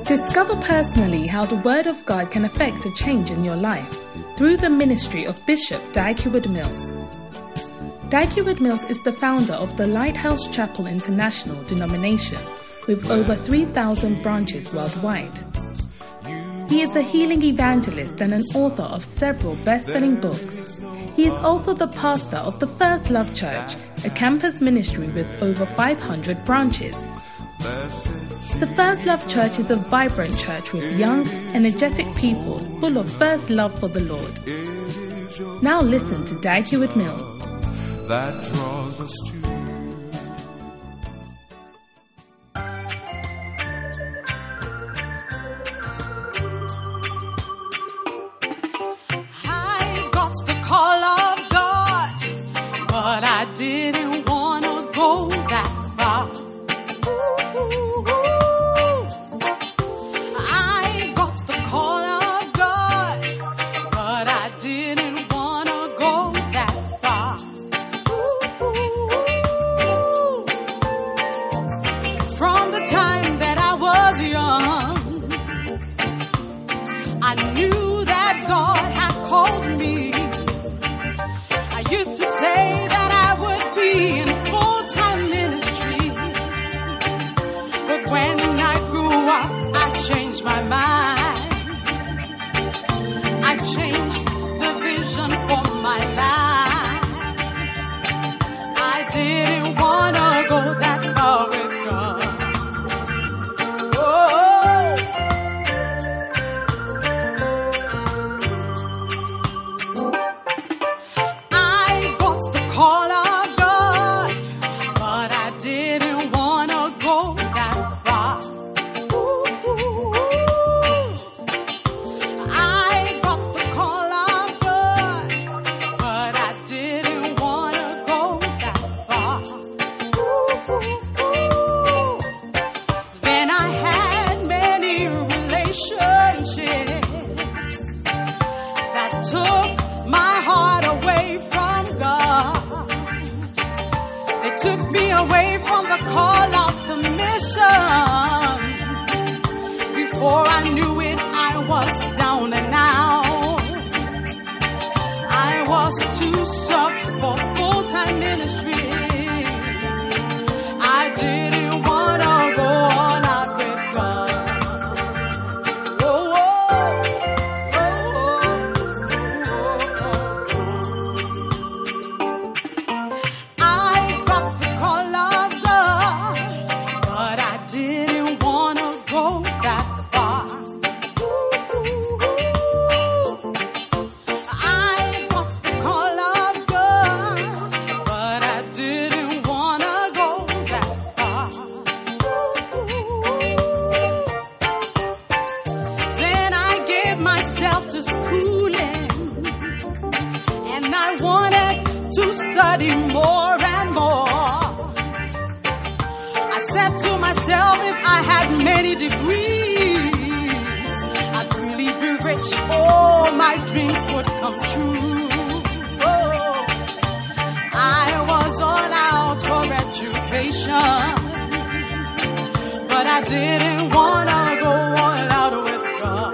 Discover personally how the Word of God can affect a change in your life through the ministry of Bishop Dag Heward-Mills. Dag Heward-Mills is the founder of the Lighthouse Chapel International denomination with over 3,000 branches worldwide. He is a healing evangelist and an author of several best-selling books. He is also the pastor of the First Love Church, a campus ministry with over 500 branches. The First Love Church is a vibrant church with young, energetic people full of first love for the Lord. Now listen to Dag Heward-Mills. That draws us to I got the call of God, but I didn't want to go that far. I got the call of God, but I didn't want to go that far. From the time that I was young, I knew that God had called me. I used to say that I would be in full-time ministry, but when I grew up, I changed my mind. I changed the vision for my life. I didn't want to go that far with God. Oh, I got the call of God, but I didn't want to go that far. I got the call of God, but I didn't want to go that far. Then I had many relationships that took my heart away from God. They took me away from the call of the mission. Before I knew it, I was down and out. I was too soft for full-time ministry. I didn't want to go all out with God. Oh, oh, I got the call of God, but I didn't want to go that far. I got the call of God, but I didn't want to go that far. Then I gave myself to schooling, and I wanted to study more and more. I said to myself, if I had many degrees, I'd really be rich. All my dreams would come true. Oh, I was all out for education, but I didn't want to go all out with God.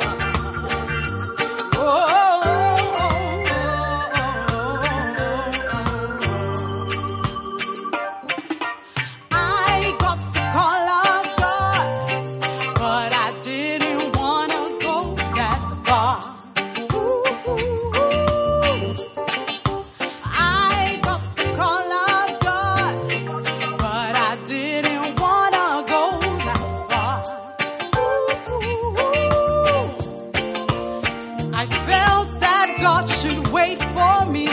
I got the call of God, but I didn't want to go that far. I got the call of God, but I didn't want to go that far. I felt that God should wait for me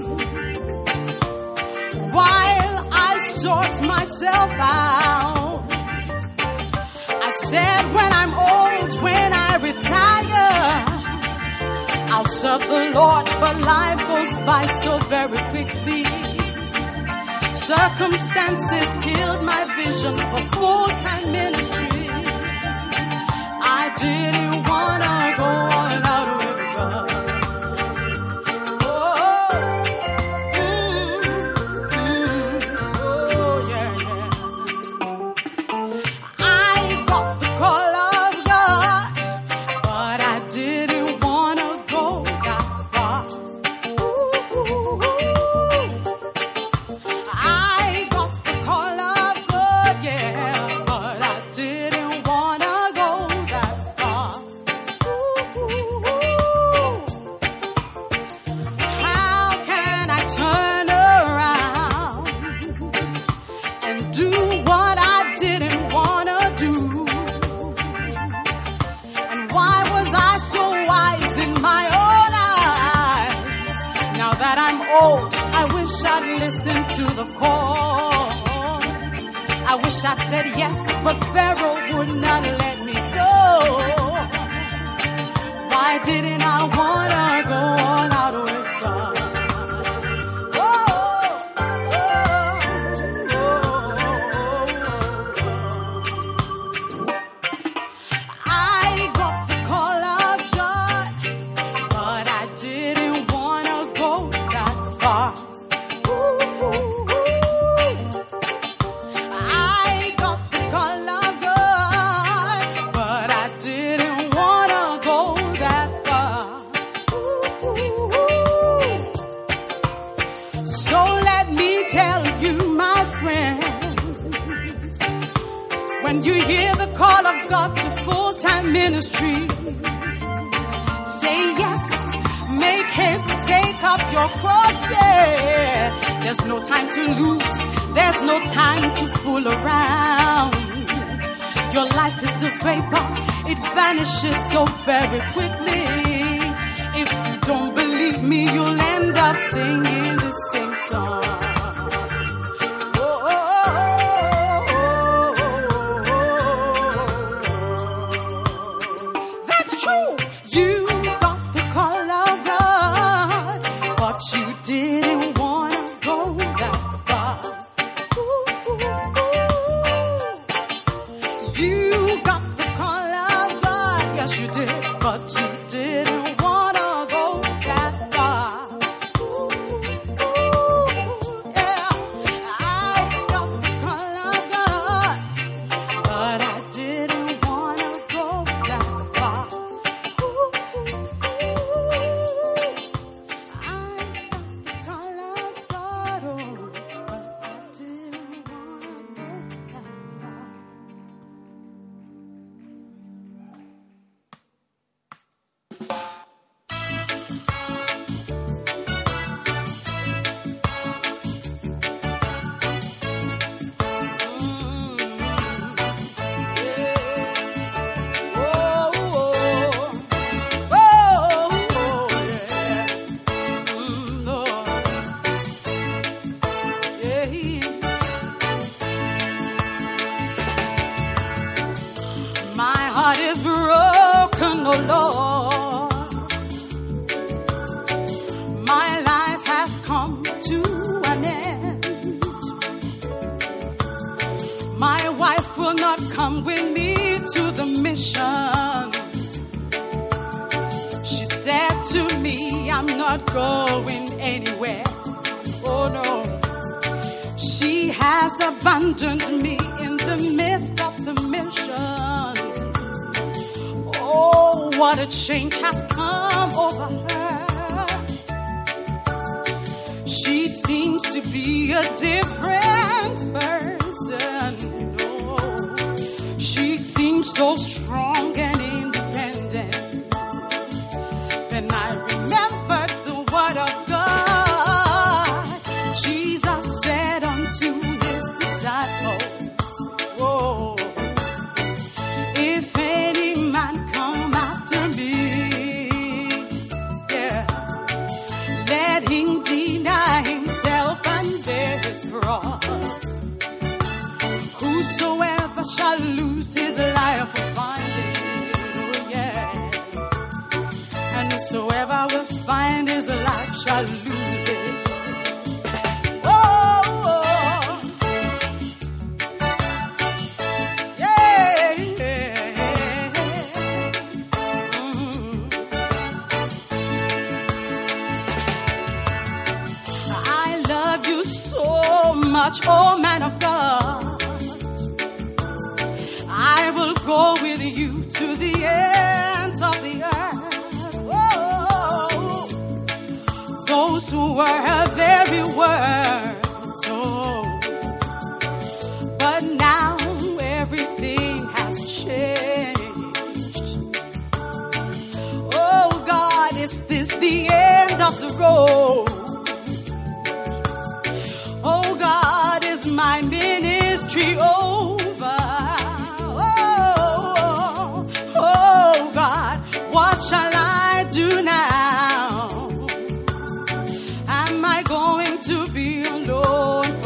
while I sort myself out. I said, when I'm old, when I retire, I'll serve the Lord, but life goes by so very quickly. Circumstances killed my vision for full-time ministry. I didn't want to go all out with God. Oh, yeah. I got the call of God. to the call. I wish I'd said yes, but Pharaoh would not let me go. Why didn't I wanna go all out with God? When you hear the call of God to full-time ministry, say yes, make haste, take up your cross, yeah. There's no time to lose, there's no time to fool around. Your life is a vapor, it vanishes so very quickly. If you don't believe me, you'll end up singing the same song. Abandoned me in the midst of the mission. Oh, what a change has come over her. She seems to be a different person. Oh, she seems so strong and independent. Then I remembered the word of God. Jesus said unto whoa. If any man come after me, yeah, let him deny himself and bear his cross. Whosoever shall lose his life will find it, oh yeah. And whosoever will find his life shall lose it. Oh man of God, I will go with you to the ends of the earth. Oh, those who were her very words. Oh, but now everything has changed. Oh God, is this the end of the road? My ministry over. Oh God, what shall I do now? Am I going to be alone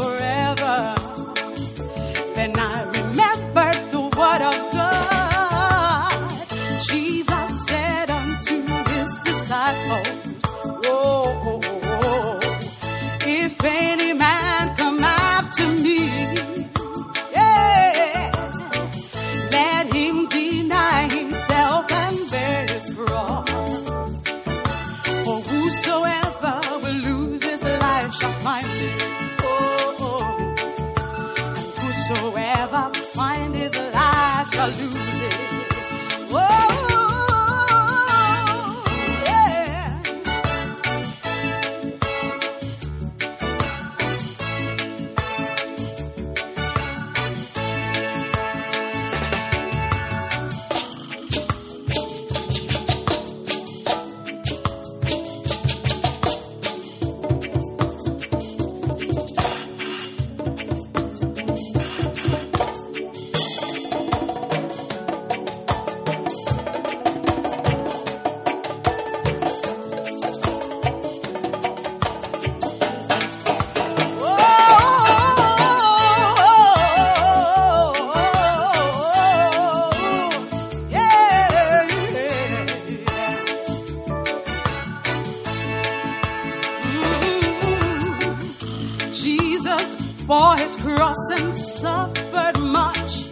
his cross and suffered much.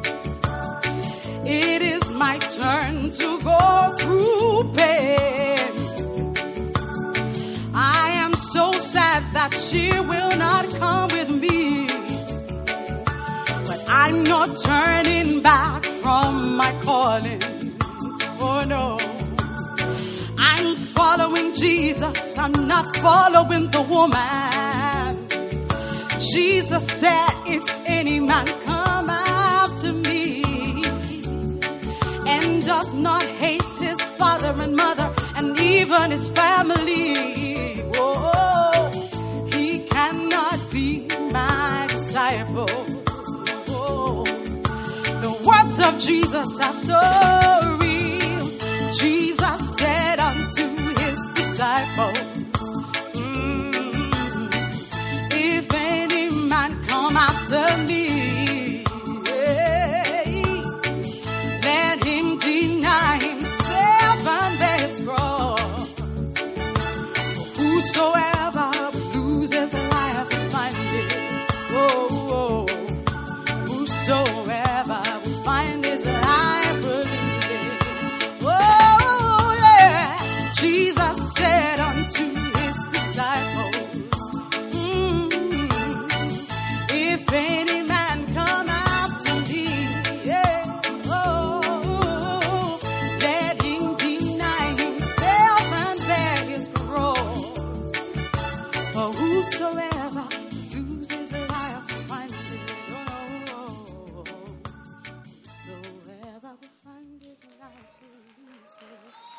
It is my turn to go through pain. I am so sad that she will not come with me, but I'm not turning back from my calling. Oh no, I'm following Jesus, I'm not following the woman. Jesus said, if any man come after me and does not hate his father and mother and even his family, oh, he cannot be my disciple. Oh, the words of Jesus are so real. Jesus said unto his disciples, if any man come after me, let him deny himself and bear his cross. Whosoever loses life will find it. Oh, oh. Whosoever will find his life will lose it. Oh, yeah. Jesus said unto his disciples, if any man come after me, yeah, oh, let him deny himself and bear his cross. For whosoever loses life will find it. Oh, whosoever will find his life will lose it.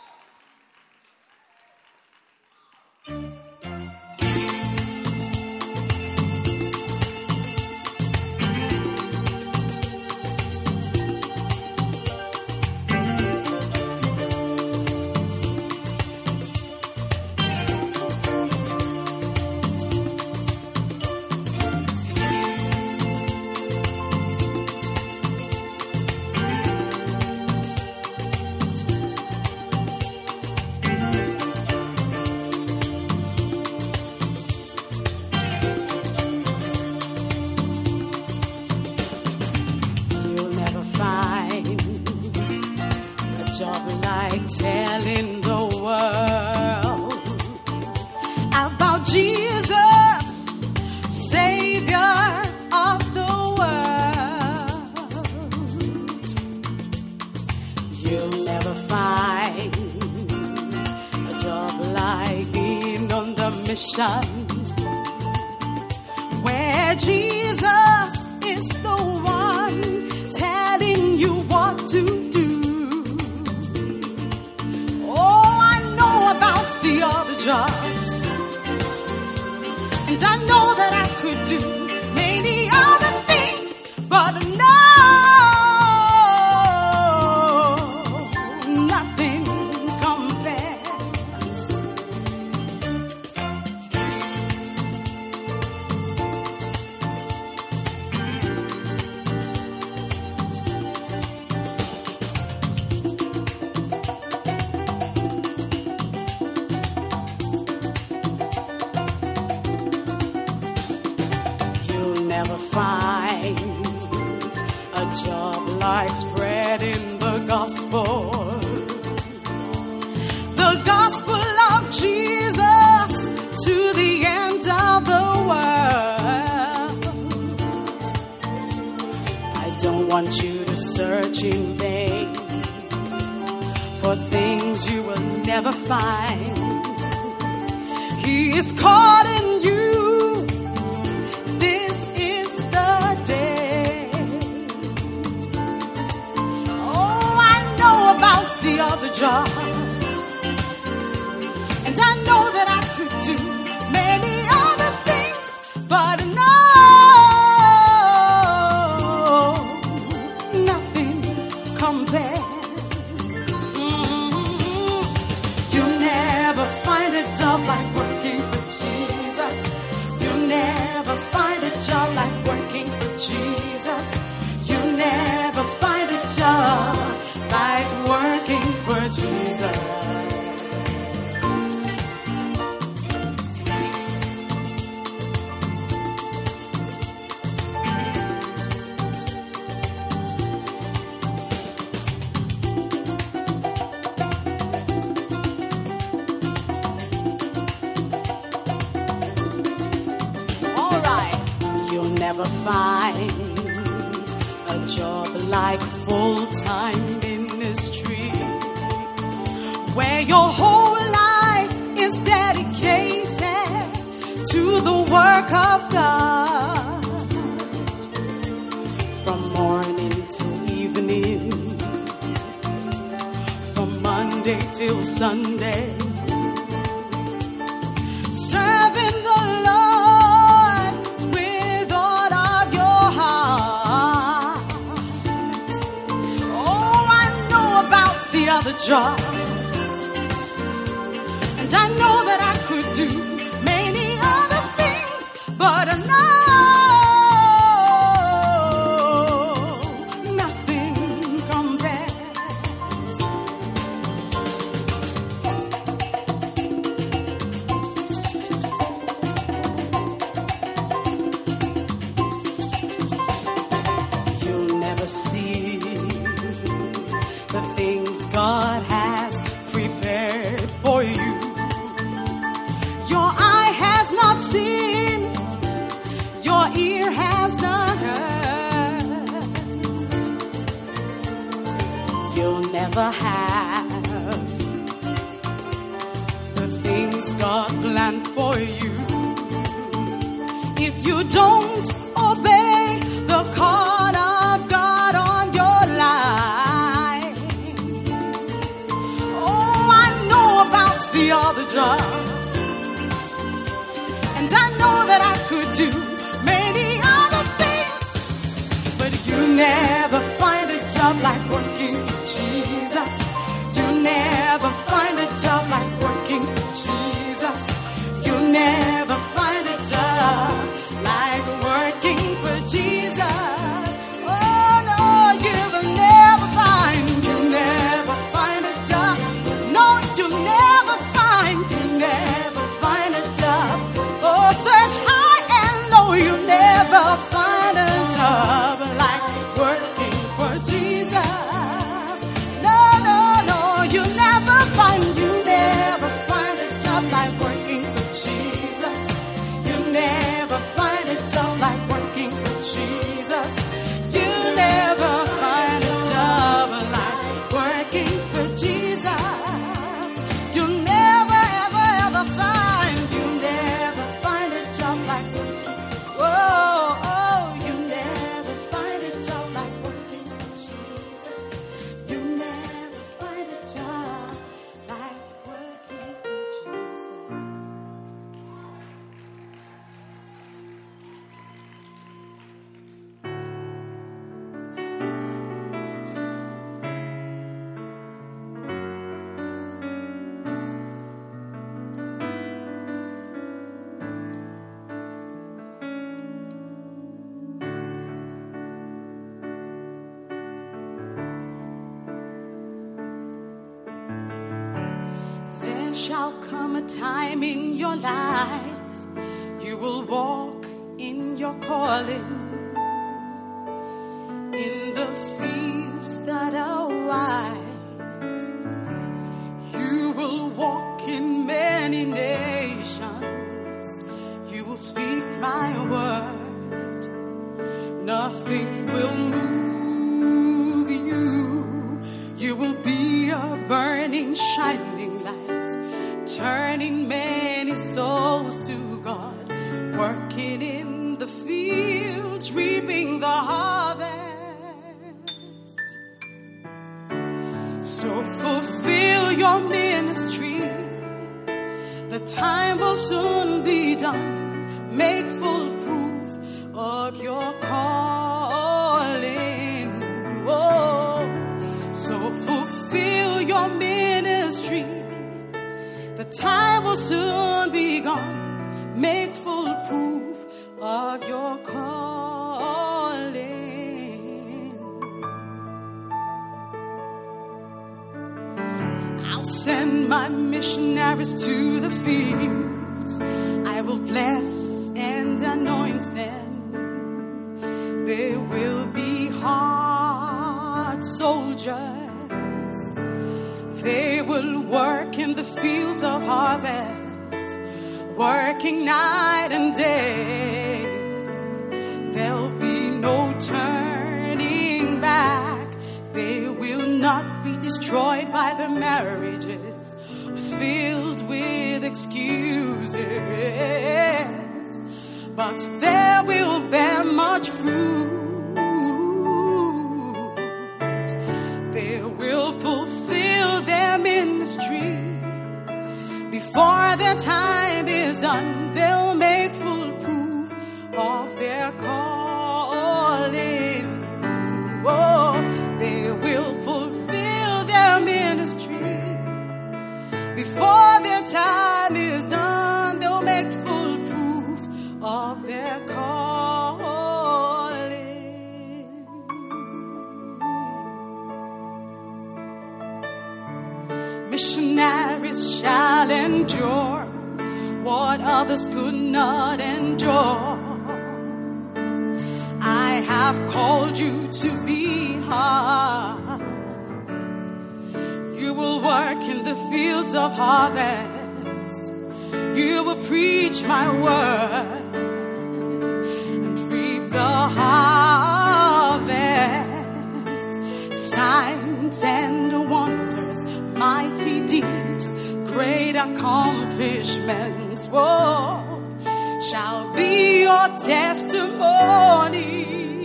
Job like telling the world about Jesus, Savior of the world. You'll never find a job like being on the mission where Jesus is the one telling you what to do. The other jobs, and I know that I could do many other things, but no, nothing compares. Never find a job like spreading the gospel of Jesus to the end of the world. I don't want you to search in vain for things you will never find. He is calling you. The other jobs, and I know that I could do many other things, but no, nothing compares. You never find a job like working for Jesus. You never find a job like working for Jesus. You never find a job like working for Jesus. never find a job like full-time ministry, where your whole life is dedicated to the work of God, from morning till evening, from Monday till Sunday, serving the Lord with all of your heart. Oh, I know about the other jobs, and I know that I could do many other things, but I know nothing compares. You'll never see the things God has prepared for you. Your eye has not seen, your ear has not heard. You'll never have the things God planned for you if you don't obey the call of God on your life. Oh, I know about the other jobs, and I know that I could do many other things, but you never find a job like working for Jesus. You never find a job like working for Jesus. You never find a job like working for Jesus. Oh no, you will never find a job. No, you'll never find a job. Oh, search high and low, you'll never find a job like working for Jesus. No, no, no, you'll never find a job like working for Jesus. You'll never find a job like working for Jesus. You'll never find a job like working for Jesus. You'll never, ever, ever find a job like you'll never find a job like working for Jesus. You'll never find a job like working for Jesus. There shall come a time in your life you will walk in your calling, in the fields that are wide. You will walk in many nations. You will speak my word. Nothing will move you. You will be a burning, shining light, turning many souls to God, working in the fields, reaping the harvest. So fulfill your ministry. The time will soon be done. Make full proof of your calling. Oh, so fulfill your ministry. The time will soon be gone. Make full proof of your calling. I'll send my missionaries to the fields. I will bless and anoint them. They will be hard soldiers. They will work in the fields of harvest, working night and day. They'll destroyed by the marriages, filled with excuses, but there will bear much fruit. They will fulfill their ministry before their time is done. They'll make full proof of their calling. Oh, they will fulfill their ministry before their time is done. They'll make full proof of their calling. Missionaries shall endure what others could not endure. I have called you to be hard. You will work in the fields of harvest. You will preach my word and reap the harvest. Signs and wonders, mighty deeds, great accomplishments, whoa, shall be your testimony.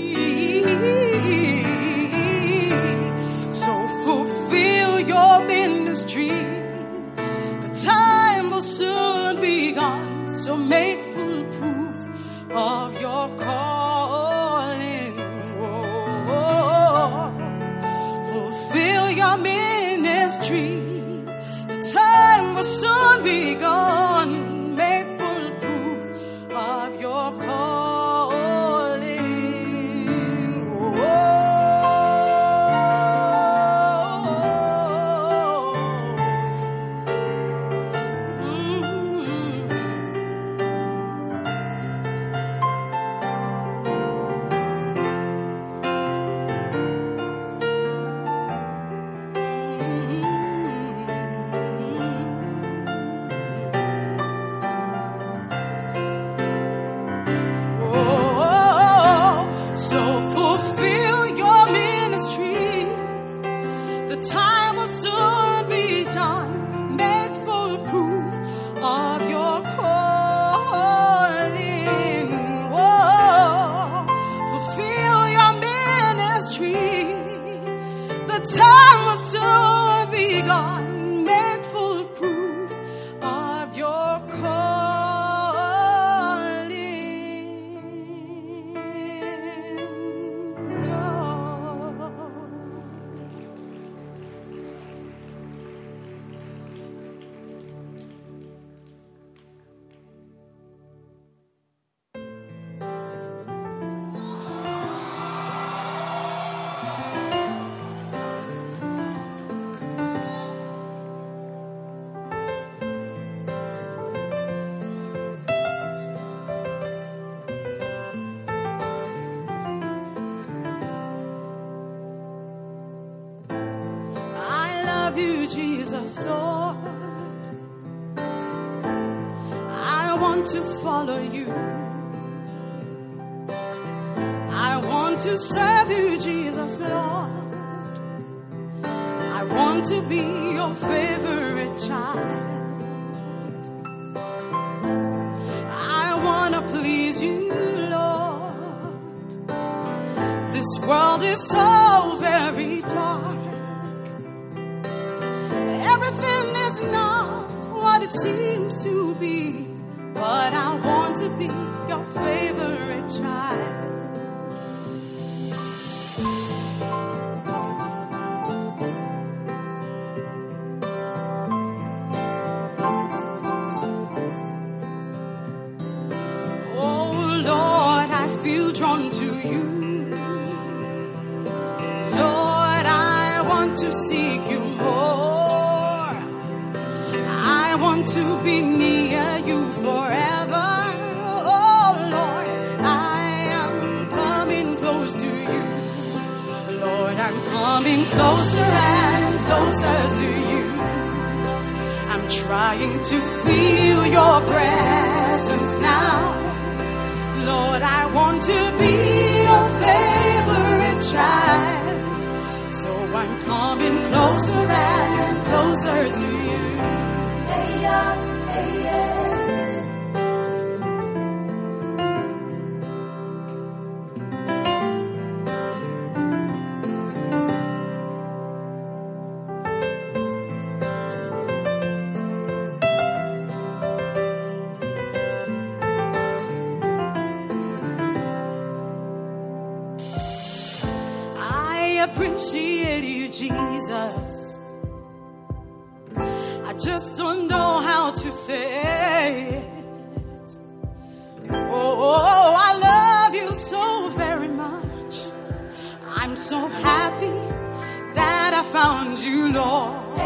So fulfill your ministry. The time will soon be gone. So make full proof of your calling. Whoa. Fulfill your ministry. The time will soon be gone. Make full proof of your calling. So fulfill your ministry. The time will soon be done. Make full proof of your calling. Whoa. Fulfill your ministry. The time will soon be gone. Make full proof of your calling. You, Jesus, Lord. I want to follow you. I want to serve you, Jesus, Lord. I want to be your favorite child. I want to please you, Lord. This world is so very dark. Everything is not what it seems to be, but I want to be your favorite child. Oh Lord, I feel drawn to you. Lord, I want to seek you more. I want to be near you forever. Oh Lord, I am coming close to you. Lord, I'm coming closer and closer to you. I'm trying to feel your presence now. Lord, I want to be your favorite child. So I'm coming close closer and closer to you. Hey, hey, yeah. Appreciate you, Jesus. I just don't know how to say it. Oh, I love you so very much. I'm so happy that I found you, Lord.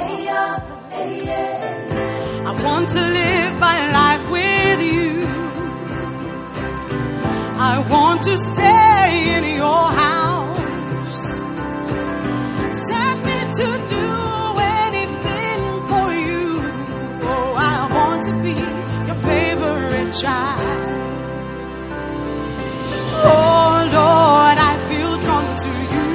I want to live my life with you. I want to stay in your house. Send me to do anything for you. Oh, I want to be your favorite child. Oh, Lord, I feel drawn to you.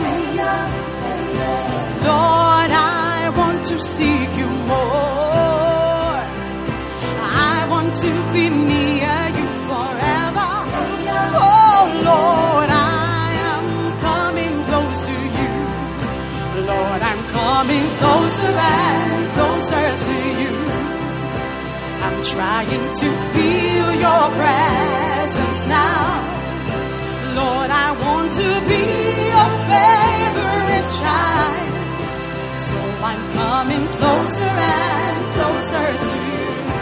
Lord, I want to seek you more. I want to be near you forever. Oh, Lord, I am coming close to you. Lord, I'm coming closer and closer to you. I'm trying to feel your presence now. Lord, I want to be your favorite child. So I'm coming closer and closer to you.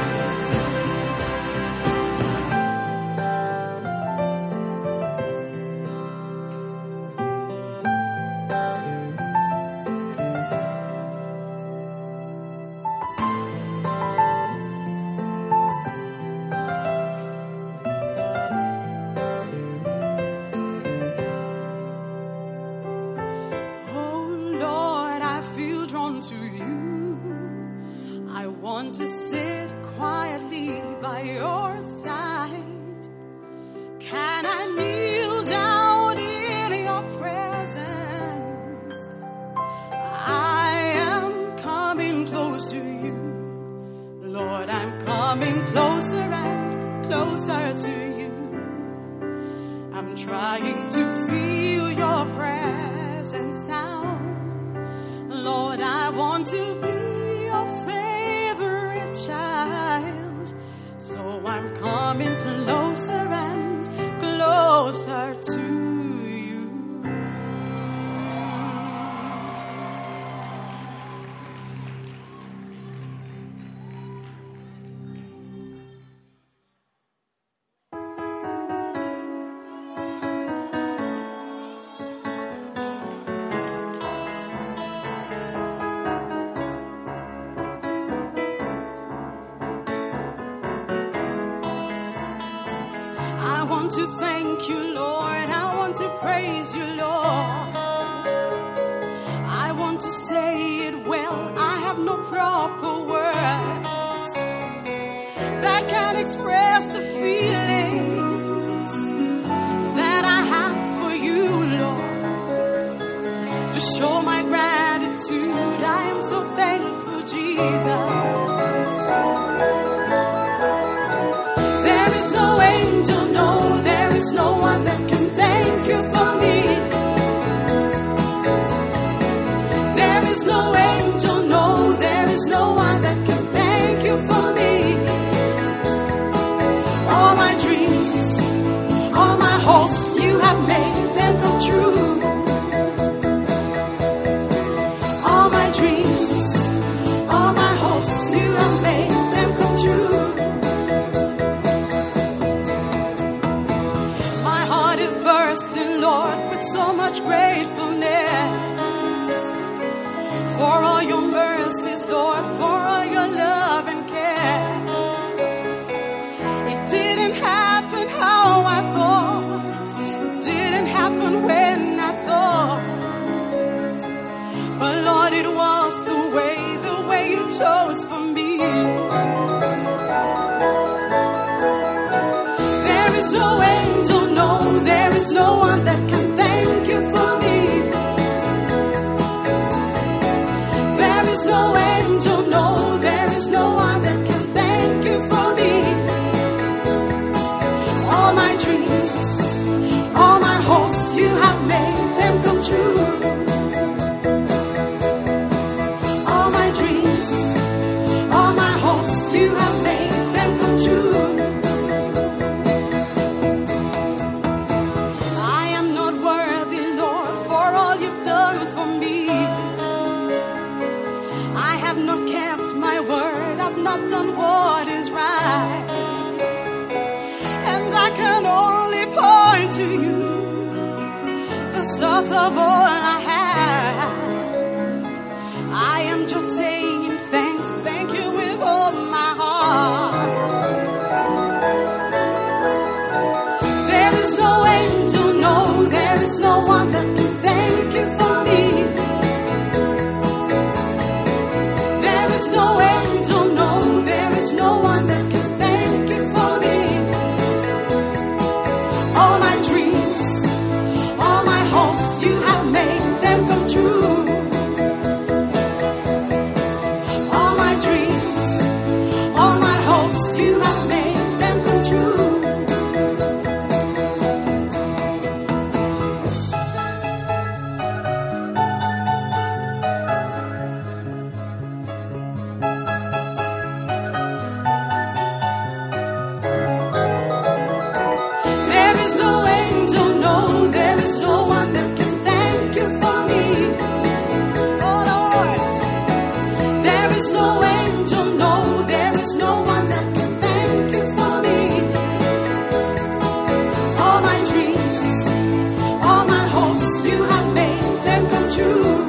To sit quietly by your side. Can I kneel down in your presence? I am coming close to you. Lord, I'm coming closer and closer to you. I'm trying to feel your presence now. Lord, I want to be child, so I'm coming closer and closer to you. I want to thank you, Lord. I want to praise you, Lord. I want to say it well. I have no proper words that can express the feelings that I have for you, Lord. To show my gratitude, I am so thankful, Jesus. No one that can thank you for me. There is no angel, no, there is no one that can thank you for me. All my dreams, all my hopes, you have made them come true. All my dreams, all my hopes, you have made them come true. Lord, with so much gratefulness for all your mercies, Lord, for all your love and care. It didn't happen how I thought. It didn't happen when I thought. But Lord, it was the way you chose for me. There is no angel, no, there is no one that can thank you for me. no angel, no, there is no one that can thank you for me. All my dreams, all my hopes, you have made them come true. All my dreams, all my hopes, you have made them come true. I am not worthy, Lord, for all you've done for me. I have not kept my word, I've not done what is right. And I can only point to you, the source of all I have. I am just saying thanks, thank you with all my heart. There is no angel, no, there is no one that can thank you for me. There is no angel, no, there is no one that can thank you for me. All my dreams, all my hopes, you have made them come true. All my dreams, all my hopes, you have made them come true. There is no angel, no, there is no one that can thank you for me. Oh Lord, there is no angel, no, there is no one that can thank you for me. All my dreams, all my hopes, you have made them come true.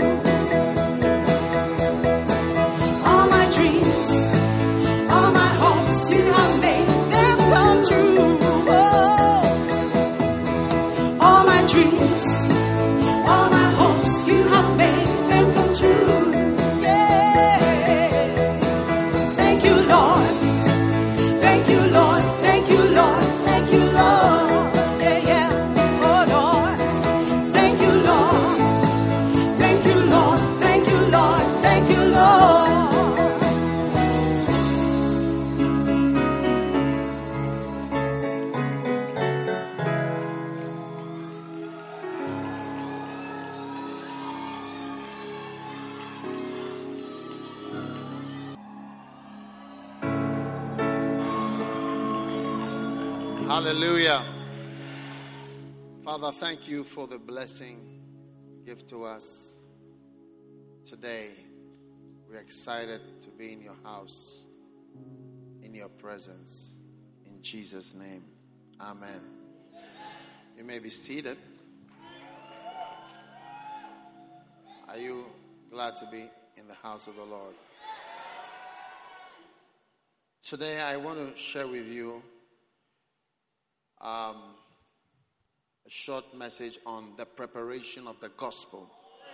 All my dreams, all my hopes, you have made them come true. Oh, all my dreams, all my hopes, you have made them come true. Yeah. Thank you, Lord. Thank you, Lord. Thank you, Lord. Thank you, Lord. Yeah, yeah. Oh, Lord. Thank you, Lord. Thank you, Lord. Thank you, Lord. Thank you, Lord. Hallelujah. Father, thank you for the blessing you give to us today. We're excited to be in your house, in your presence. In Jesus' name, amen. You may be seated. Are you glad to be in the house of the Lord? Today I want to share with you a short message on the preparation of the gospel.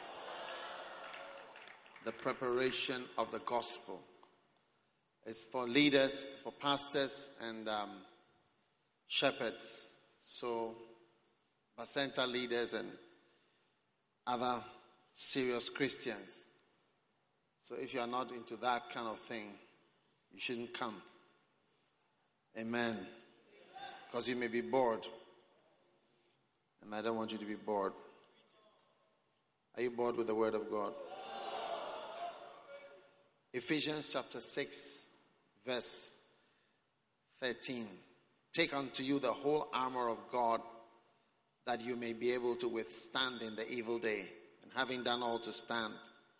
The preparation of the gospel. It's for leaders, for pastors and shepherds. So, Bacenta leaders and other serious Christians. So if you are not into that kind of thing, you shouldn't come. Amen. Because you may be bored. And I don't want you to be bored. Are you bored with the word of God? Ephesians chapter 6, verse 13. Take unto you the whole armor of God, that you may be able to withstand in the evil day. And having done all to stand.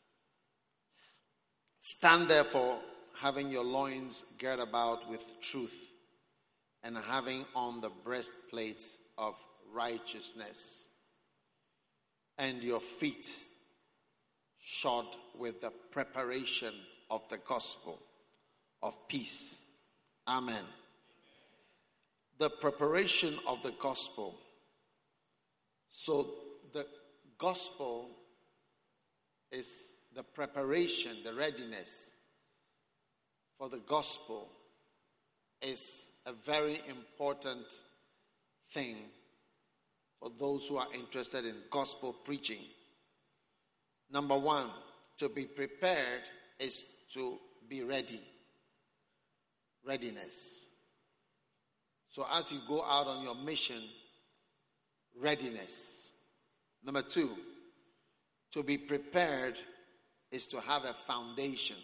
Stand therefore, having your loins girt about with truth, and having on the breastplate of righteousness, and your feet shod with the preparation of the gospel of peace. Amen. The preparation of the gospel. So the gospel is the preparation, the readiness for the gospel is a very important thing for those who are interested in gospel preaching. Number one, to be prepared is to be ready. Readiness. So as you go out on your mission, readiness. Number 2, to be prepared is to have a foundation.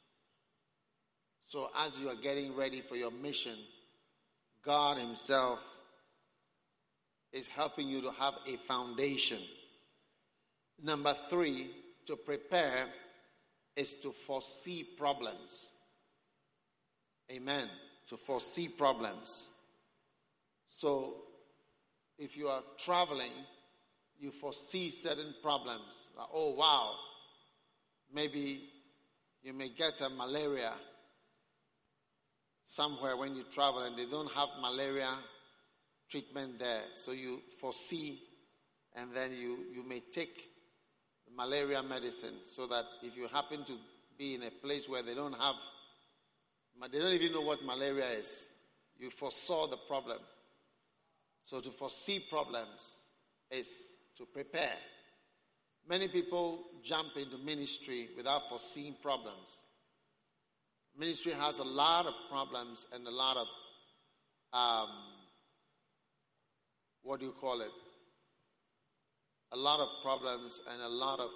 So as you are getting ready for your mission, God Himself is helping you to have a foundation. Number 3, to prepare is to foresee problems. Amen. To foresee problems. So, if you are traveling, you foresee certain problems. Like, oh, wow. Maybe you may get a malaria somewhere when you travel and they don't have malaria treatment there. So you foresee, and then you may take malaria medicine so that if you happen to be in a place where they don't even know what malaria is, you foresaw the problem. So to foresee problems is to prepare. Many people jump into ministry without foreseeing problems. Ministry has a lot of problems and a lot of, a lot of problems and a lot of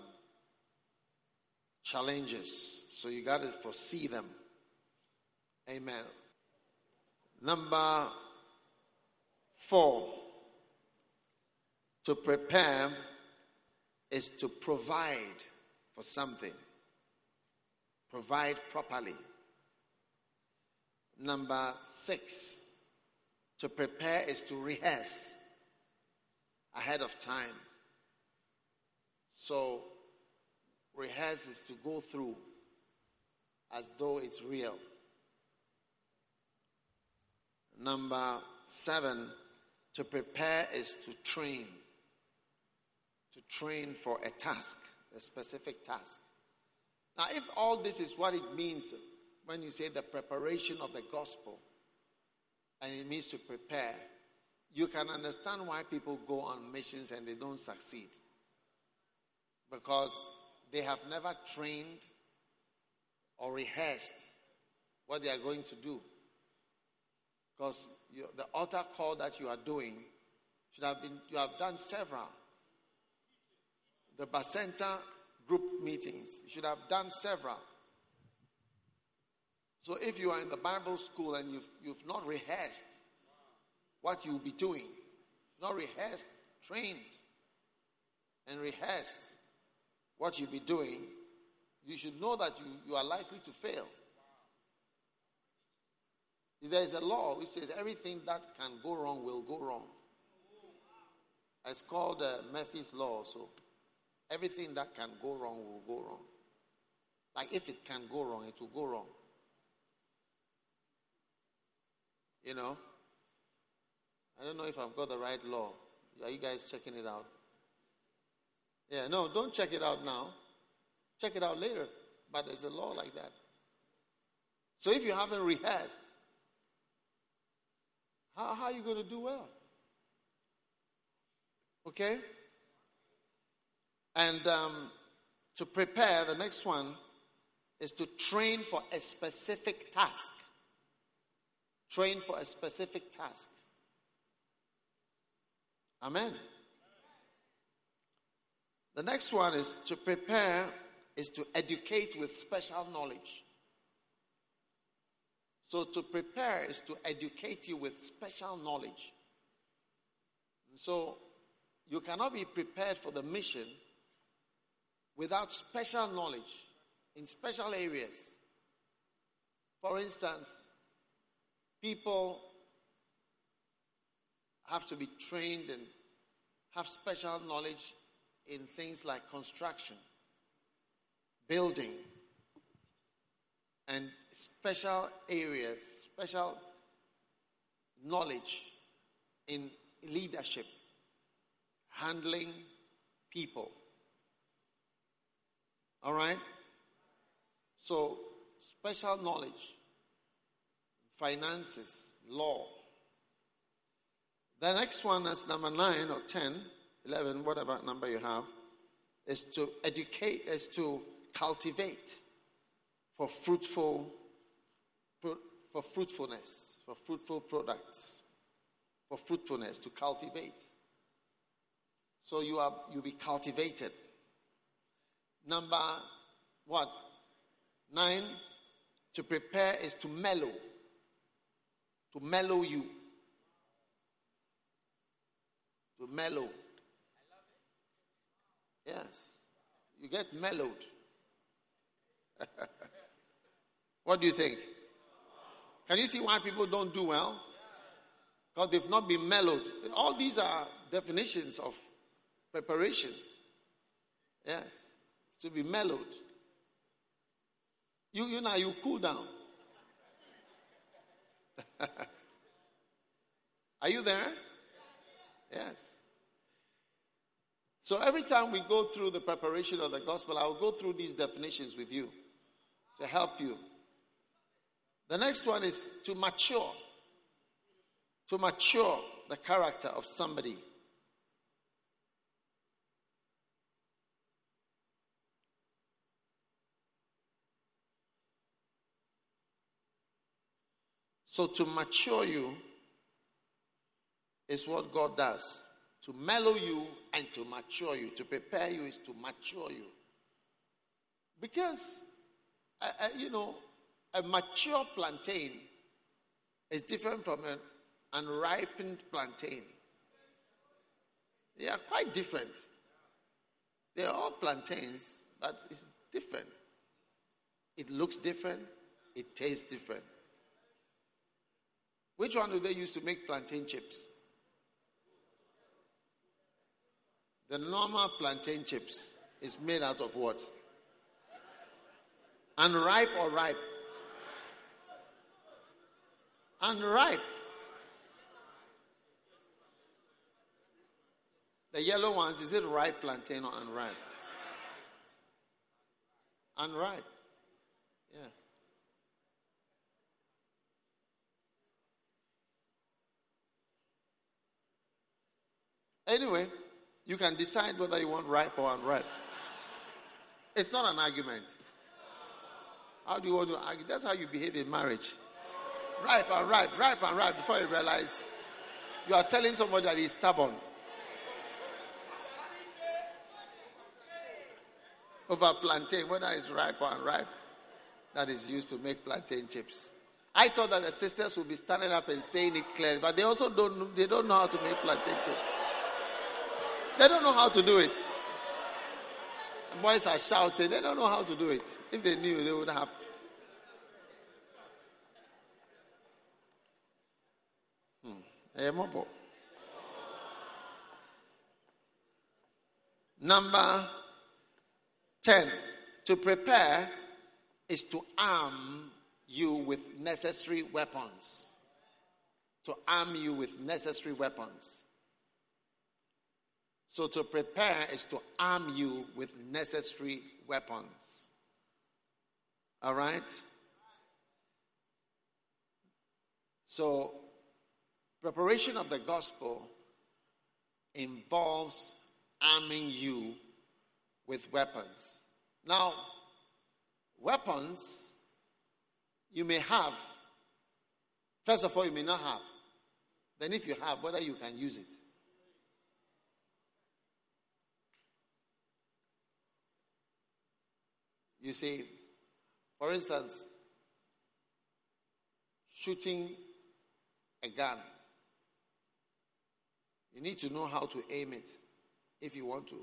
challenges. So you got to foresee them. Amen. Number 4, to prepare is to provide for something. Provide properly. Number 6, to prepare is to rehearse ahead of time. So, rehearse is to go through as though it's real. Number 7, to prepare is to train. To train for a task, a specific task. Now, if all this is what it means when you say the preparation of the gospel, and it means to prepare, you can understand why people go on missions and they don't succeed. Because they have never trained or rehearsed what they are going to do. Because the altar call that you are doing you have done several. The Bacenta group meetings, you should have done several. So if you are in the Bible school and you've not rehearsed what you'll be doing, not rehearsed, trained, and rehearsed what you'll be doing, you should know that you are likely to fail. There is a law which says everything that can go wrong will go wrong. It's called Murphy's Law. So everything that can go wrong will go wrong. Like if it can go wrong, it will go wrong. You know? I don't know if I've got the right law. Are you guys checking it out? Yeah, no, don't check it out now. Check it out later. But there's a law like that. So if you haven't rehearsed, how are you going to do well? Okay? And to prepare, the next one is to train for a specific task. Train for a specific task. Amen. The next one is to prepare is to educate with special knowledge. So to prepare is to educate you with special knowledge. So you cannot be prepared for the mission without special knowledge in special areas. For instance, people have to be trained and have special knowledge in things like construction, building, and special areas, special knowledge in leadership, handling people. All right? So, special knowledge, finances, law. The next one is number 9 or 10, 11, whatever number you have, is to educate, is to cultivate. for fruitful products, for fruitfulness, to cultivate. So you'll be cultivated. Number what? 9, to prepare is to mellow. To mellow you. To mellow. Yes. You get mellowed. What do you think? Can you see why people don't do well? Because they've not been mellowed. All these are definitions of preparation. Yes. To be mellowed. You now, you cool down. Are you there? Yes. So every time we go through the preparation of the gospel, I will go through these definitions with you to help you. The next one is to mature. To mature the character of somebody. So to mature you is what God does. To mellow you and to mature you. To prepare you is to mature you. Because, a mature plantain is different from an unripened plantain. They are quite different. They are all plantains, but it's different. It looks different. It tastes different. Which one do they use to make plantain chips? The normal plantain chips is made out of what? Unripe or ripe? Unripe. The yellow ones, is it ripe plantain or unripe? Unripe. Yeah. Anyway, you can decide whether you want ripe or unripe. It's not an argument. How do you want to argue? That's how you behave in marriage. Ripe and ripe, ripe and ripe, before you realize you are telling somebody that he's stubborn. Over plantain, whether it's ripe or unripe, that is used to make plantain chips. I thought that the sisters would be standing up and saying it clearly, but they also don't know how to make plantain chips. They don't know how to do it. The boys are shouting. They don't know how to do it. If they knew, they would have. Number 10. To prepare is to arm you with necessary weapons. To arm you with necessary weapons. So to prepare is to arm you with necessary weapons. All right? So preparation of the gospel involves arming you with weapons. Now, weapons you may have. First of all, you may not have. Then if you have, whether you can use it. You see, for instance, shooting a gun. You need to know how to aim it if you want to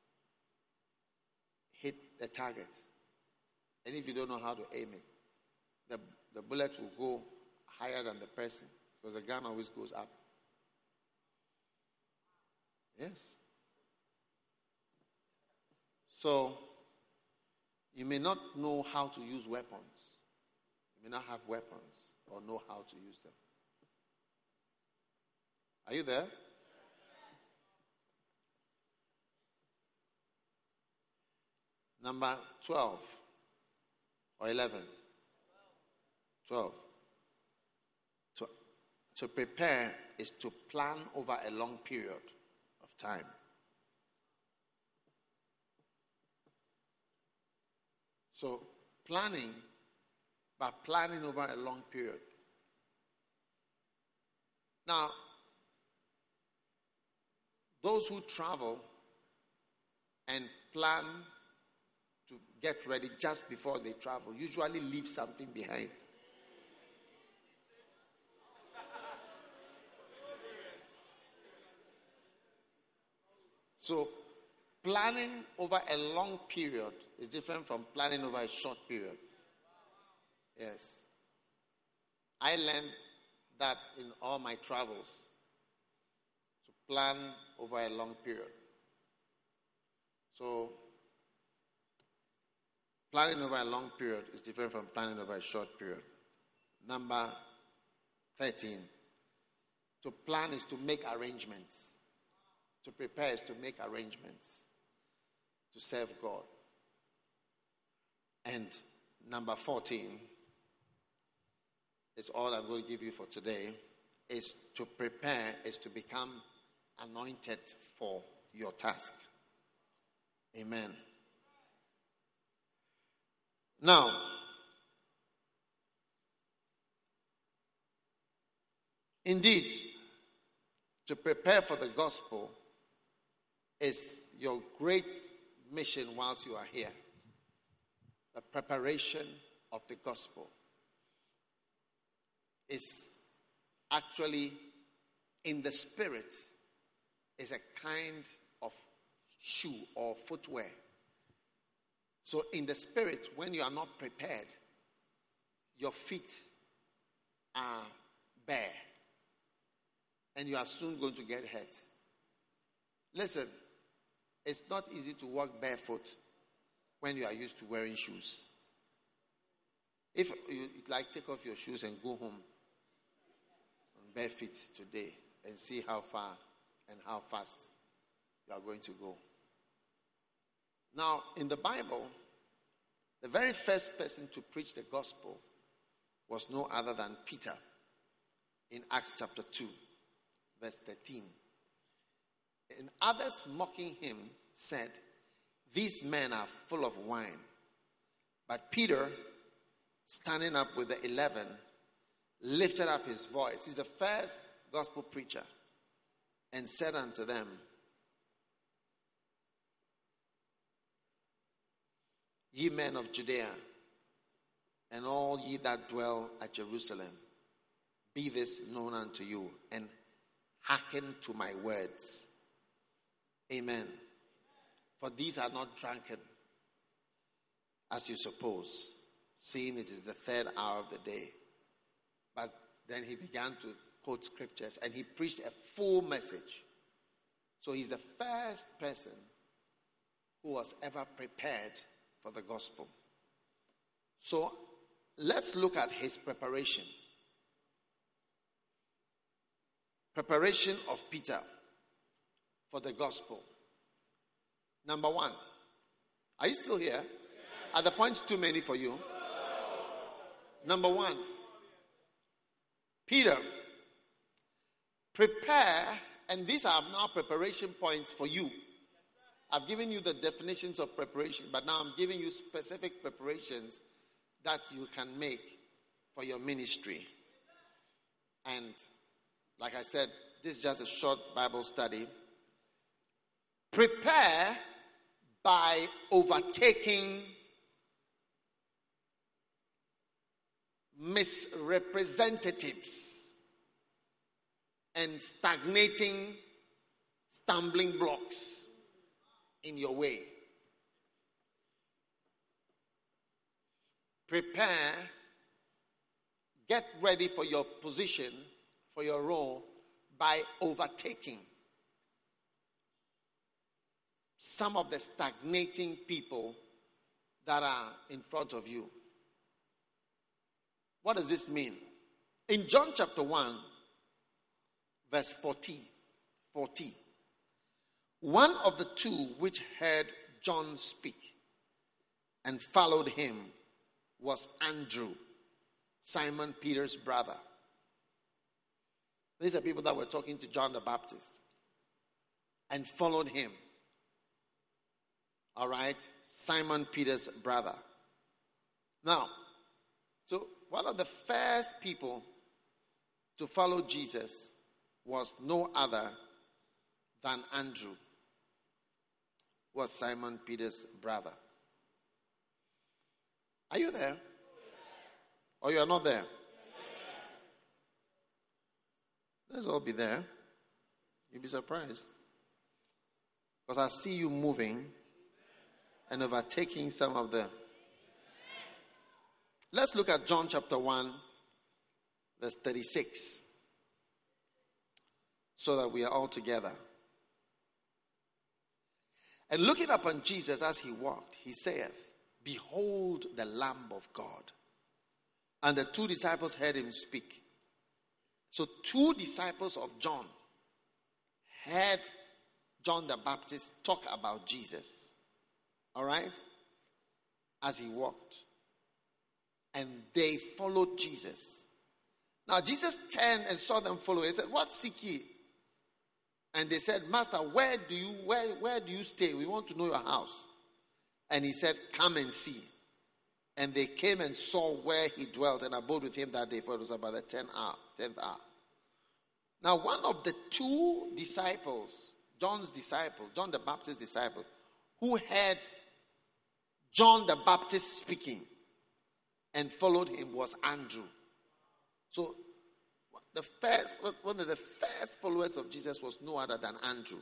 hit the target. And if you don't know how to aim it, the bullet will go higher than the person because the gun always goes up. Yes. So, you may not know how to use weapons. You may not have weapons or know how to use them. Are you there? Number 12 or 11. 12. To prepare is to plan over a long period of time. So planning but planning over a long period. Now, those who travel and plan to get ready just before they travel usually leave something behind. So, planning over a long period is different from planning over a short period. Yes. I learned that in all my travels, to plan over a long period. So, planning over a long period is different from planning over a short period. Number 13. To plan is to make arrangements. To prepare is to make arrangements to serve God. And number 14 is all I'm going to give you for today, is to prepare, is to become anointed for your task. Amen. Now, indeed, to prepare for the gospel is your great mission whilst you are here. The preparation of the gospel is actually, in the spirit, is a kind of shoe or footwear. So in the spirit, when you are not prepared, your feet are bare and you are soon going to get hurt. Listen, it's not easy to walk barefoot when you are used to wearing shoes. If you take off your shoes and go home on bare feet today and see how far and how fast you are going to go. Now, in the Bible, the very first person to preach the gospel was no other than Peter in Acts chapter 2, verse 13. And others mocking him said, "These men are full of wine." But Peter, standing up with the 11, lifted up his voice. He's the first gospel preacher, and said unto them, "Ye men of Judea, and all ye that dwell at Jerusalem, be this known unto you, and hearken to my words. Amen. For these are not drunken, as you suppose, seeing it is the third hour of the day." But then he began to quote scriptures, and he preached a full message. So he's the first person who was ever prepared for the gospel. So let's look at his preparation. Preparation of Peter for the gospel. Number 1. Are you still here? Are the points too many for you? Number 1. Peter, prepare, and these are now preparation points for you. I've given you the definitions of preparation, but now I'm giving you specific preparations that you can make for your ministry. And like I said, this is just a short Bible study. Prepare by overtaking misrepresentatives and stagnating stumbling blocks in your way. Prepare, get ready for your position, for your role, by overtaking some of the stagnating people that are in front of you. What does this mean? In John chapter 1, verse 40, one of the two which heard John speak and followed him was Andrew, Simon Peter's brother. These are people that were talking to John the Baptist and followed him. All right? Simon Peter's brother. Now, So one of the first people to follow Jesus was no other than Andrew, was Simon Peter's brother. Are you there? Or you are not there? Let's all be there. You'll be surprised. Because I see you moving and overtaking some of the... Let's look at John chapter 1, verse 36. So that we are all together. And looking upon Jesus as he walked, he saith, Behold the Lamb of God. And the two disciples heard him speak. So two disciples of John heard John the Baptist talk about Jesus. All right? As he walked. And they followed Jesus. Now Jesus turned and saw them follow. He said, What seek ye? And they said, Master, where do you stay? We want to know your house. And he said, Come and see. And they came and saw where he dwelt and abode with him that day, for it was about the 10th hour. Now, one of the two disciples, John the Baptist's disciple, who heard John the Baptist speaking and followed him was Andrew. So, one of the first followers of Jesus was no other than Andrew.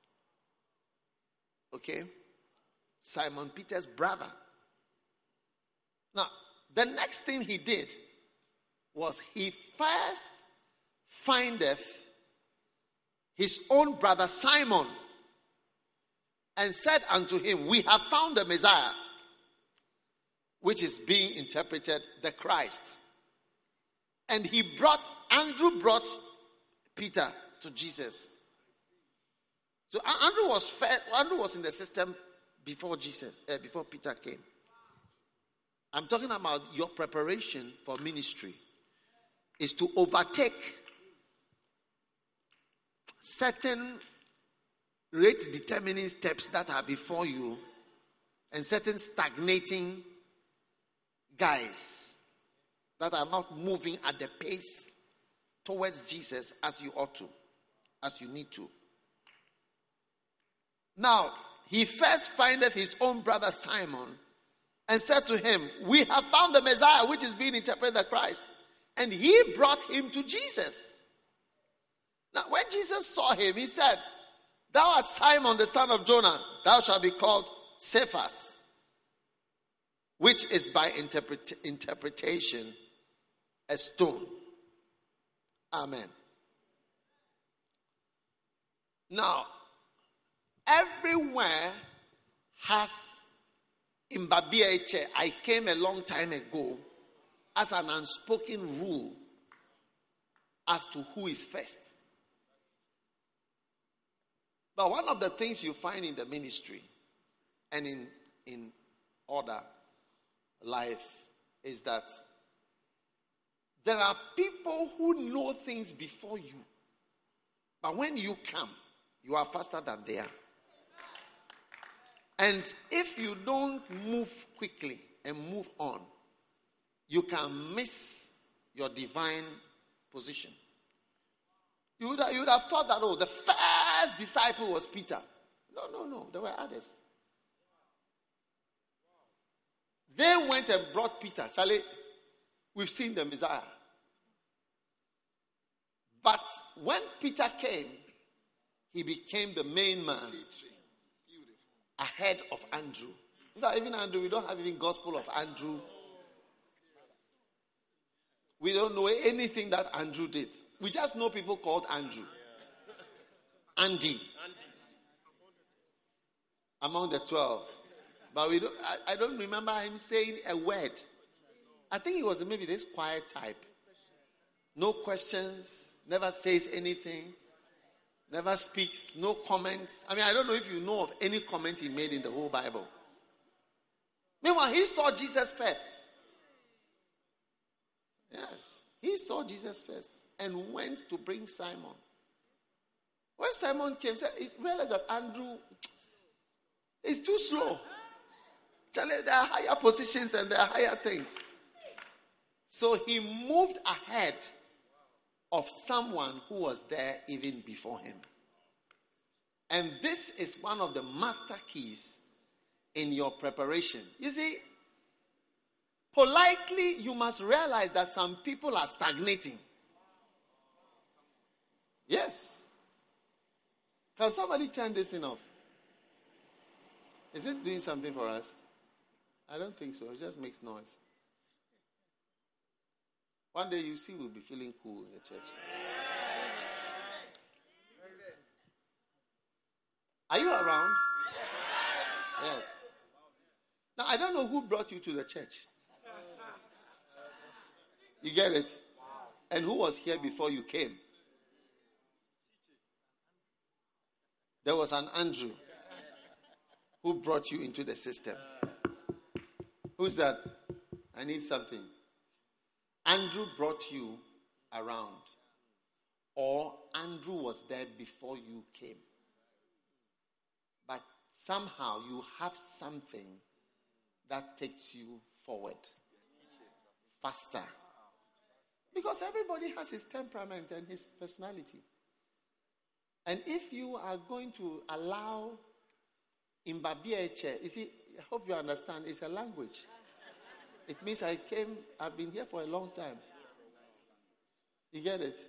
Okay? Simon Peter's brother. Now, the next thing he did was he first findeth his own brother Simon and said unto him, We have found the Messiah, which is being interpreted the Christ. And Andrew brought Peter to Jesus. So Andrew was in the system before Peter came. I'm talking about your preparation for ministry is to overtake certain rate-determining steps that are before you and certain stagnating guys that are not moving at the pace towards Jesus as you ought to, as you need to. Now, he first findeth his own brother Simon and said to him, We have found the Messiah, which is being interpreted the Christ. And he brought him to Jesus. Now, when Jesus saw him, he said, Thou art Simon, the son of Jonah. Thou shalt be called Cephas, which is by interpretation a stone. Amen. Now, everywhere has in Babieche, I came a long time ago as an unspoken rule as to who is first. But one of the things you find in the ministry and in other life is that there are people who know things before you. But when you come, you are faster than they are. And if you don't move quickly and move on, you can miss your divine position. You would have thought that, the first disciple was Peter. No, there were others. They went and brought Peter. Charlie, we've seen the Messiah. But when Peter came, he became the main man ahead of Andrew. Even Andrew, we don't have even gospel of Andrew. We don't know anything that Andrew did. We just know people called Andrew. Andy. Among the 12. But I don't remember him saying a word. I think he was maybe this quiet type. No questions, never says anything, never speaks, no comments. I don't know if you know of any comment he made in the whole Bible. Meanwhile, he saw Jesus first. Yes, he saw Jesus first and went to bring Simon. When Simon came, he realized that Andrew is too slow. There are higher positions and there are higher things. So he moved ahead of someone who was there even before him. And this is one of the master keys in your preparation. You see, politely, you must realize that some people are stagnating. Yes. Can somebody turn this thing off? Is it doing something for us? I don't think so. It just makes noise. One day you see we'll be feeling cool in the church. Are you around? Yes. Now, I don't know who brought you to the church. You get it? And who was here before you came? There was an Andrew who brought you into the system. Who's that? I need something. Andrew brought you around. Or Andrew was there before you came. But somehow you have something that takes you forward faster. Because everybody has his temperament and his personality. And if you are going to allow Imbabieche, you see, I hope you understand, it's a language. It means I've been here for a long time. You get it?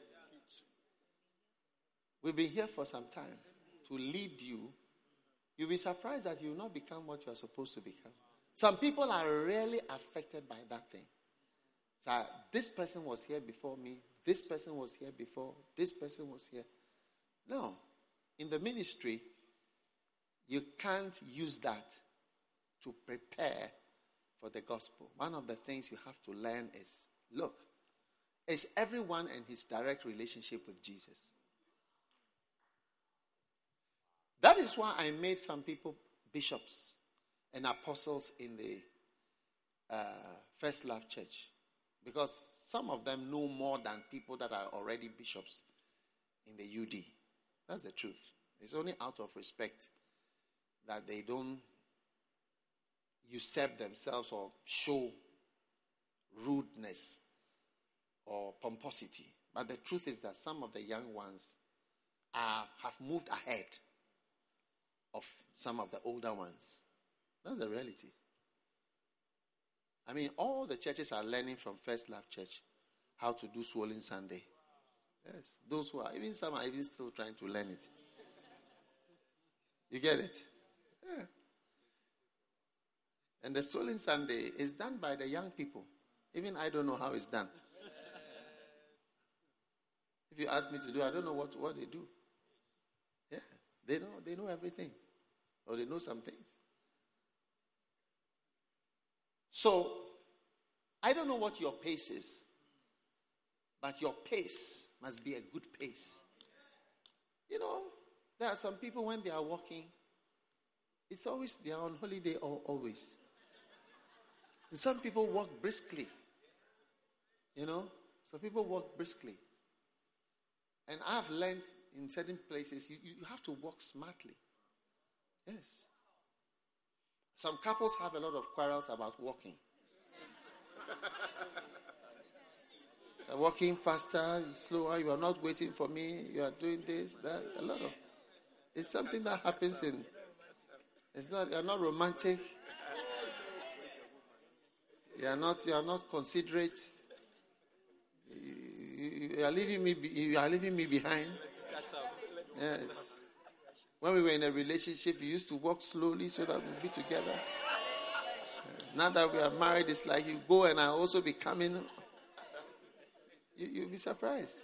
We've been here for some time to lead you. You'll be surprised that you will not become what you are supposed to become. Some people are really affected by that thing. So this person was here before me. This person was here before. This person was here. No. In the ministry, you can't use that to prepare for the gospel. One of the things you have to learn is, look, is everyone in his direct relationship with Jesus. That is why I made some people bishops and apostles in the First Love Church. Because some of them know more than people that are already bishops in the UD. That's the truth. It's only out of respect that they don't usurp themselves or show rudeness or pomposity. But the truth is that some of the young ones have moved ahead of some of the older ones. That's the reality. I mean, all the churches are learning from First Love Church how to do Swollen Sunday. Yes, those who are, even some are even still trying to learn it. You get it? Yeah. And the Swollen Sunday is done by the young people. Even I don't know how it's done. If you ask me to do, I don't know what they do. Yeah, they know everything. Or they know some things. So, I don't know what your pace is, but your pace must be a good pace. You know, there are some people when they are walking, it's always, they are on holiday always. And some people walk briskly. You know, some people walk briskly. And I've learned in certain places, you have to walk smartly. Yes. Some couples have a lot of quarrels about walking. You're walking faster, slower, you are not waiting for me, you are doing this, that, a lot of. It's something that happens in. You're not romantic. You are not considerate. You are leaving me behind. Yes. When we were in a relationship, we used to walk slowly so that we'd be together. Now that we are married, it's like you go and I also be coming. You'll be surprised.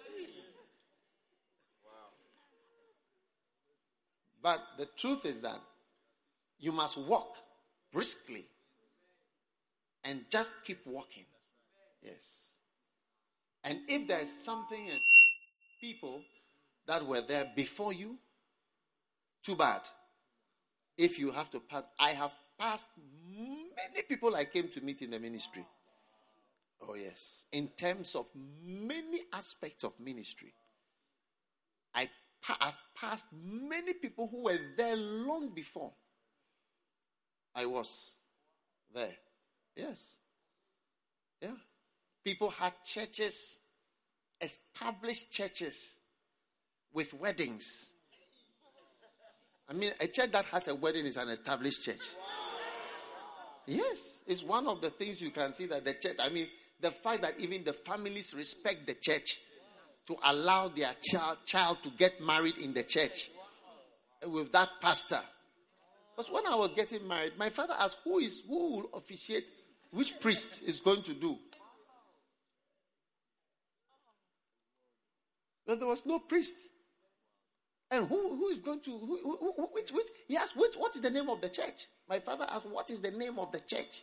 But the truth is that you must walk briskly and just keep walking. Yes. And if there is something and some people that were there before you, too bad. If you have to pass, I have passed many people I came to meet in the ministry. Oh yes. In terms of many aspects of ministry. I've passed many people who were there long before I was there. Yes. Yeah. people had churches, established churches with weddings. I mean, a church that has a wedding is an established church. Yes, it's one of the things you can see that the church, I mean, the fact that even the families respect the church to allow their child to get married in the church with that pastor. Because when I was getting married, my father asked, who will officiate, which priest is going to do? But there was no priest. And who is going to, which, he asked, what is the name of the church? My father asked, what is the name of the church?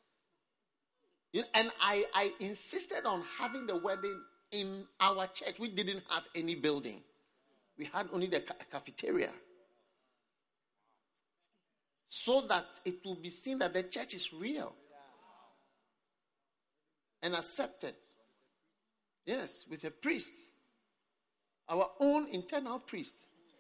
And I insisted on having the wedding in our church. We didn't have any building. We had only the cafeteria. So that it will be seen that the church is real. And accepted. Yes, with a priest. Our own internal priest.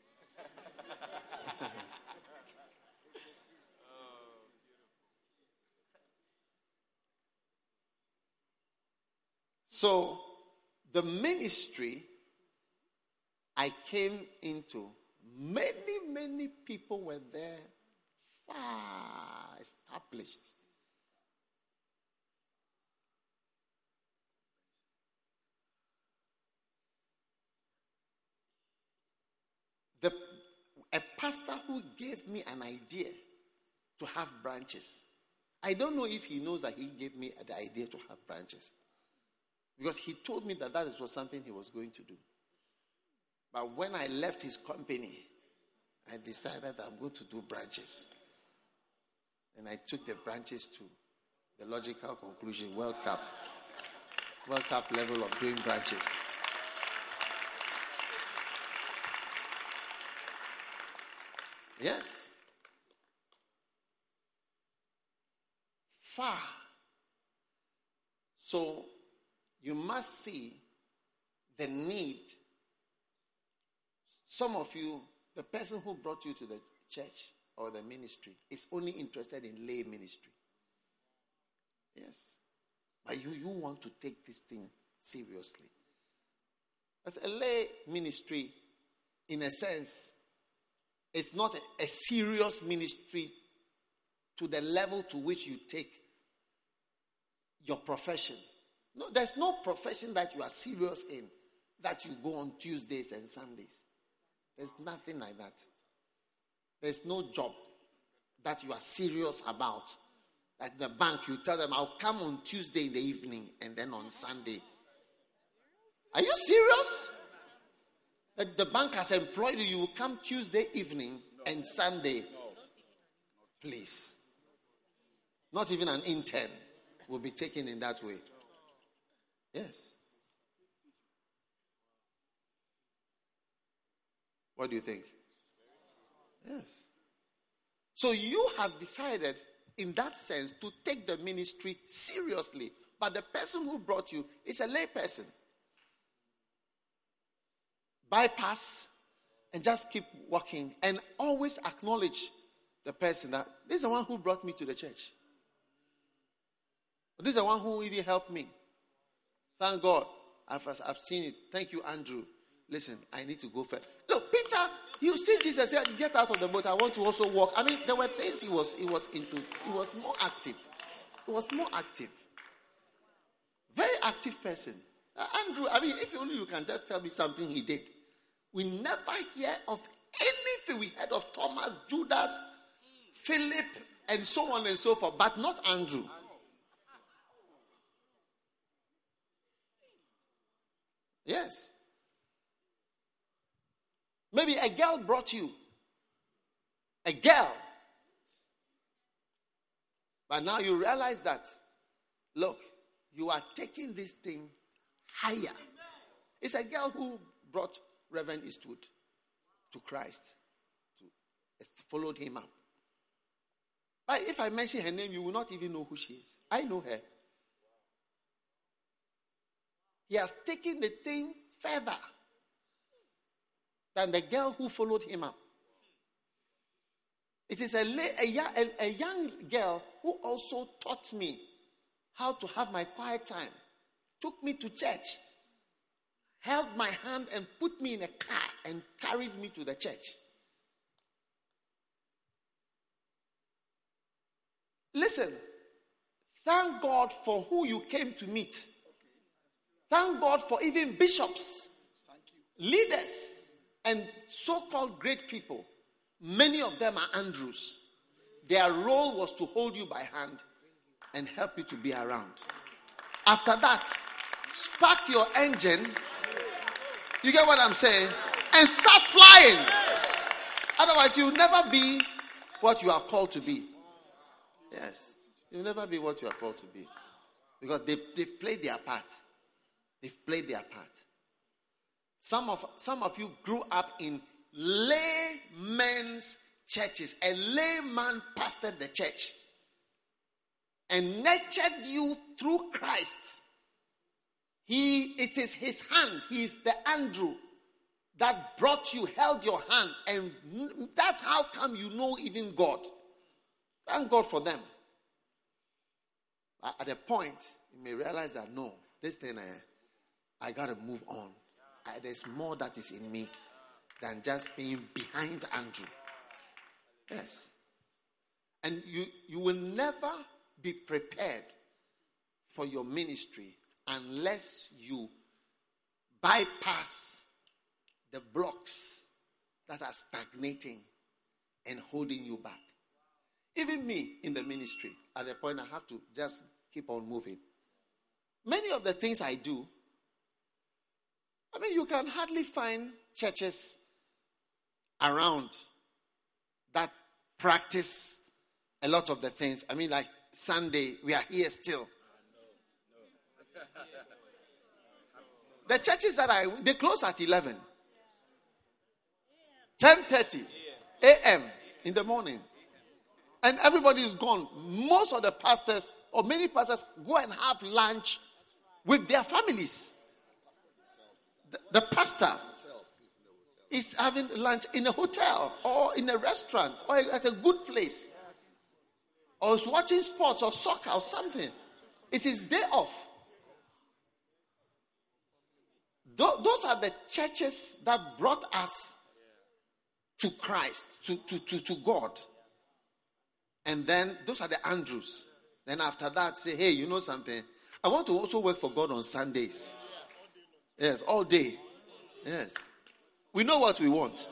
So, the ministry I came into, many people were there, far established. A pastor who gave me an idea to have branches. I don't know if he knows that he gave me the idea to have branches. Because he told me that was something he was going to do. But when I left his company, I decided I'm going to do branches. And I took the branches to the logical conclusion, World Cup level of doing branches. Yes. Far. So, you must see the need. Some of you, the person who brought you to the church or the ministry is only interested in lay ministry. Yes. But you want to take this thing seriously. As a lay ministry, in a sense, it's not a serious ministry to the level to which you take your profession. No, there's no profession that you are serious in that you go on Tuesdays and Sundays. There's nothing like that. There's no job that you are serious about. At the bank, you tell them, I'll come on Tuesday in the evening and then on Sunday. Are you serious? That the bank has employed you, you will come Tuesday evening and Sunday. Please. Not even an intern will be taken in that way. Yes. What do you think? Yes. So you have decided, in that sense, to take the ministry seriously. But the person who brought you is a lay person. Bypass and just keep walking and always acknowledge the person that this is the one who brought me to the church. This is the one who even helped me. Thank God. I've seen it. Thank you, Andrew. Listen, I need to go first. Look, Peter, you see Jesus said, get out of the boat. I want to also walk. I mean, there were things he was into. He was more active. He was more active. Very active person. Andrew, I mean, if only you can just tell me something he did. We never hear of anything. We heard of Thomas, Judas, Philip, and so on and so forth, but not Andrew. Yes. Maybe a girl brought you. A girl. But now you realize that, look, you are taking this thing higher. It's a girl who brought Reverend Eastwood to Christ, followed him up. But if I mention her name, you will not even know who she is. I know her. He has taken the thing further than the girl who followed him up. It is a young girl who also taught me how to have my quiet time. took me to church, held my hand and put me in a car and carried me to the church. Listen, thank God for who you came to meet. Thank God for even bishops, leaders, and so-called great people. Many of them are Andrews. Their role was to hold you by hand and help you to be around. After that, spark your engine. You get what I'm saying? And start flying. Otherwise, you'll never be what you are called to be. Yes. You'll never be what you are called to be. Because they've played their part. They've played their part. Some of you grew up in laymen's churches. A layman pastored the church and nurtured you through Christ. It is his hand. He is the Andrew that brought you, held your hand, and that's how come you know even God. Thank God for them. At a point, you may realize that no, this thing I got to move on. There's more that is in me than just being behind Andrew. Yes. And you will never be prepared for your ministry unless you bypass the blocks that are stagnating and holding you back. Even me in the ministry, at a point I have to just keep on moving. Many of the things I do, you can hardly find churches around that practice a lot of the things. Like Sunday, we are here still. The churches they close at 11. 10:30 a.m. in the morning. And everybody is gone. Most of the pastors, or many pastors, go and have lunch with their families. The pastor is having lunch in a hotel or in a restaurant or at a good place. Or is watching sports or soccer or something. It's his day off. Those are the churches that brought us to Christ, to God. And then those are the Andrews. Then after that, say, hey, you know something? I want to also work for God on Sundays. Yes, all day. Yes. We know what we want.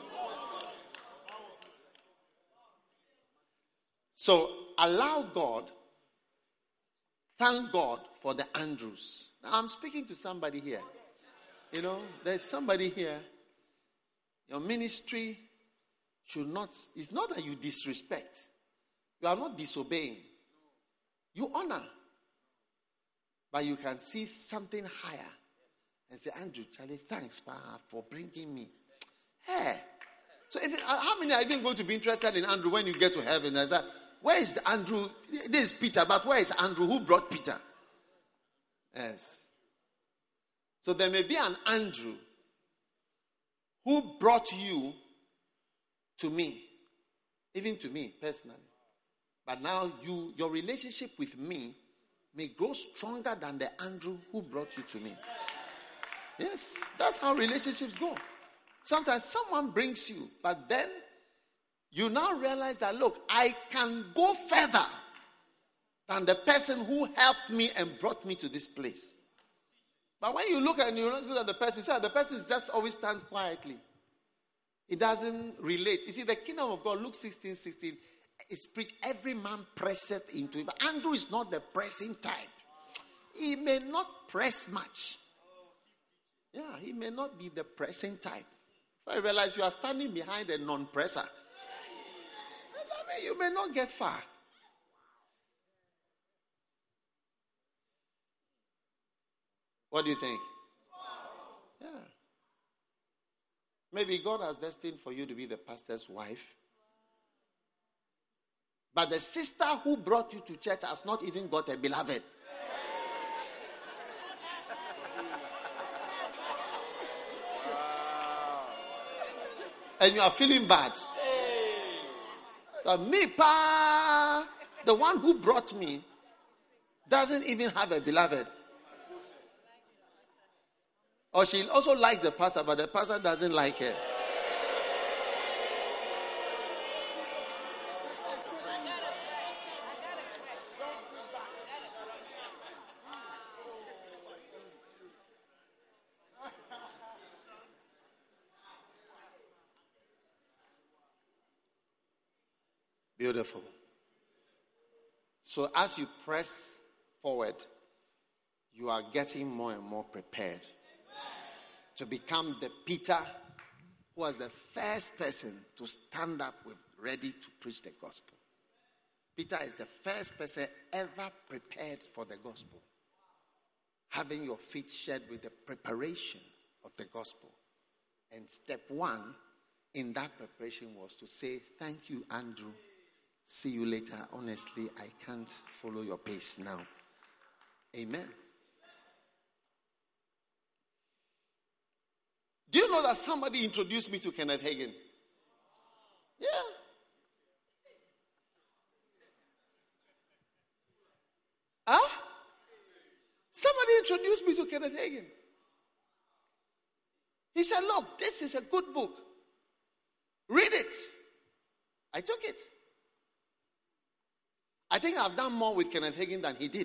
So allow God, thank God for the Andrews. Now I'm speaking to somebody here. There's somebody here. Your ministry it's not that you disrespect. You are not disobeying. You honor. But you can see something higher and say, Andrew, Charlie, thanks, Pa, for bringing me. Hey. So how many are even going to be interested in Andrew when you get to heaven? And say, where is Andrew? This is Peter, but where is Andrew? Who brought Peter? Yes. So there may be an Andrew who brought you to me, even to me personally. But now your relationship with me may grow stronger than the Andrew who brought you to me. Yes, that's how relationships go. Sometimes someone brings you, but then you now realize that, look, I can go further than the person who helped me and brought me to this place. But when you look at the person, the person just always stands quietly. It doesn't relate. You see, the kingdom of God, Luke 16:16, it's preached, every man presseth into it. But Andrew is not the pressing type. He may not press much. Yeah, he may not be the pressing type. So I realize you are standing behind a non-presser. You may not get far. What do you think? Yeah. Maybe God has destined for you to be the pastor's wife. But the sister who brought you to church has not even got a beloved. And you are feeling bad. But me, pa, the one who brought me, doesn't even have a beloved. Or she also likes the pastor, but the pastor doesn't like her. Beautiful. So as you press forward, you are getting more and more prepared to become the Peter who was the first person to stand up ready to preach the gospel. Peter is the first person ever prepared for the gospel, having your feet shed with the preparation of the gospel. And step one in that preparation was to say, thank you, Andrew. See you later. Honestly, I can't follow your pace now. Amen. Do you know that somebody introduced me to Kenneth Hagin? Yeah. Huh? Somebody introduced me to Kenneth Hagin. He said, look, this is a good book. Read it. I took it. I think I've done more with Kenneth Hagin than he did.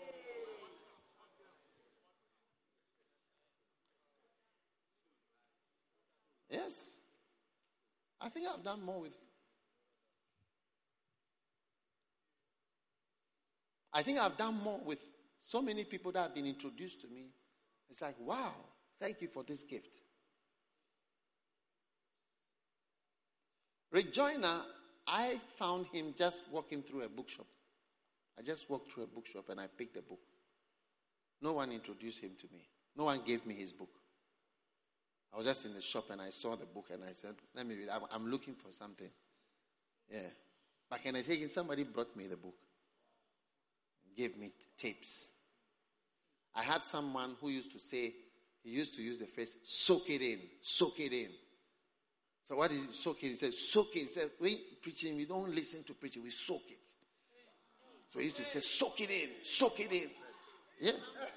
Yes. I think I've done more with him. I think I've done more with so many people that have been introduced to me. It's like, wow, thank you for this gift. Rick Joyner, I found him just walking through a bookshop. I just walked through a bookshop and I picked the book. No one introduced him to me. No one gave me his book. I was just in the shop and I saw the book and I said, let me read. I'm looking for something. Yeah. But can I take it? Somebody brought me the book. Gave me tapes. I had someone who used to say, he used to use the phrase, soak it in, soak it in. So what is soak it? He said, soak it. He said, when preaching, we don't listen to preaching, we soak it. So he used to say, soak it in, soak it in. Yes.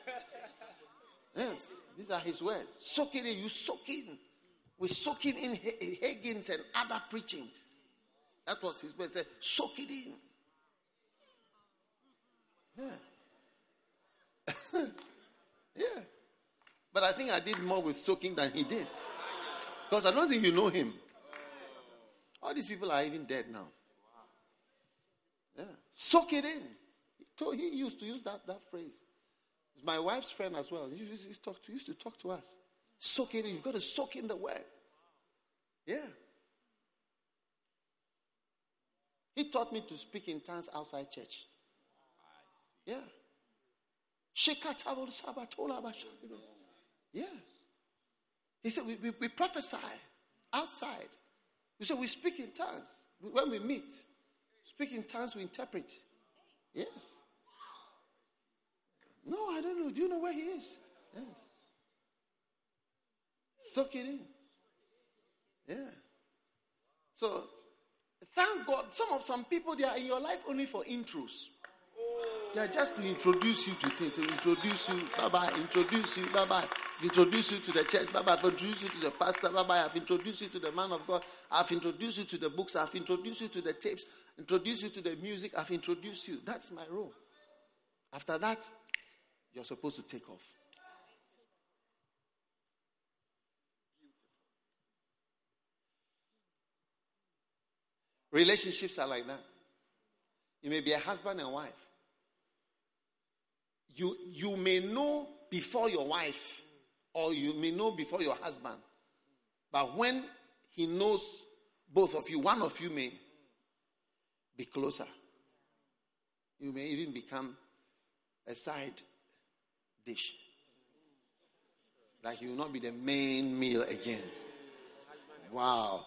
Yes. These are his words. Soak it in, you soak in. We soak it in Hagin's and other preachings. That was his word. He said, soak it in. Yeah. Yeah. But I think I did more with soaking than he did. Because I don't think you know him. All these people are even dead now. Yeah. Soak it in. He used to use that phrase. It's my wife's friend as well. He used to talk to us. Soak it in. You've got to soak in the word. Yeah. He taught me to speak in tongues outside church. Yeah. Yeah. He said, we prophesy outside. We said, we speak in tongues. When we meet, speak in tongues, we interpret. Yes. No, I don't know. Do you know where he is? Yes. Soak it in. Yeah. So, thank God. Some people, they are in your life only for intros. They are just to introduce you to things. They introduce you, bye-bye, introduce you, bye-bye. Introduce you to the church, bye-bye. I've introduced you to the pastor, bye-bye. I've introduced you to the man of God. I've introduced you to the books. I've introduced you to the tapes. Introduced you to the music. I've introduced you. That's my role. After that, you're supposed to take off. Relationships are like that. You may be a husband and wife. You may know before your wife, or you may know before your husband. But when he knows both of you, one of you may be closer. You may even become a side dish. Like you will not be the main meal again. Wow.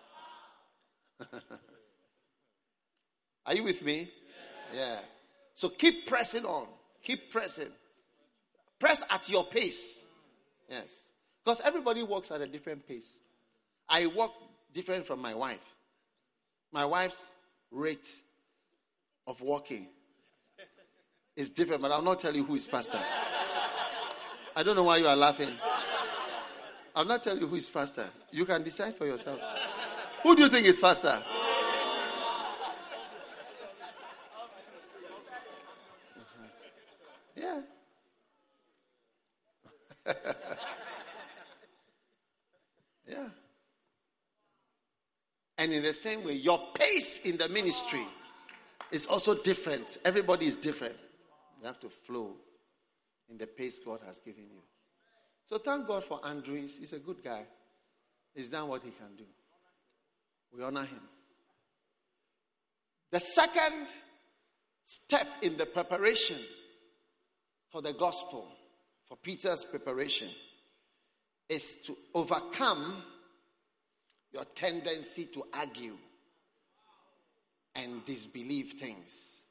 Are you with me? Yeah. So keep pressing on. Keep pressing. Press at your pace. Yes. Because everybody walks at a different pace. I walk different from my wife. My wife's rate of walking is different, but I'll not tell you who is faster. I don't know why you are laughing. I'll not tell you who is faster. You can decide for yourself. Who do you think is faster? Yeah. Yeah. And in the same way, your pace in the ministry is also different. Everybody is different. You have to flow in the pace God has given you. So thank God for Andrew. He's a good guy. He's done what he can do. We honor him. The second step in the preparation for the gospel, for Peter's preparation, is to overcome your tendency to argue and disbelieve things.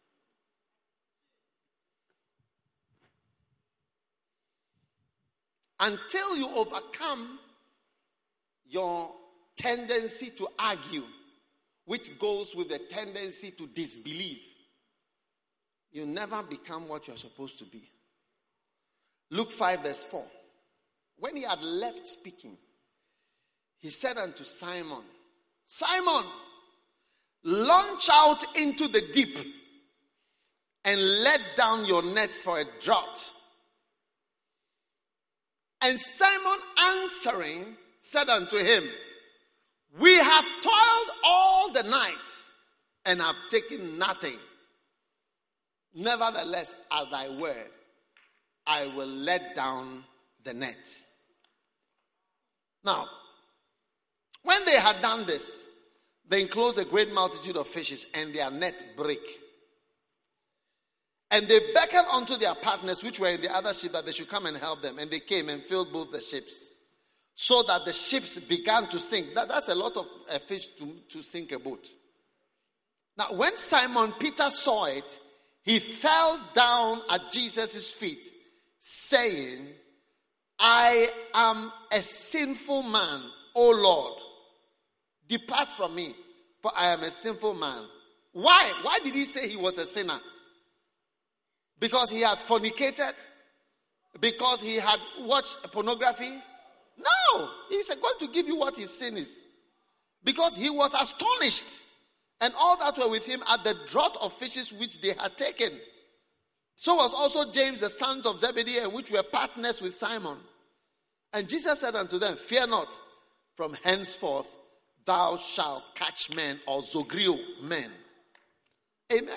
Until you overcome your tendency to argue, which goes with the tendency to disbelieve, you never become what you're supposed to be. Luke 5 verse 4. When he had left speaking, he said unto Simon, Simon, launch out into the deep and let down your nets for a draught. And Simon answering said unto him, we have toiled all the night and have taken nothing. Nevertheless, at thy word, I will let down the net. Now, when they had done this, they enclosed a great multitude of fishes, and their net brake. And they beckoned unto their partners, which were in the other ship, that they should come and help them. And they came and filled both the ships, so that the ships began to sink. That's a lot of fish to sink a boat. Now, when Simon Peter saw it, he fell down at Jesus' feet, saying, I am a sinful man, O Lord. Depart from me, for I am a sinful man. Why? Why did he say he was a sinner? Because he had fornicated? Because he had watched pornography? No. He's going to give you what his sin is. Because he was astonished, and all that were with him at the draught of fishes which they had taken. So was also James, the sons of Zebedee, which were partners with Simon. And Jesus said unto them, fear not, from henceforth thou shalt catch men, or zogrio men. Amen.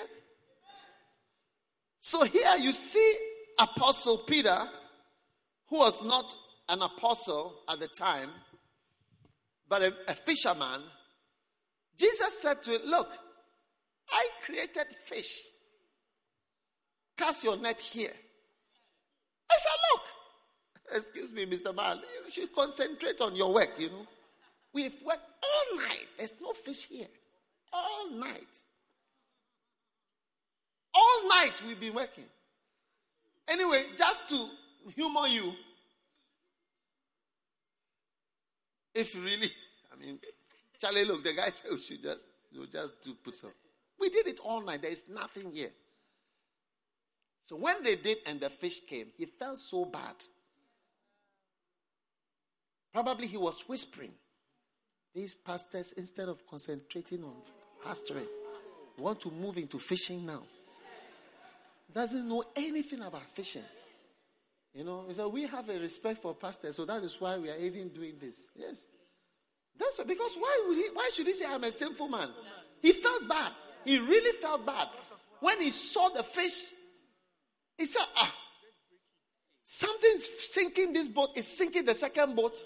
So here you see Apostle Peter, who was not an apostle at the time, but a fisherman. Jesus said to him, look, I created fish. Cast your net here. I said, look, excuse me, Mr. Man, you should concentrate on your work, you know. We've worked all night. There's no fish here. All night. All night we've been working. Anyway, just to humor you, if you really, Charlie, look, the guy said we should just put some. We did it all night. There is nothing here. So when they did and the fish came, he felt so bad. Probably he was whispering. These pastors, instead of concentrating on pastoring, want to move into fishing now. Doesn't know anything about fishing. You know, so we have a respect for pastors, so that is why we are even doing this. Yes. That's because why should he say I'm a sinful man? He felt bad. He really felt bad. When he saw the fish, he said, something's sinking this boat. It's sinking the second boat.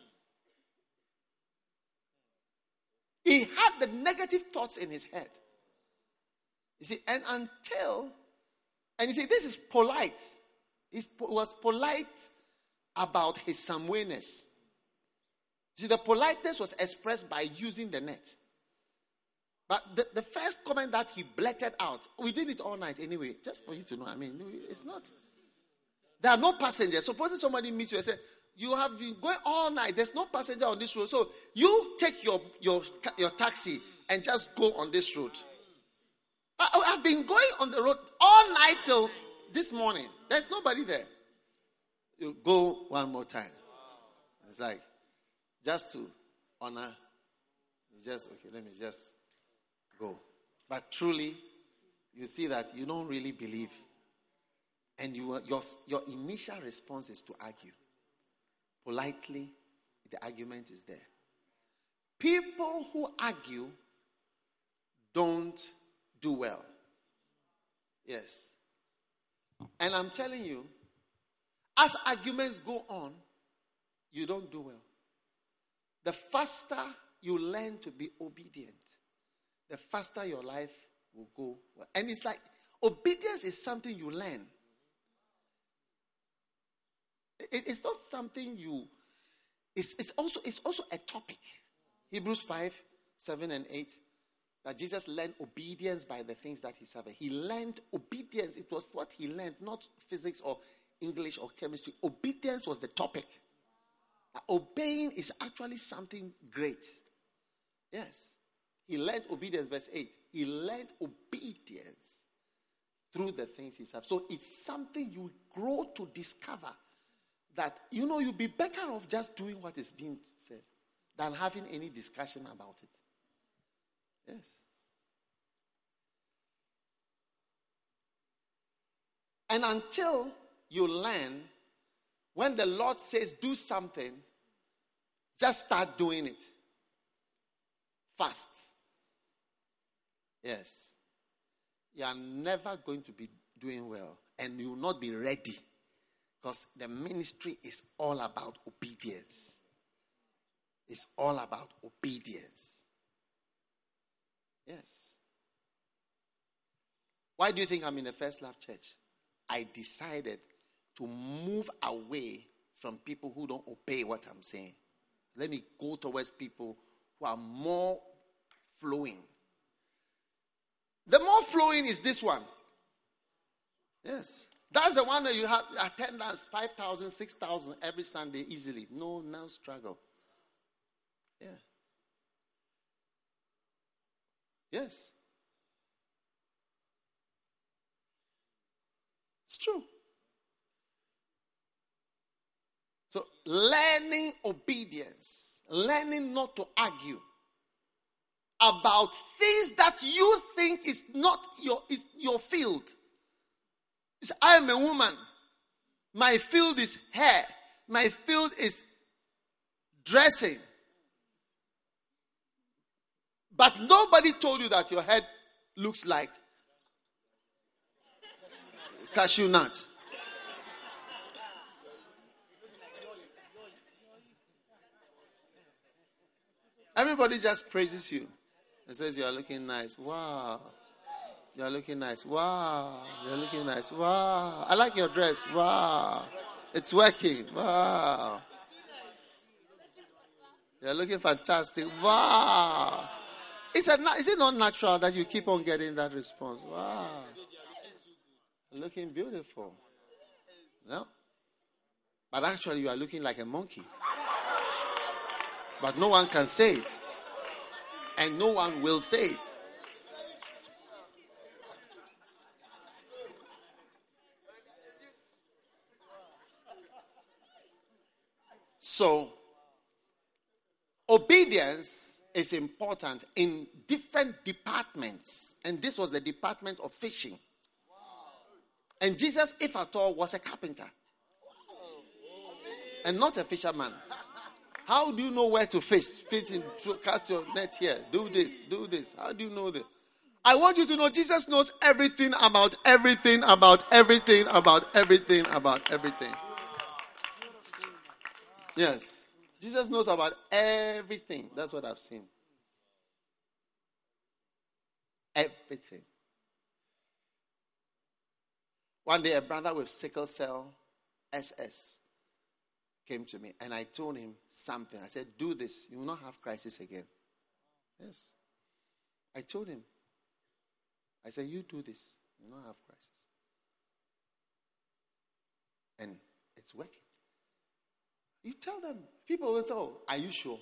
He had the negative thoughts in his head. You see, and you see, this is polite. He was polite about his somewhereness. See, the politeness was expressed by using the net. But the first comment that he blurted out, we did it all night anyway, just for you to know. It's not. There are no passengers. Supposing somebody meets you and says, you have been going all night. There's no passenger on this road. So you take your taxi and just go on this road. I've been going on the road all night till this morning. There's nobody there. You go one more time. It's like, just to honor. Let me just go. But truly, you see that you don't really believe. And your initial response is to argue. Politely, the argument is there. People who argue don't do well. Yes. And I'm telling you, as arguments go on, you don't do well. The faster you learn to be obedient, the faster your life will go well. And it's like obedience is something you learn. It's not something you. It's also a topic. Hebrews 5, 7 and 8. That Jesus learned obedience by the things that he suffered. He learned obedience. It was what he learned, not physics or English or chemistry. Obedience was the topic. Obeying is actually something great. Yes. He learned obedience, verse 8. He learned obedience through the things he suffered. So it's something you grow to discover that, you'll be better off just doing what is being said than having any discussion about it. Yes. And until you learn, when the Lord says do something, just start doing it. Fast. Yes. You are never going to be doing well, and you will not be ready, because the ministry is all about obedience. It's all about obedience. Yes. Why do you think I'm in the First Love Church? I decided to move away from people who don't obey what I'm saying. Let me go towards people who are more flowing. The more flowing is this one. Yes. That's the one that you have attendance 5,000, 6,000 every Sunday easily. No struggle. Yeah. Yes. It's true. So, learning obedience, learning not to argue about things that you think is not your field. You say, I am a woman. My field is hair. My field is dressing. But nobody told you that your head looks like cashew nut. Everybody just praises you and says you are looking nice. Wow. You are looking nice. Wow. You are looking nice. Wow. I like your dress. Wow. It's working. Wow. You are looking fantastic. Wow. Is it not natural that you keep on getting that response? Wow. Looking beautiful. No? But actually you are looking like a monkey. But no one can say it. And no one will say it. So, obedience is important in different departments. And this was the department of fishing. And Jesus, if at all, was a carpenter. And not a fisherman. How do you know where to fish? Cast your net here. Do this. How do you know this? I want you to know Jesus knows everything about everything, about everything, about everything, about everything. Yes. Jesus knows about everything. That's what I've seen. Everything. One day, a brother with sickle cell SS came to me, and I told him something. I said, do this. You will not have crisis again. Yes. I told him. I said, you do this. You will not have crisis. And it's working. You tell them. People will say, oh, are you sure?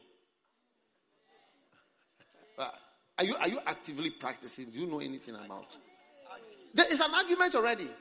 Are you actively practicing? Do you know anything about it? There is an argument already.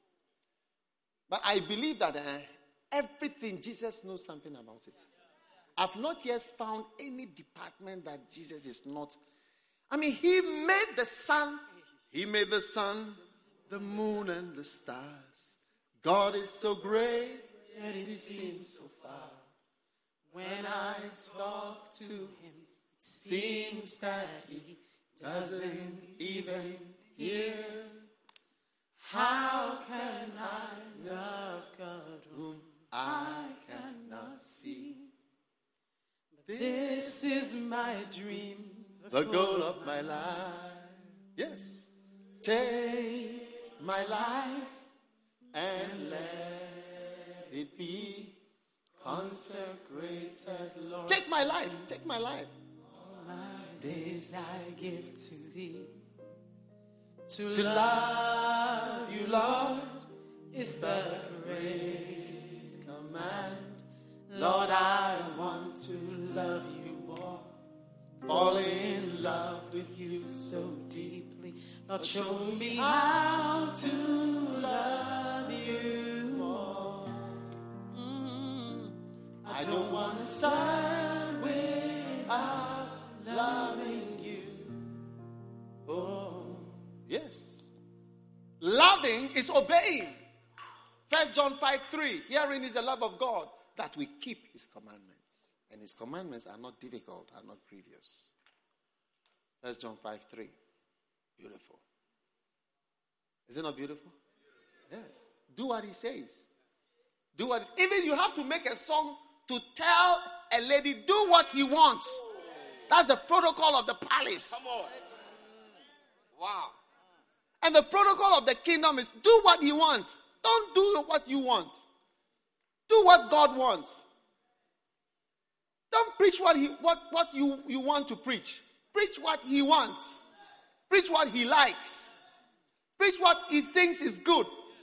But I believe that everything, Jesus knows something about it. I've not yet found any department that Jesus is not. I mean, he made the sun. He made the sun, the moon, and the stars. God is so great that he seems so far. When I talk to him, it seems that he doesn't even hear. How can I love God whom I cannot see? This is my dream, the goal of my life. Yes. Take my life and let it be consecrated, Lord. Take my life. Take my life. All my days I give to thee. To love you, Lord, is the great command. Lord, I want to love you more. Fall in love with you so deeply. Lord, show me how to love you more. I don't want to serve without loving you. Oh, yes. Loving is obeying. 1 John 5:3. Herein is the love of God, that we keep his commandments. And his commandments are not difficult, are not grievous. 1 John 5:3. Beautiful. Is it not beautiful? Yes. Do what he says. Do what. Even you have to make a song to tell a lady, do what he wants. That's the protocol of the palace. Come on. Wow. And the protocol of the kingdom is do what he wants. Don't do what you want. Do what God wants. Don't preach what you want to preach. Preach what he wants. Preach what he likes. Preach what he thinks is good.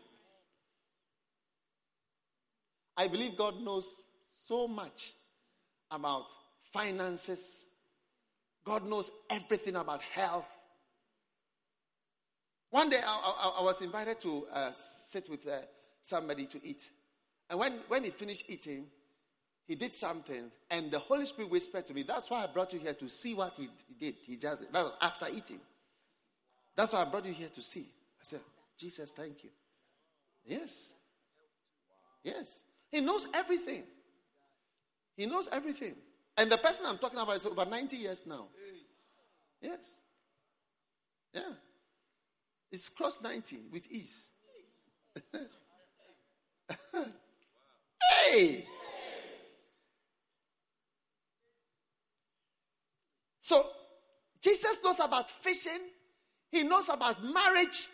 I believe God knows so much about finances. God knows everything about health. One day I was invited to sit with somebody to eat. And when he finished eating, he did something. And the Holy Spirit whispered to me, that's why I brought you here to see what he did. That was after eating. That's why I brought you here to see. I said, Jesus, thank you. Yes. Yes. He knows everything. He knows everything. And the person I'm talking about is over 90 years now. Yes. Yeah. It's crossed 90 with ease. Hey! So, Jesus knows about fishing. He knows about marriage.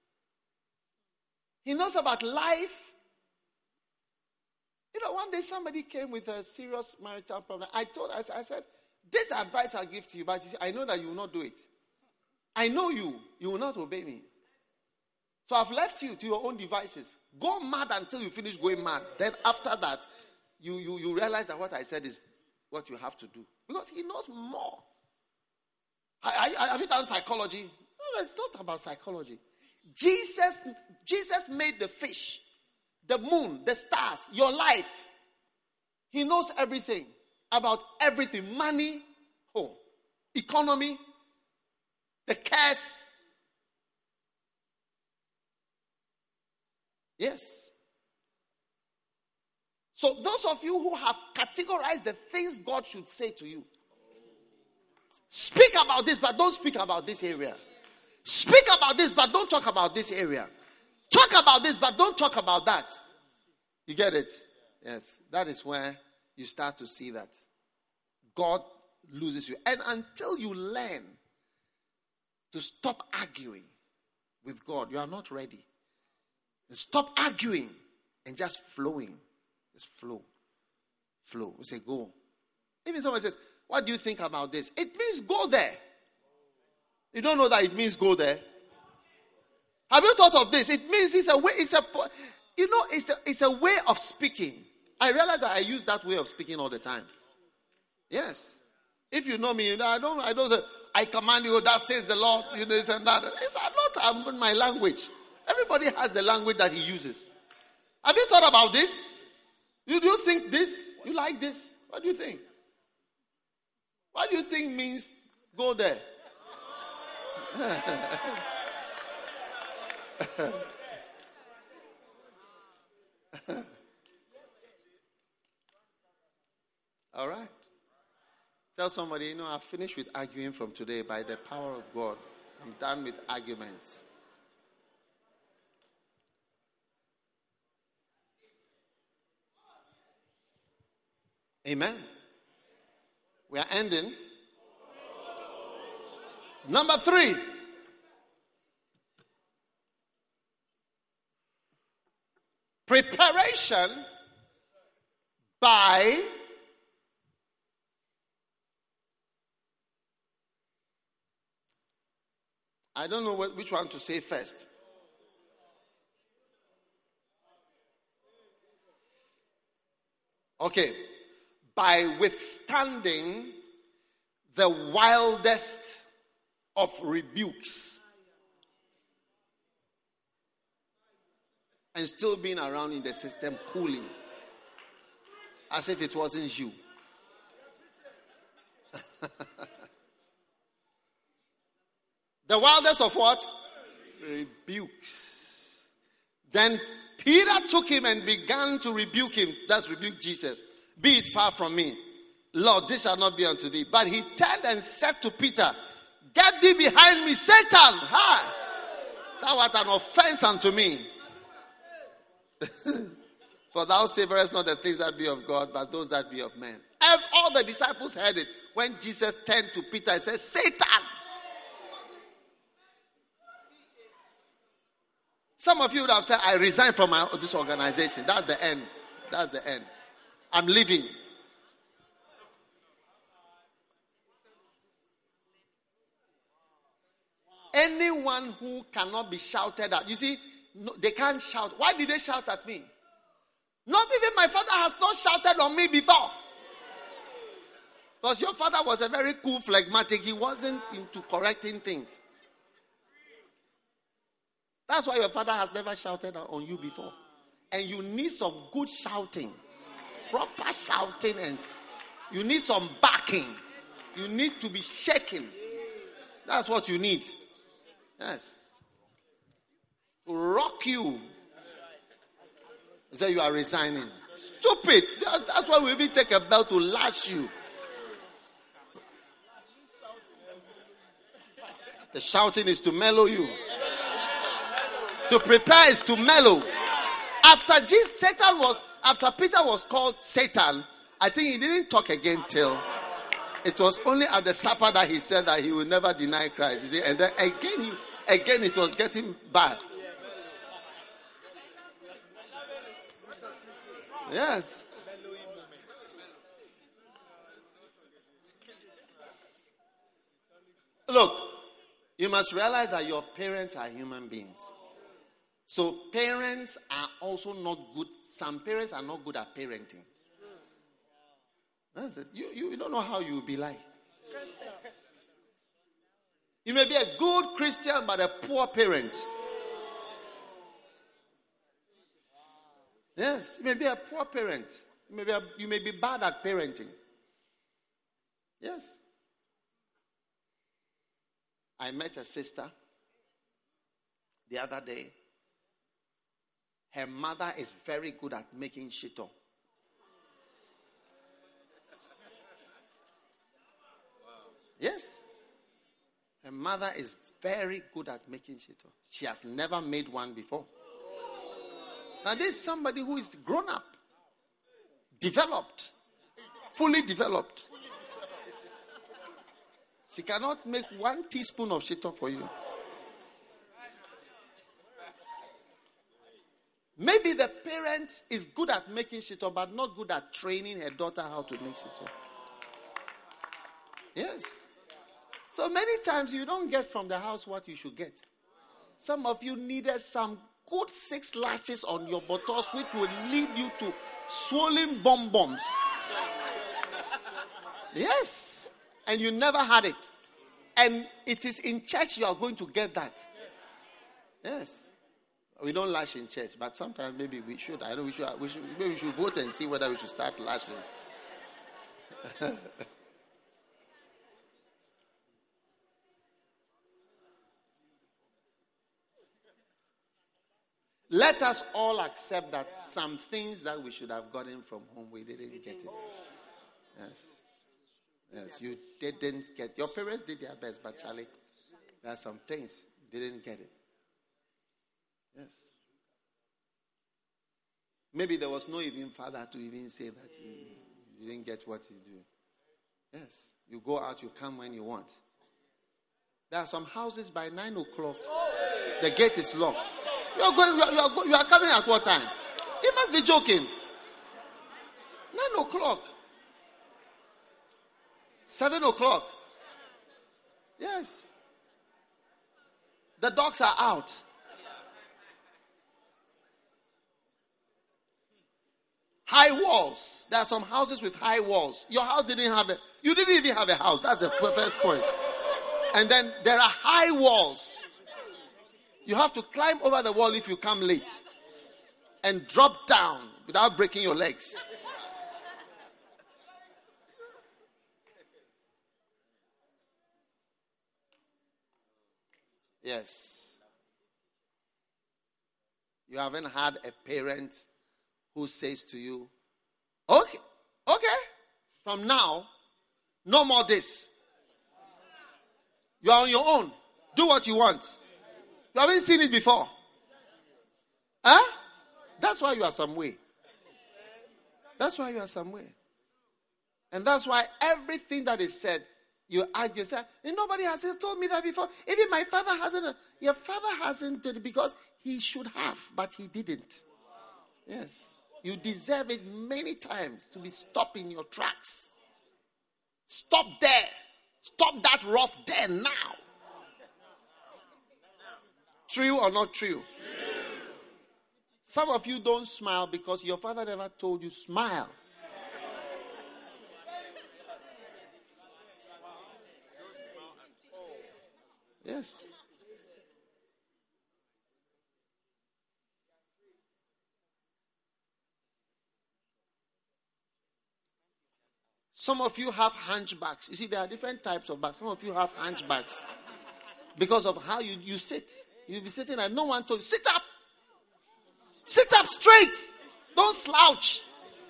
He knows about life. You know, one day somebody came with a serious marital problem. I said, this advice I give to you, but I know that you will not do it. I know you will not obey me. So I've left you to your own devices. Go mad until you finish going mad. Then after that, you realize that what I said is what you have to do. Because he knows more. Have you done psychology? No, it's not about psychology. Jesus made the fish, the moon, the stars, your life. He knows everything about everything. Money, economy, the curse. Yes. So those of you who have categorized the things God should say to you, speak about this, but don't speak about this area. Speak about this, but don't talk about this area. Talk about this, but don't talk about that. You get it? Yes. That is where you start to see that God loses you. And until you learn to stop arguing with God, you are not ready. Stop arguing and just flowing. Just flow. Flow. We say go. Even someone says, what do you think about this? It means go there. You don't know that it means go there. Have you thought of this? It means it's a way, it's a way of speaking. I realize that I use that way of speaking all the time. Yes. If you know me, I don't say, I command you, that says the Lord, this and that. It's not my language. Everybody has the language that he uses. Have you thought about this? Do you think this? You like this? What do you think? What do you think means go there? All right. Tell somebody, I've finished with arguing from today by the power of God. I'm done with arguments. Amen. We are ending. Number 3. Preparation by I don't know which one to say first. Okay. By withstanding the wildest of rebukes and still being around in the system coolly as if it wasn't you. The wildest of what? Rebukes. Then Peter took him and began to rebuke him. That's rebuke Jesus. Be it far from me. Lord, this shall not be unto thee. But he turned and said to Peter, Get thee behind me, Satan. Ha! Thou art an offense unto me. For thou savorest not the things that be of God, but those that be of men. And all the disciples heard it when Jesus turned to Peter and said, Satan. Some of you would have said, I resign from this organization. That's the end. That's the end. I'm leaving. Anyone who cannot be shouted at. You see, no, they can't shout. Why did they shout at me? Not even my father has not shouted on me before. Because your father was a very cool phlegmatic. He wasn't into correcting things. That's why your father has never shouted on you before. And you need some good shouting. Proper shouting, and you need some backing. You need to be shaken. That's what you need. Yes. To rock you. Say you are resigning. Stupid. That's why we even take a belt to lash you. The shouting is to mellow you. To prepare is to mellow. After Peter was called Satan, I think he didn't talk again till it was only at the supper that he said that he will never deny Christ. You see? And then again it was getting bad. Yes. Look, you must realize that your parents are human beings. So parents are also not good. Some parents are not good at parenting. That's it. You don't know how you will be like. You may be a good Christian but a poor parent. Yes, you may be a poor parent. You may be bad at parenting. Yes. I met a sister the other day. Her mother is very good at making shito. Yes. Her mother is very good at making shito. She has never made one before. Now this is somebody who is grown up, developed, fully developed. She cannot make 1 teaspoon of shito for you. Maybe the parent is good at making shito, but not good at training her daughter how to make shito. Yes. So many times you don't get from the house what you should get. Some of you needed some good 6 lashes on your buttocks, which will lead you to swollen bum-bums. Yes. And you never had it. And it is in church you are going to get that. Yes. We don't lash in church, but sometimes maybe we should. I know maybe we should vote and see whether we should start lashing. Let us all accept that some things that we should have gotten from home, we didn't get it. Yes, you didn't get. Your parents did their best, but Charlie, there are some things you didn't get it. Yes. Maybe there was no even father to even say that you didn't get what he's doing. Yes. You go out, you come when you want. There are some houses by 9 o'clock. The gate is locked. You are coming at what time? You must be joking. 9 o'clock. 7 o'clock. Yes. The dogs are out. High walls. There are some houses with high walls. Your house didn't have you didn't even have a house. That's the first point. And then there are high walls. You have to climb over the wall if you come late. And drop down without breaking your legs. Yes. You haven't had a parent who says to you, okay, from now, no more this. You are on your own. Do what you want. You haven't seen it before. Huh? That's why you are some way. That's why you are some way. And that's why everything that is said, you argue, say, nobody has told me that before. Even my father hasn't. Your father hasn't did it because he should have, but he didn't. Yes. You deserve it many times to be stopped in your tracks. Stop there. Stop that rough there now. True or not true? Some of you don't smile because your father never told you smile. Yes. Some of you have hunchbacks. You see, there are different types of backs. Some of you have hunchbacks because of how you sit. You'll be sitting and no one told you, sit up. Sit up straight. Don't slouch.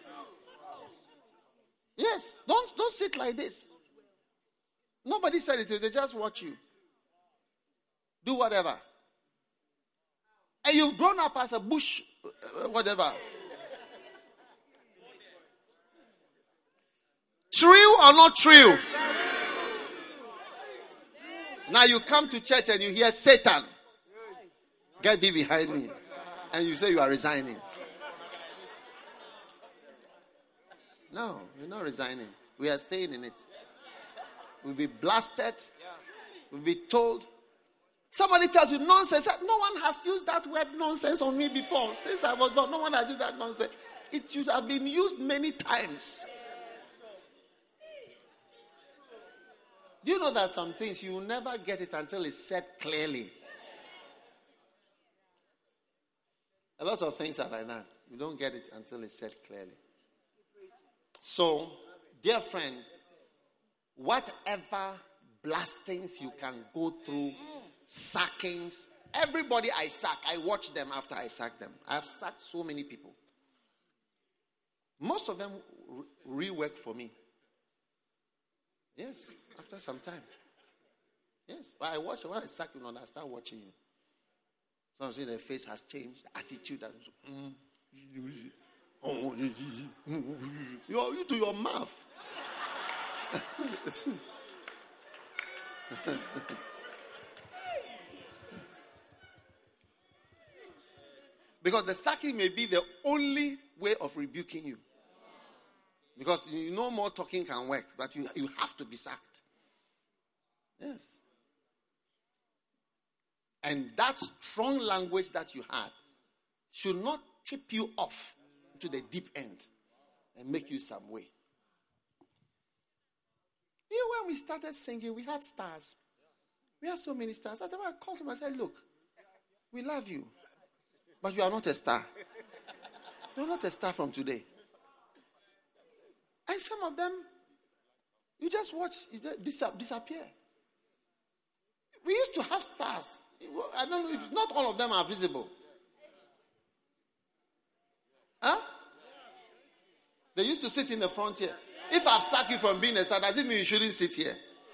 Yes, don't sit like this. Nobody said it. They just watch you. Do whatever. And you've grown up as a bush, whatever. True or not true? Now you come to church and you hear Satan. Get thee behind me. And you say you are resigning. No, you're not resigning. We are staying in it. We'll be blasted. We'll be told. Somebody tells you nonsense. No one has used that word nonsense on me before. Since I was born, no one has used that nonsense. It should have been used many times. Do you know that some things you will never get it until it's said clearly? A lot of things are like that. You don't get it until it's said clearly. So, dear friend, whatever blastings you can go through, sackings, everybody I sack, I watch them after I sack them. I have sacked so many people. Most of them rework for me. Yes, after some time. Yes, but I watch when I sack you, I start watching you. Some say their face has changed, the attitude has you to your mouth. Because the sacking may be the only way of rebuking you. Because you know more talking can work, but you have to be sacked. Yes. And that strong language that you had should not tip you off to the deep end and make you some way. You know, when we started singing, we had stars. We had so many stars. I called them and said, look, we love you, but you are not a star. You're not a star from today. And some of them, you just watch, you just disappear. We used to have stars. I don't know if not all of them are visible. Huh? They used to sit in the front here. If I've sacked you from being a star, does it mean you shouldn't sit here?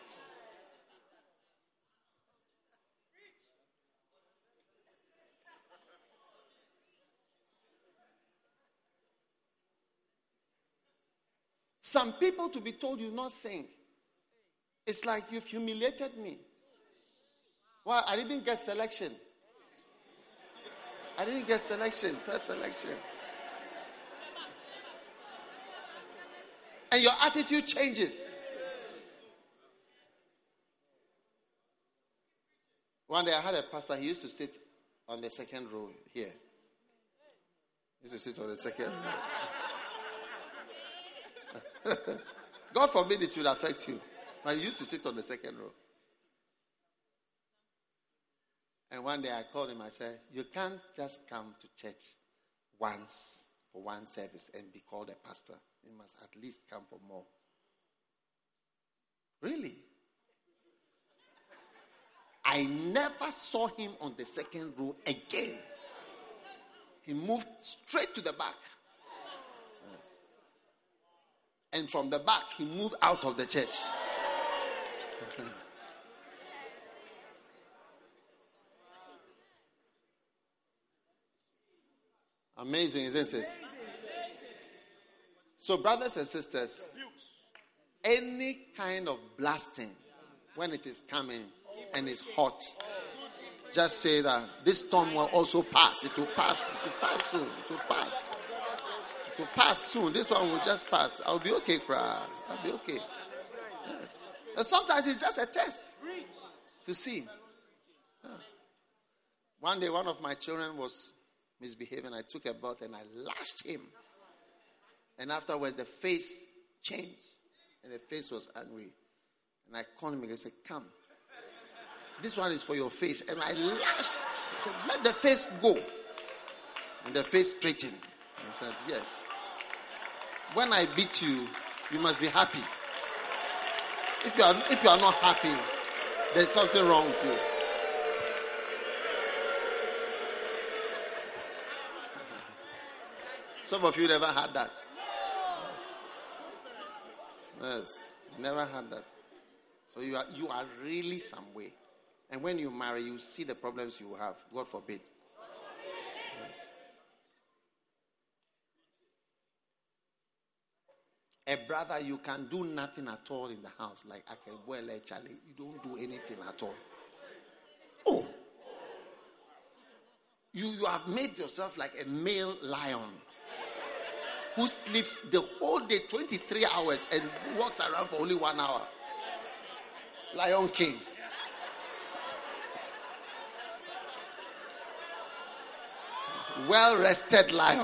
Some people to be told you not sing. It's like you've humiliated me. Well, I didn't get selection. First selection. And your attitude changes. One day I had a pastor, he used to sit on the second row here. He used to sit on the second row. God forbid it should affect you. But he used to sit on the second row. And one day I called him, I said, you can't just come to church once for one service and be called a pastor. You must at least come for more. Really? I never saw him on the second row again. He moved straight to the back. Yes. And from the back, he moved out of the church. Amazing, isn't it? So, brothers and sisters, any kind of blasting, when it is coming and it's hot, just say that this storm will also pass. It will pass. It will pass soon. It will pass. It will pass soon. This one will just pass. I'll be okay, cry. I'll be okay. Yes. And sometimes it's just a test to see. One day, one of my children was misbehaving. I took a belt and I lashed him. And afterwards, the face changed. And the face was angry. And I called him and I said, come. This one is for your face. And I lashed. I said, let the face go. And the face straightened. And I said, yes. When I beat you, you must be happy. If you are not happy, there's something wrong with you. Some of you never had that. Yes, never had that. So you are really some way. And when you marry, you see the problems you have. God forbid. Yes. A brother, you can do nothing at all in the house. Like Akewele, Charlie, you don't do anything at all. Oh, you have made yourself like a male lion who sleeps the whole day, 23 hours, and walks around for only 1 hour. Lion King. Well-rested lion.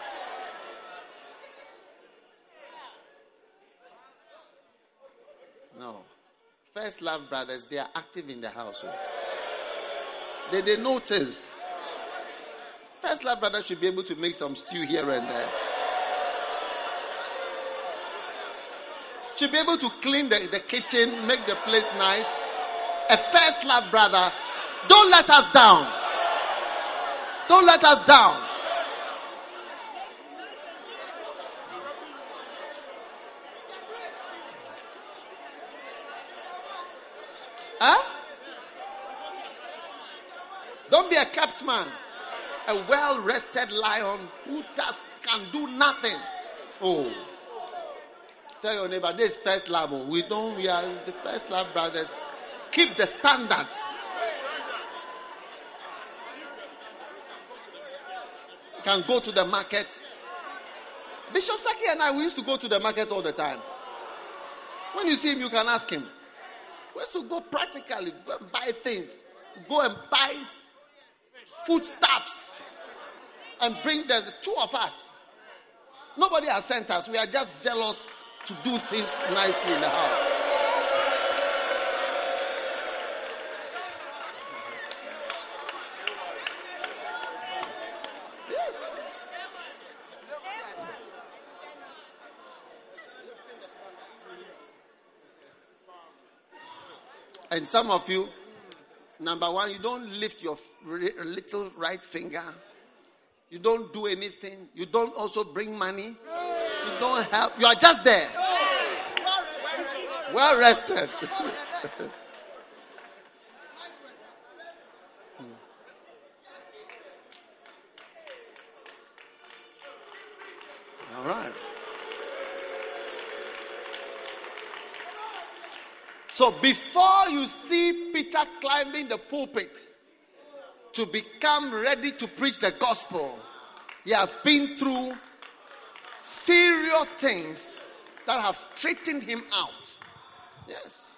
No. First Love brothers, they are active in the household. They know things. First Love brothers should be able to make some stew here and there. Should be able to clean the kitchen, make the place nice. A First Love brother, don't let us down. Don't let us down. Huh? Don't be a kept man. A well-rested lion who can do nothing. Oh. Tell your neighbor, this is First Love. We are the First Love brothers. Keep the standards. Can go to the market. Bishop Saki and I, we used to go to the market all the time. When you see him, you can ask him. We used to go practically, go and buy things. Go and buy foodstuffs. And bring the two of us. Nobody has sent us. We are just zealous to do things nicely in the house. Yes. And some of you, number one, you don't lift your little right finger. You don't do anything. You don't also bring money. You don't help. You are just there. Well rested. All right. So before you see Peter climbing the pulpit to become ready to preach the gospel, he has been through serious things that have straightened him out. Yes.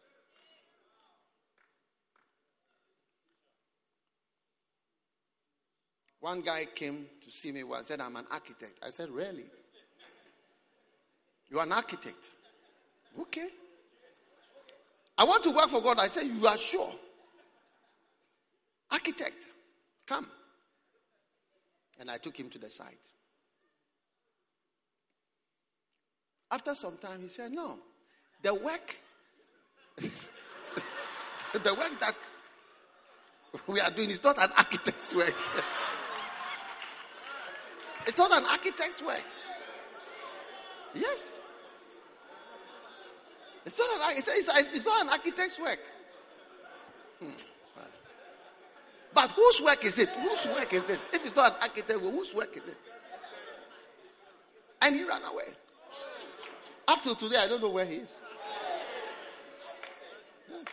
One guy came to see me once and said, I'm an architect. I said, really? You are an architect? Okay. I want to work for God. I said, you are sure? Architect, come. And I took him to the site. After some time, he said, no, the work, the work that we are doing is not an architect's work. It's not an architect's work. Yes. It's not an architect's work. But whose work is it? Whose work is it? If it's not an architect, whose work is it? And he ran away. Up till today, I don't know where he is. Yes.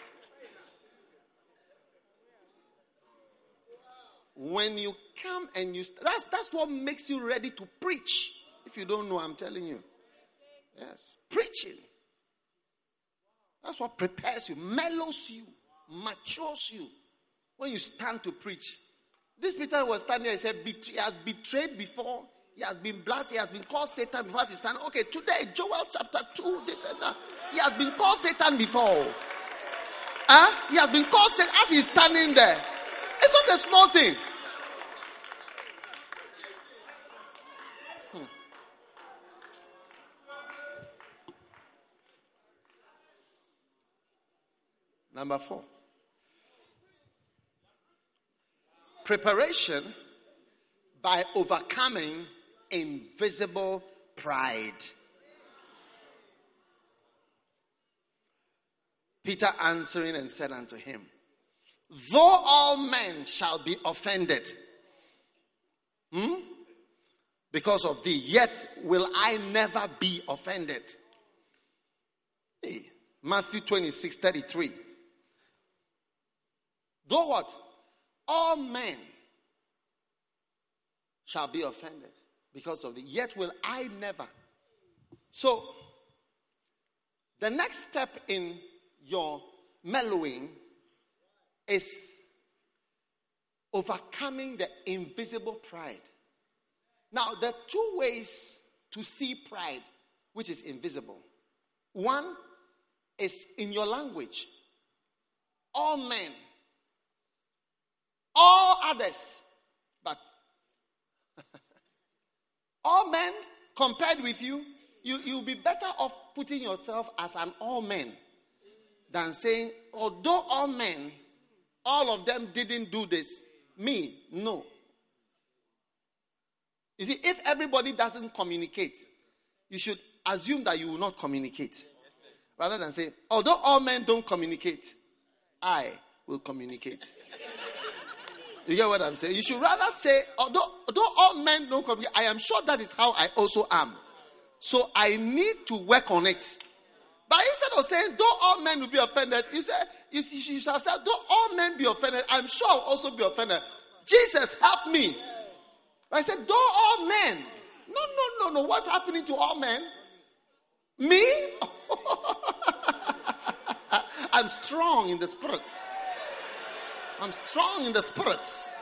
When you come and that's what makes you ready to preach. If you don't know, I'm telling you. Yes. Preaching. That's what prepares you, mellows you, matures you. When you stand to preach. This Peter was standing there, he said, he has betrayed before, he has been blasted, he has been called Satan before he's standing. Okay, today, Joel chapter 2, this and that. He has been called Satan before. He has been called Satan as he's standing there. It's not a small thing. Number 4. Preparation by overcoming invisible pride. Peter answering and said unto him, though all men shall be offended because of thee, yet will I never be offended. Hey, Matthew 26:33. Though what? All men shall be offended because of it, yet will I never. So, the next step in your mellowing is overcoming the invisible pride. Now, there are two ways to see pride, which is invisible. One is in your language. All men. All others, but all men compared with you, you'll be better off putting yourself as an all men than saying, although all men, all of them didn't do this, me, no. You see, if everybody doesn't communicate, you should assume that you will not communicate. Rather than say, although all men don't communicate, I will communicate. You get what I'm saying? You should rather say, although all men don't communicate, I am sure that is how I also am. So I need to work on it. But instead of saying, though all men will be offended, you shall say, though all men be offended, I'm sure I'll also be offended. Jesus, help me. I said, though all men. No. What's happening to all men? Me? I'm strong in the spirits. I'm strong in the spirits.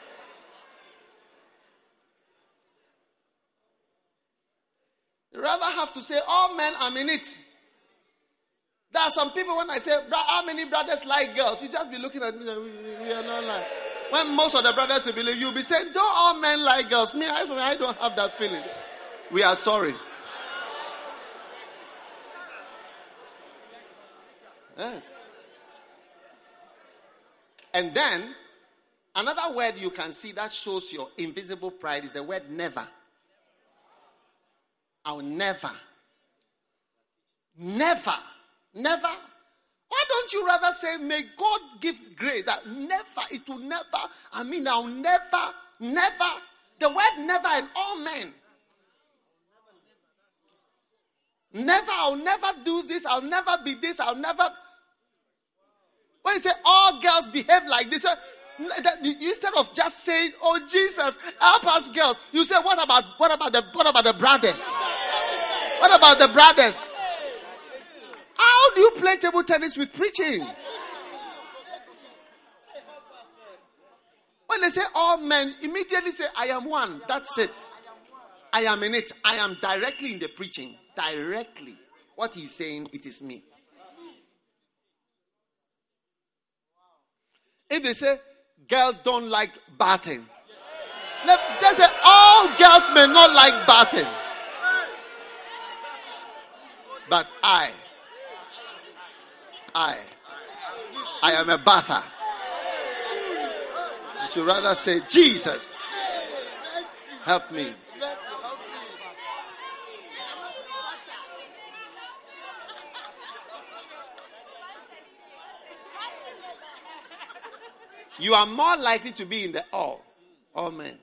You rather have to say, all men, I'm in it. There are some people, when I say, how many brothers like girls? You just be looking at me, we are not like. When most of the brothers will believe, you'll be saying, don't all men like girls? Me, I don't have that feeling. We are sorry. Yes. And then, Another word you can see that shows your invisible pride is the word never. I'll never. Never. Never. Why don't you rather say, may God give grace that never, it will never, I'll never, never. The word never in all men. Never, I'll never do this, I'll never be this, I'll never. When you say all girls behave like this, instead of just saying, oh Jesus, help us girls, you say, what about the brothers? What about the brothers? How do you play table tennis with preaching? When they say all men, immediately say, I am one. That's it. I am in it. I am directly in the preaching. Directly. What he's saying, it is me. If they say, girls don't like bathing, they say, all girls may not like bathing. But I am a bather. You should rather say, Jesus, help me. You are more likely to be in the all men.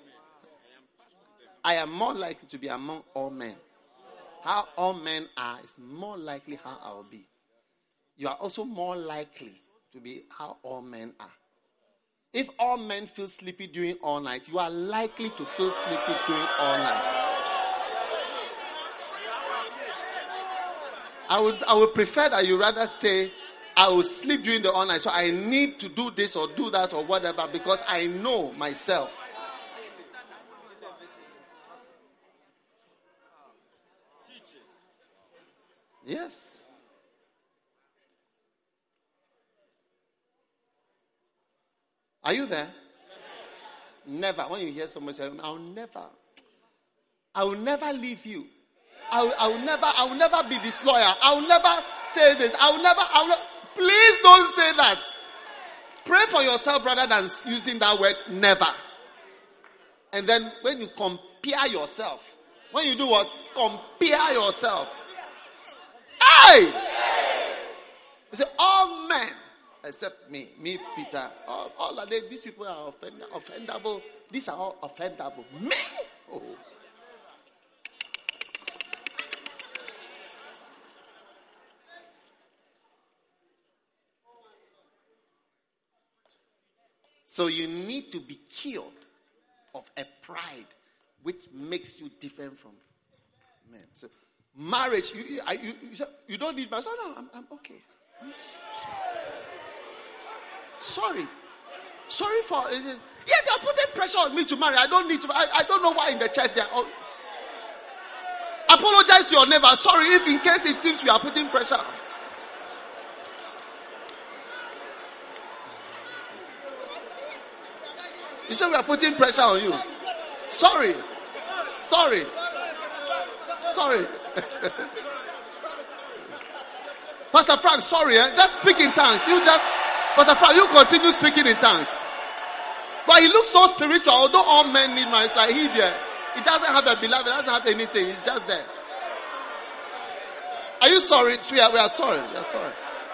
I am more likely to be among all men. How all men are is more likely how I will be. You are also more likely to be how all men are. If all men feel sleepy during all night, you are likely to feel sleepy during all night. I would prefer that you rather say, I will sleep during the all night, so I need to do this or do that or whatever because I know myself. Yes. Are you there? Never. When you hear someone say, I will never leave you. I will never be disloyal. I will never say this. I will never. Please don't say that. Pray for yourself rather than using that word never. And then when you compare yourself, when you do what? Compare yourself. Hey! You say, all men, except me, Peter, all of them, these people are offendable. These are all offendable. Me? Oh. So you need to be killed of a pride which makes you different from men. So marriage, you don't need marriage. Oh, no, I'm okay. Sorry for they're putting pressure on me to marry. I don't need to. I don't know why in the church they're all. Apologize to your neighbor. Sorry if in case it seems we are putting pressure. You say we are putting pressure on you. Sorry. Pastor Frank, sorry. Just speak in tongues. Pastor Frank, you continue speaking in tongues. But he looks so spiritual. Although all men need marriage, like he there. He doesn't have a beloved. He doesn't have anything. He's just there. Are you sorry? We are sorry. We are sorry.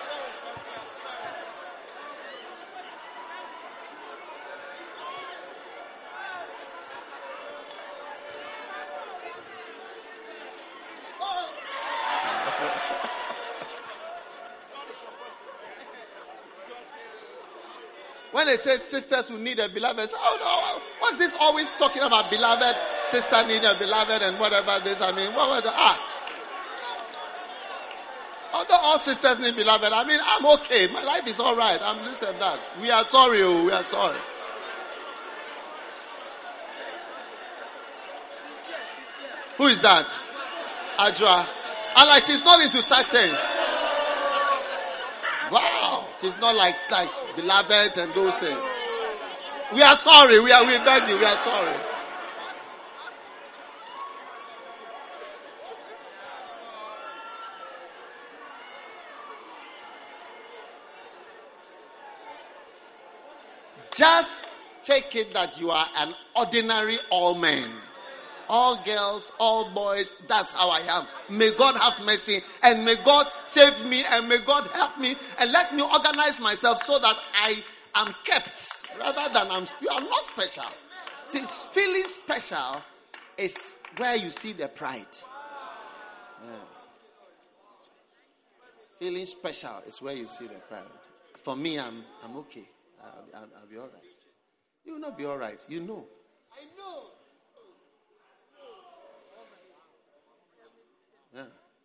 When they say sisters who need a beloved, say, oh no, what's this always talking about beloved? Sister need a beloved and whatever this, what was the Although all sisters need beloved, I'm okay. My life is all right. I'm this and that. We are sorry, we are sorry. Who is that? Ajwa. And like she's not into such thing. Wow. She's not like beloved and those things. We are sorry. We beg you. We are sorry. Just take it that you are an ordinary all man. All girls, all boys, that's how I am. May God have mercy and may God save me and may God help me and let me organize myself so that I am kept rather than you are not special. See, feeling special is where you see the pride. Yeah. Feeling special is where you see the pride. For me, I'm okay. I'll be all right. You will not be all right. You know. I know. Yeah.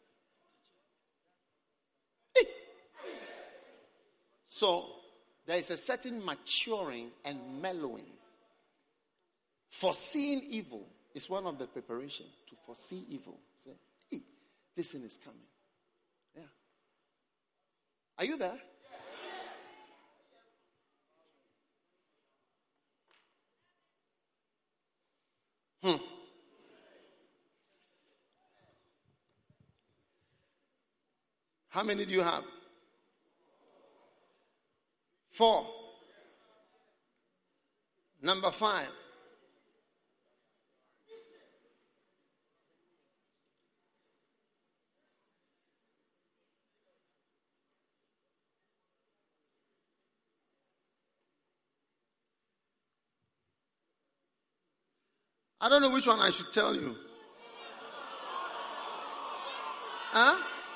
So, there is a certain maturing and mellowing. Foreseeing evil is one of the preparation to foresee evil. Say, hey, this thing is coming. Yeah. Are you there? How many do you have? 4. Number 5. I don't know which one I should tell you. Huh?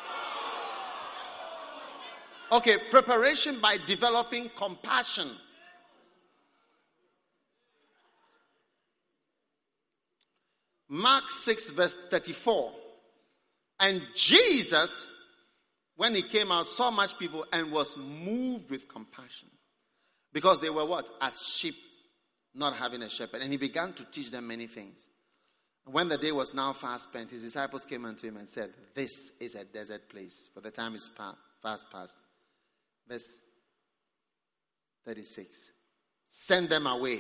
Okay, preparation by developing compassion. Mark 6 verse 34. And Jesus, when he came out, saw much people and was moved with compassion. Because they were what? As sheep, not having a shepherd. And he began to teach them many things. When the day was now fast spent, his disciples came unto him and said, this is a desert place, for the time is fast past. Verse 36. Send them away,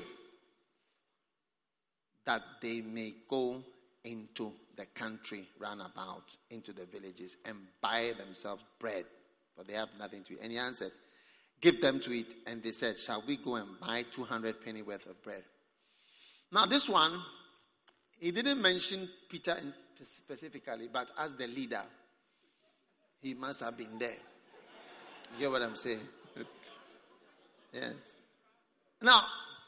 that they may go into the country round about, into the villages, and buy themselves bread, for they have nothing to eat. And he answered, give them to eat. And they said, shall we go and buy 200 penny worth of bread? Now this one, he didn't mention Peter specifically, but as the leader, he must have been there. You hear what I'm saying? Yes. Now,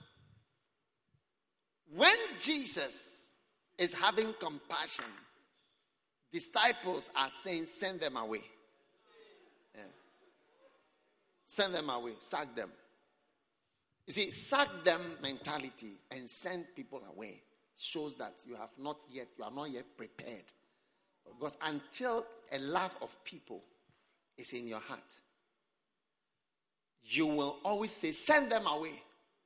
when Jesus is having compassion, disciples are saying, send them away. Yeah. Send them away. Sack them. You see, sack them mentality and send people away shows that you are not yet prepared. Because until a love of people is in your heart, you will always say, send them away.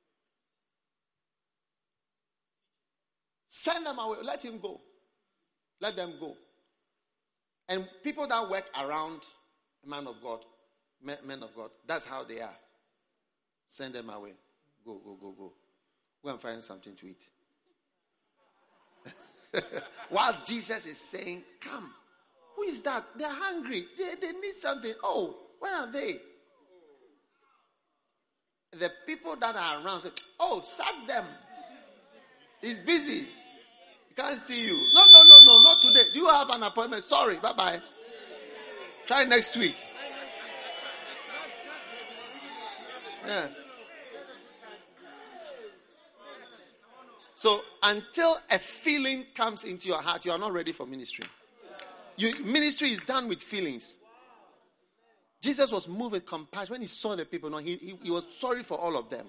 Send them away. Let him go. Let them go. And people that work around men of God, that's how they are. Send them away. Go. Go and find something to eat. While Jesus is saying, come. Who is that? They're hungry. They need something. Oh, where are they? The people that are around say, oh, sack them. He's busy. He can't see you. No, not today. Do you have an appointment? Sorry, bye-bye. Try next week. Yeah. So until a feeling comes into your heart, you are not ready for ministry. Ministry is done with feelings. Jesus was moved with compassion. When he saw the people, he was sorry for all of them.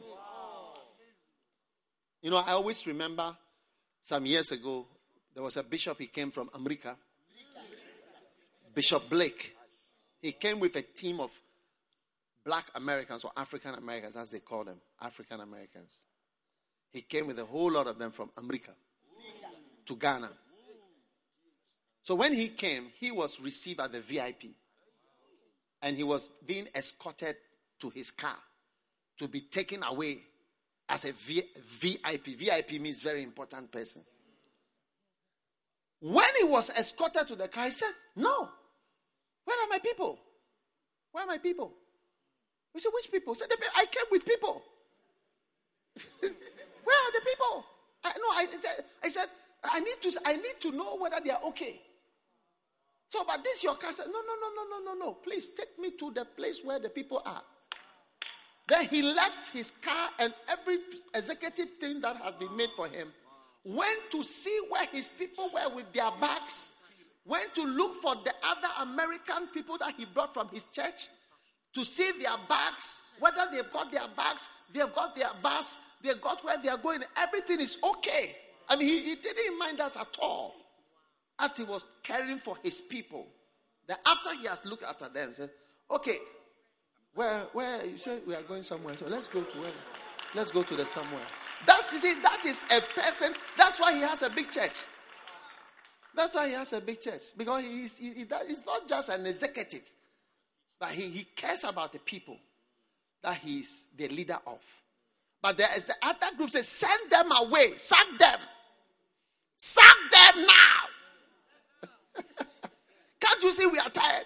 You know, I always remember some years ago, there was a bishop, he came from America. Bishop Blake. He came with a team of black Americans or African Americans, as they call them, African Americans. He came with a whole lot of them from America to Ghana. So when he came, he was received as the VIP. And he was being escorted to his car to be taken away as a VIP. VIP means very important person. When he was escorted to the car, he said, no. Where are my people? Where are my people? We said, which people? He said, I came with people. Where are the people? I said, I need to know whether they are okay. So, but this your car said, no. Please take me to the place where the people are. Then he left his car and every executive thing that has been made for him. Went to see where his people were with their bags. Went to look for the other American people that he brought from his church to see their bags, whether they've got their bags, they've got their bus, they got where they are going. Everything is okay. I mean, he didn't mind us at all as he was caring for his people. Then after he has looked after them, he said, okay, where you said we are going somewhere, so let's go to the somewhere. That is a person. That's why he has a big church. That's why he has a big church. Because he's not just an executive, but he cares about the people that he's the leader of. But there is the other group says, send them away, sack them. Sack them now. Can't you see we are tired?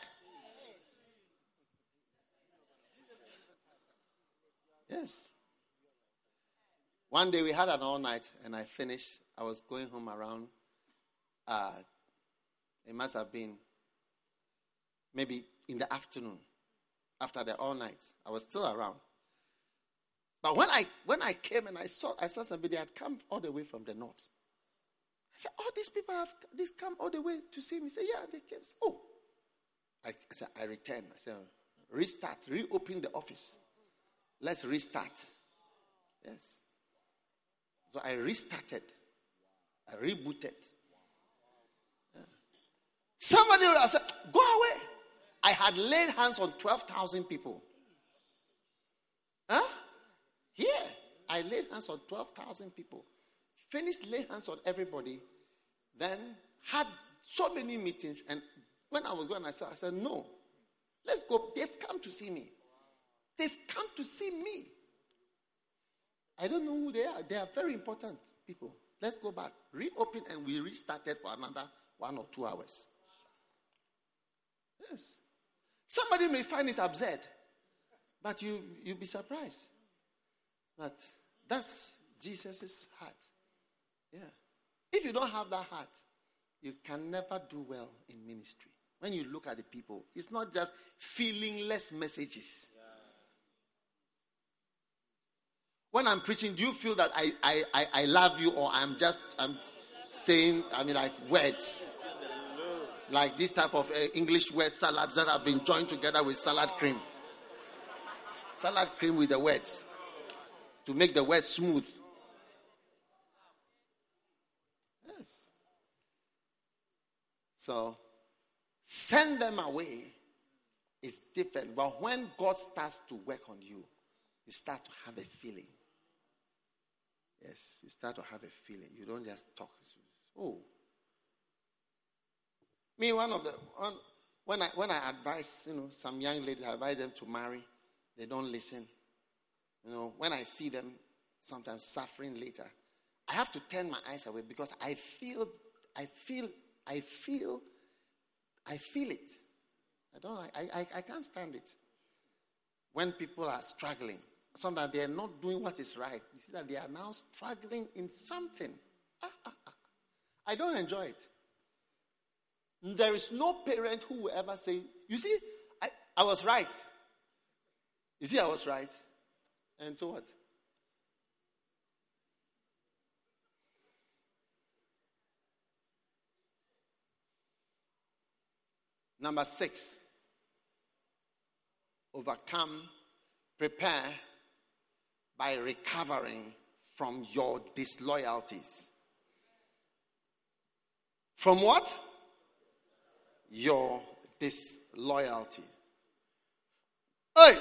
Yes. One day we had an all night and I finished. I was going home around, it must have been maybe in the afternoon after the all night. I was still around. But when I came and I saw somebody had come all the way from the north. I said, oh, these people have come all the way to see me. He said, yeah, they came. Oh. I said, I returned. I said, restart, reopen the office. Let's restart. Yes. So I restarted. I rebooted. Yeah. Somebody would have said, go away. I had laid hands on 12,000 people. Huh? Here. I laid hands on 12,000 people. Finished laying hands on everybody. Then had so many meetings. And when I was going, I said, no. Let's go. They've come to see me. They've come to see me. I don't know who they are. They are very important people. Let's go back. Reopen and we restarted for another 1 or 2 hours. Yes. Somebody may find it absurd. But you'll be surprised. But that's Jesus' heart. Yeah. If you don't have that heart, you can never do well in ministry. When you look at the people, it's not just feelingless messages. When I'm preaching, do you feel that I love you, or I'm saying, like words? Like this type of English word salads that have been joined together with salad cream. Salad cream with the words. To make the words smooth. Yes. So, send them away is different. But when God starts to work on you, you start to have a feeling. Yes, you start to have a feeling. You don't just talk. Oh. Me, when I advise, some young ladies, I advise them to marry, they don't listen. When I see them sometimes suffering later, I have to turn my eyes away because I feel it. I can't stand it. When people are struggling, sometimes they are not doing what is right. You see that they are now struggling in something. I don't enjoy it. There is no parent who will ever say, you see, I was right. You see, I was right. And so what? Number 6. Overcome, prepare by recovering from your disloyalties. From what? Your disloyalty. Hey!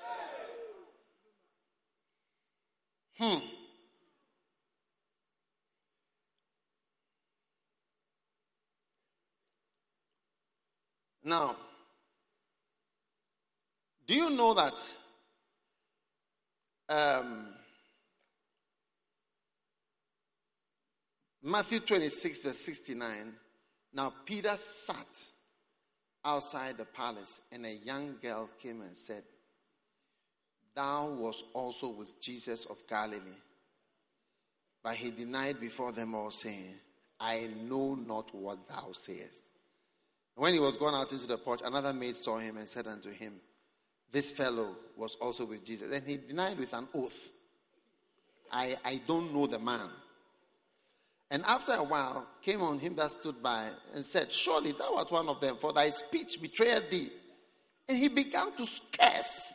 Now, do you know that Matthew 26 verse 69, now Peter sat outside the palace and a young girl came and said, thou was also with Jesus of Galilee. But he denied before them all, saying, I know not what thou sayest. When he was gone out into the porch, another maid saw him and said unto him, this fellow was also with Jesus. And he denied with an oath, I don't know the man. And after a while came on him that stood by and said, surely thou art one of them, for thy speech betrayeth thee. And he began to curse.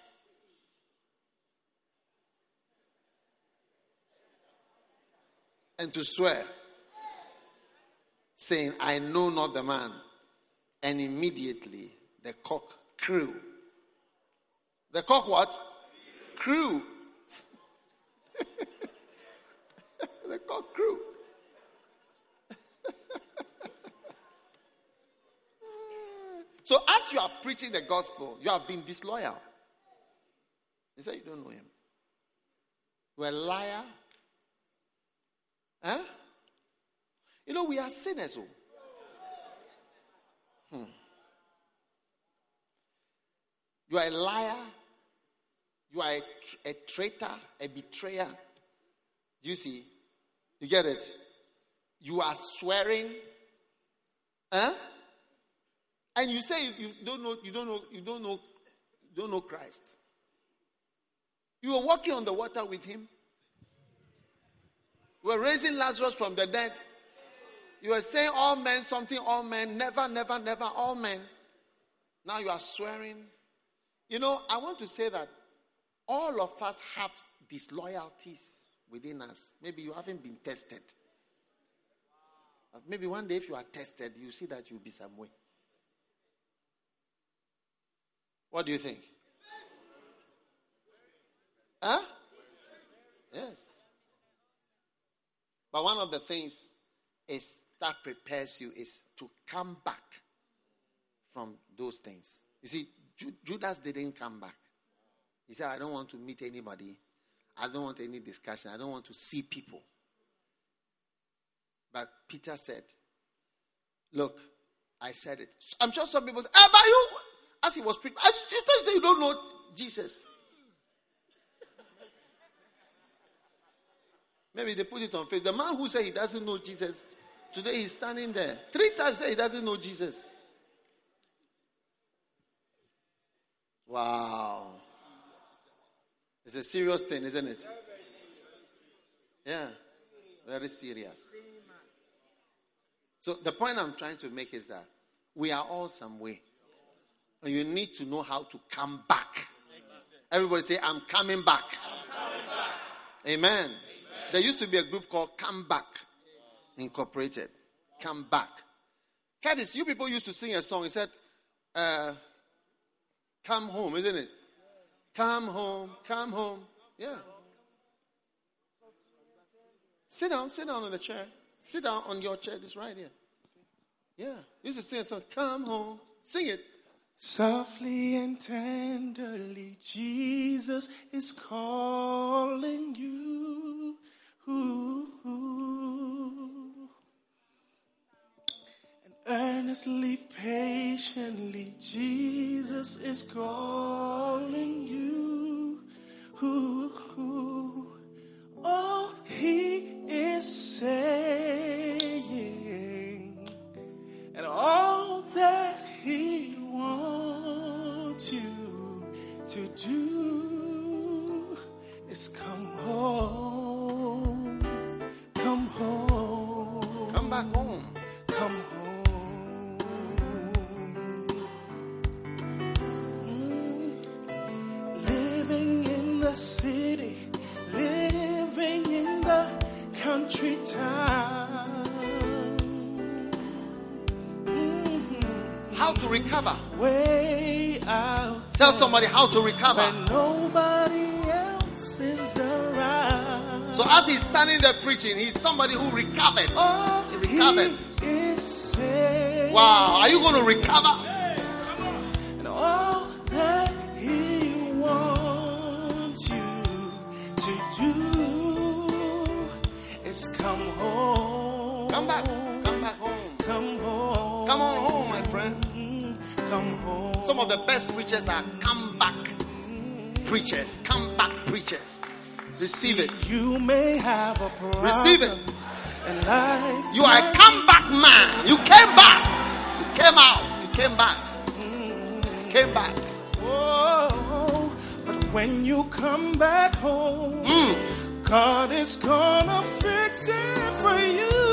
And to swear, saying, I know not the man. And immediately the cock crew. The cock what? Crew. The cock crew. So as you are preaching the gospel, you have been disloyal. You say you don't know him. You're a liar. Huh? You know, we are sinners. You are a liar. You are a traitor, a betrayer. Do you see? You get it? You are swearing. Huh? And you say you don't know Christ. You were walking on the water with him. You were raising Lazarus from the dead. You were saying all men, something, all men, never, never, never, all men. Now you are swearing. You know, I want to say that all of us have disloyalties within us. Maybe you haven't been tested. Maybe one day if you are tested, you see that you'll be some way. What do you think? Huh? Yes. But one of the things is that prepares you is to come back from those things. You see, Judas didn't come back. He said, I don't want to meet anybody. I don't want any discussion. I don't want to see people. But Peter said, look, I said it. I'm sure some people said, but you, as he was preaching, you say you don't know Jesus. Maybe they put it on Facebook. The man who said he doesn't know Jesus, today he's standing there. 3 times said he doesn't know Jesus. Wow. It's a serious thing, isn't it? Yeah. Very serious. So the point I'm trying to make is that we are all some way. And you need to know how to come back. Everybody say, I'm coming back. Amen. There used to be a group called Come Back Incorporated. Come Back. Curtis, you people used to sing a song. It said, come home, isn't it? Come home, come home. Yeah. Sit down on the chair. Sit down on your chair. It's right here. Yeah. You used to sing a song. Come home. Sing it. Softly and tenderly, Jesus is calling you. Ooh, ooh. And earnestly, patiently, Jesus is calling you. Ooh, ooh. All he is saying, and all that he wants you to do is come home, come home, come back home, come home. Living in the city, living in the country town. How to recover? Way out. Tell somebody how to recover. When nobody else is around. So as he's standing there preaching, he's somebody who recovered. He recovered. He is saying, wow, are you going to recover? And all that he wants you to do is come home. Come back. Come back home. Come home. Come on home, my friend. Come home. Some of the best preachers are come back preachers. Come back preachers. Receive it. You may have a problem. Receive it. In life. You are a comeback man. You came back. You came out. You came back. Came back. Oh, but when you come back home, God is gonna fix it for you.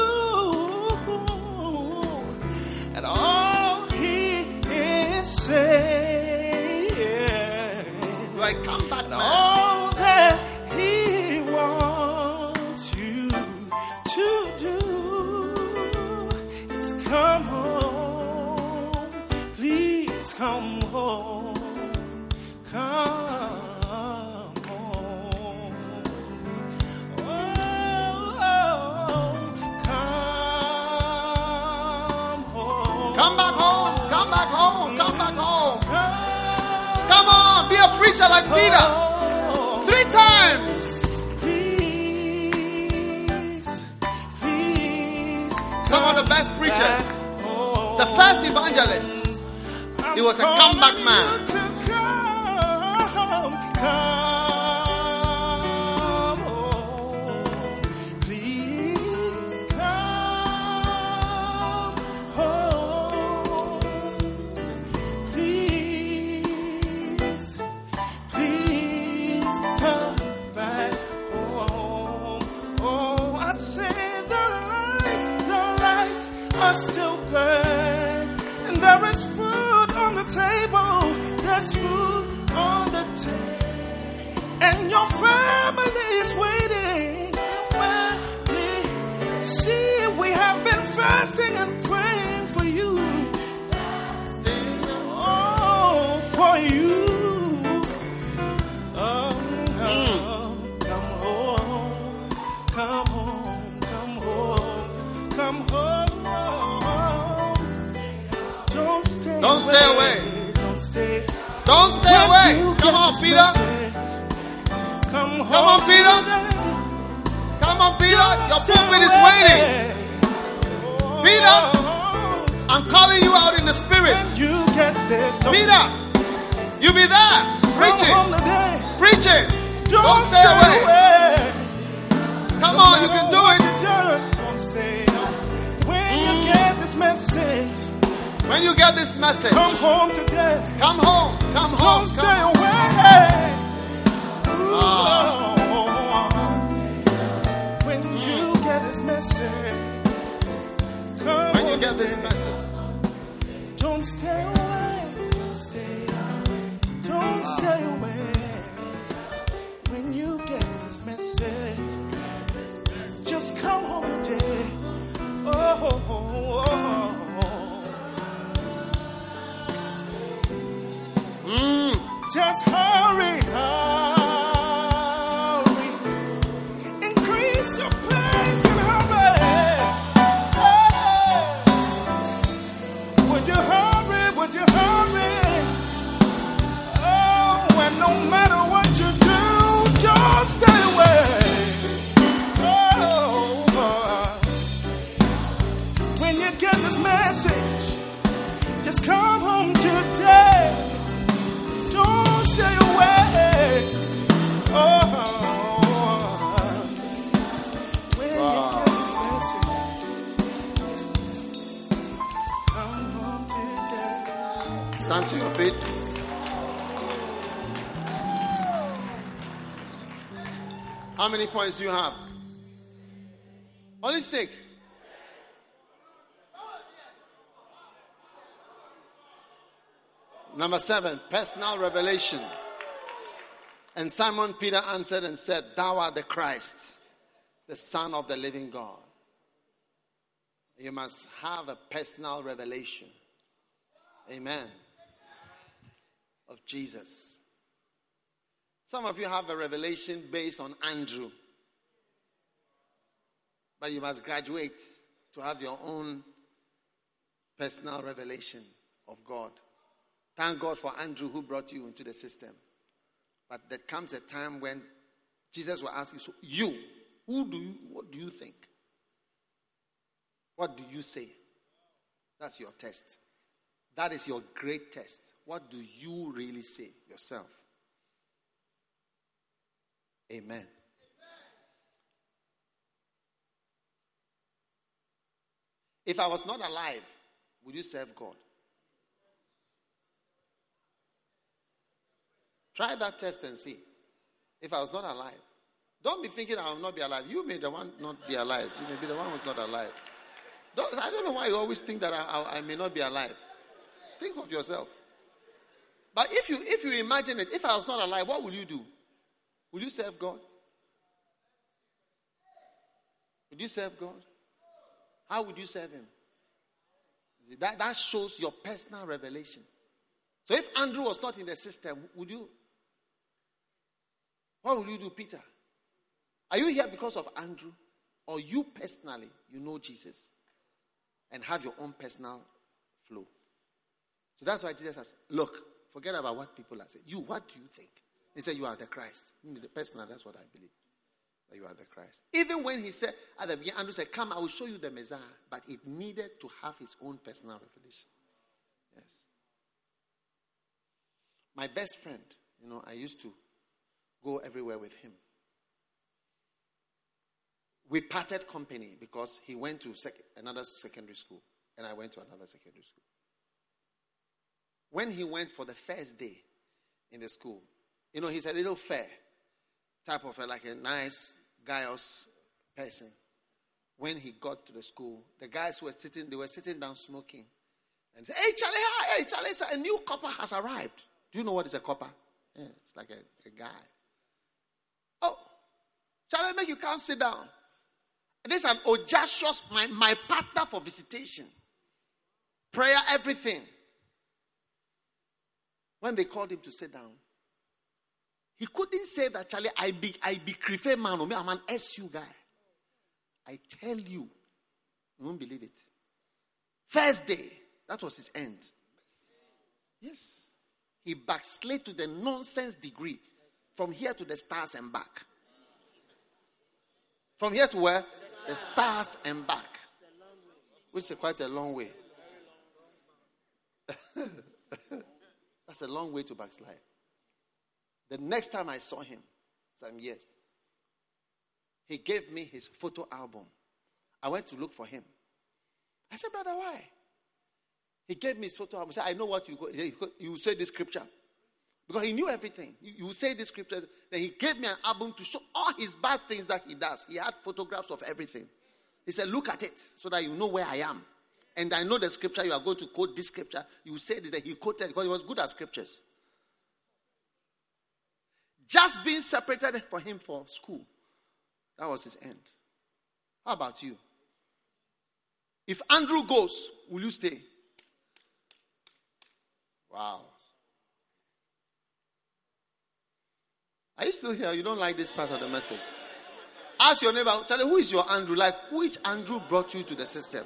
And all He is saying, You are a comeback man. all that He wants you to do is come home. Please come home. Come home. Oh, come home. Come back home. Come back home. Come back home. Come on. Be a preacher like Peter. 3 times. Some of the best preachers. The first evangelist. He was a comeback man. Come home. Please come home. Please come back home. Oh, I say the lights are still burning, and there is food on the table. There's food on the table, and your family is waiting. Family, see, we have been fasting and praying for you. Oh, for you. Oh, come home, come home, come home, come home. Don't stay Don't stay away. Don't stay. Don't stay away. Come on, Peter. Come home. Come on, Peter. Come on, Peter. Your pulpit is waiting. Peter, I'm calling you out in the spirit. You get this. Peter, you be there. Preaching. Preaching. Don't stay away. Come on, you can do it. Don't stay. When you get this message, when you get this message, come home today. Come home. Come home. Don't stay away. When you get this message, when you get this message, don't stay away. Don't stay away. When you get this message, just come home today. Just hurry. Increase your pace and hurry. Would you hurry? Would you hurry? Oh, and no matter what you do, don't stay away. When you get this message, just come home today. Don't stay away. When you get this message, come home today. stand to your feet. How many points do you have? Only 6. Number 7, personal revelation. And Simon Peter answered and said, "Thou art the Christ, the Son of the living God." You must have a personal revelation. Amen. Of Jesus. Some of you have a revelation based on Andrew. But you must graduate to have your own personal revelation of God. Thank God for Andrew who brought you into the system. But there comes a time when Jesus will ask you, so you, what do you think? What do you say? That's your test. That is your great test. What do you really say yourself? Amen. If I was not alive, would you serve God? Try that test and see. If I was not alive. Don't be thinking I will not be alive. You may the one not be alive. You may be the one who's not alive. I don't know why you always think that I may not be alive. Think of yourself. But if you imagine it, if I was not alive, what will you do? Will you serve God? Would you serve God? How would you serve him? That shows your personal revelation. So if Andrew was not in the system, what would you do, Peter? Are you here because of Andrew? Or you personally, you know Jesus and have your own personal flow? So that's why Jesus says, look, forget about what people are saying. You, what do you think? He said, you are the Christ. Personally, that's what I believe. That you are the Christ. Even when he said, at the beginning, Andrew said, come, I will show you the Messiah. But it needed to have his own personal revelation. Yes. My best friend, I used to go everywhere with him. We parted company because he went to another secondary school and I went to another secondary school. When he went for the first day in the school, he's a little fair type of like a nice, gaius person. When he got to the school, the guys were sitting down smoking. And said, hey, Charlie, a new copper has arrived. Do you know what is a copper? Yeah, it's like a guy. Oh, Charlie, make you come sit down. This is an Ojashos, my partner for visitation. Prayer, everything. When they called him to sit down, he couldn't say that, Charlie, I be Krife man, or I'm an SU guy. I tell you, you won't believe it. First day, that was his end. Yes. He backslid to the nonsense degree. From here to the stars and back. From here to where? The stars and back. Which is quite a long way. That's a long way to backslide. The next time I saw him, some years, he gave me his photo album. I went to look for him. I said, brother, why? He gave me his photo album. He said, I know what you say this scripture. Because he knew everything. You say this scripture. Then he gave me an album to show all his bad things that he does. He had photographs of everything. He said, look at it so that you know where I am. And I know the scripture. You are going to quote this scripture. You said that he quoted because he was good at scriptures. Just being separated for him for school. That was his end. How about you? If Andrew goes, will you stay? Wow. Are you still here? You don't like this part of the message? Ask your neighbor, Charlie, who is your Andrew? Like, which Andrew brought you to the system?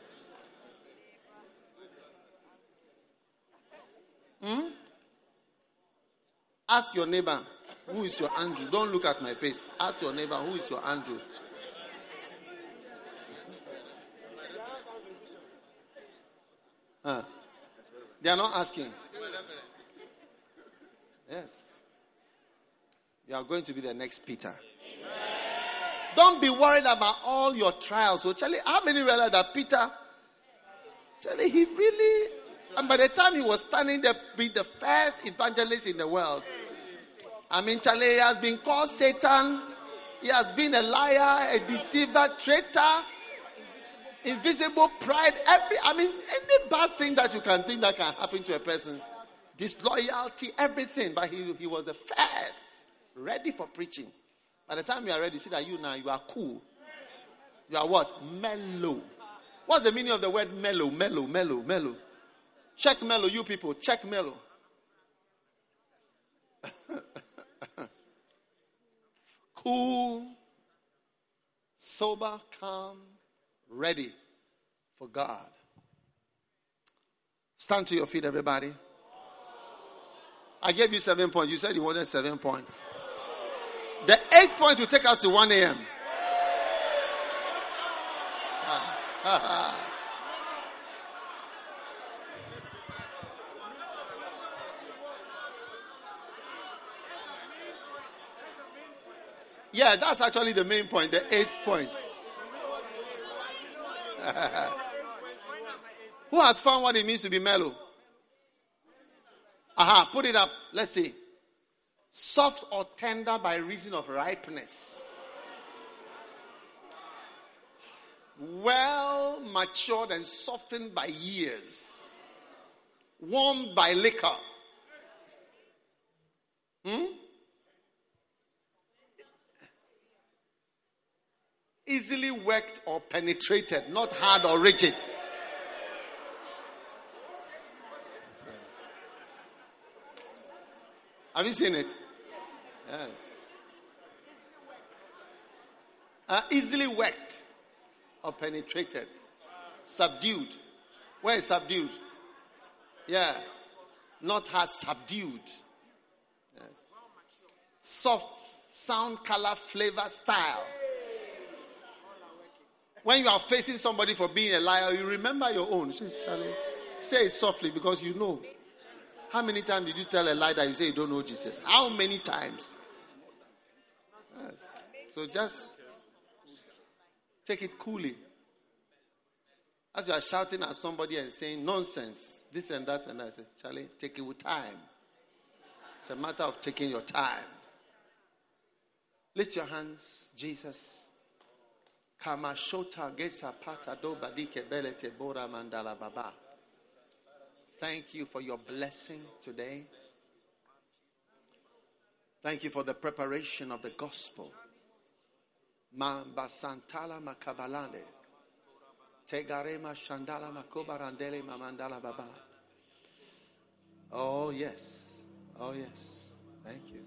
Ask your neighbor, who is your Andrew? Don't look at my face. Ask your neighbor, who is your Andrew? They are not asking. Yes. You are going to be the next Peter. Don't be worried about all your trials. So, Charlie, how many realize that Peter, Charlie, he really, and by the time he was standing there, be the first evangelist in the world. I mean, Charlie, he has been called Satan. He has been a liar, a deceiver, traitor, invisible pride. Any bad thing that you can think that can happen to a person, disloyalty, everything. But he was the first, ready for preaching. By the time you are ready, see that you are cool. You are what? Mellow. What's the meaning of the word mellow? Mellow. Check mellow, you people. Check mellow. Cool, sober, calm, ready for God. Stand to your feet, everybody. I gave you 7 points. You said you wanted 7 points. The 8th point will take us to 1 a.m. Yeah, that's actually the main point, the 8th point. Who has found what it means to be mellow? Aha, put it up. Let's see. Soft or tender by reason of ripeness. Well matured and softened by years. Warmed by liquor. Easily worked or penetrated, not hard or rigid. Have you seen it? Yes. Easily worked or penetrated. Subdued. Where is subdued? Yeah. Not hard, subdued. Yes. Soft, sound, color, flavor, style. When you are facing somebody for being a liar, you remember your own. Say, Charlie, say it softly because you know. How many times did you tell a lie that you say you don't know Jesus? How many times? Yes. So just take it coolly. As you are shouting at somebody and saying nonsense, this and that, and I say, Charlie, take it with time. It's a matter of taking your time. Lift your hands, Jesus. Kamashota gesa pata do badike belete bora mandala baba. Thank you for your blessing today. Thank you for the preparation of the gospel. Mamba santala makabalande. Tegarema shandala makobarandele mamandala baba. Oh yes. Oh yes. Thank you.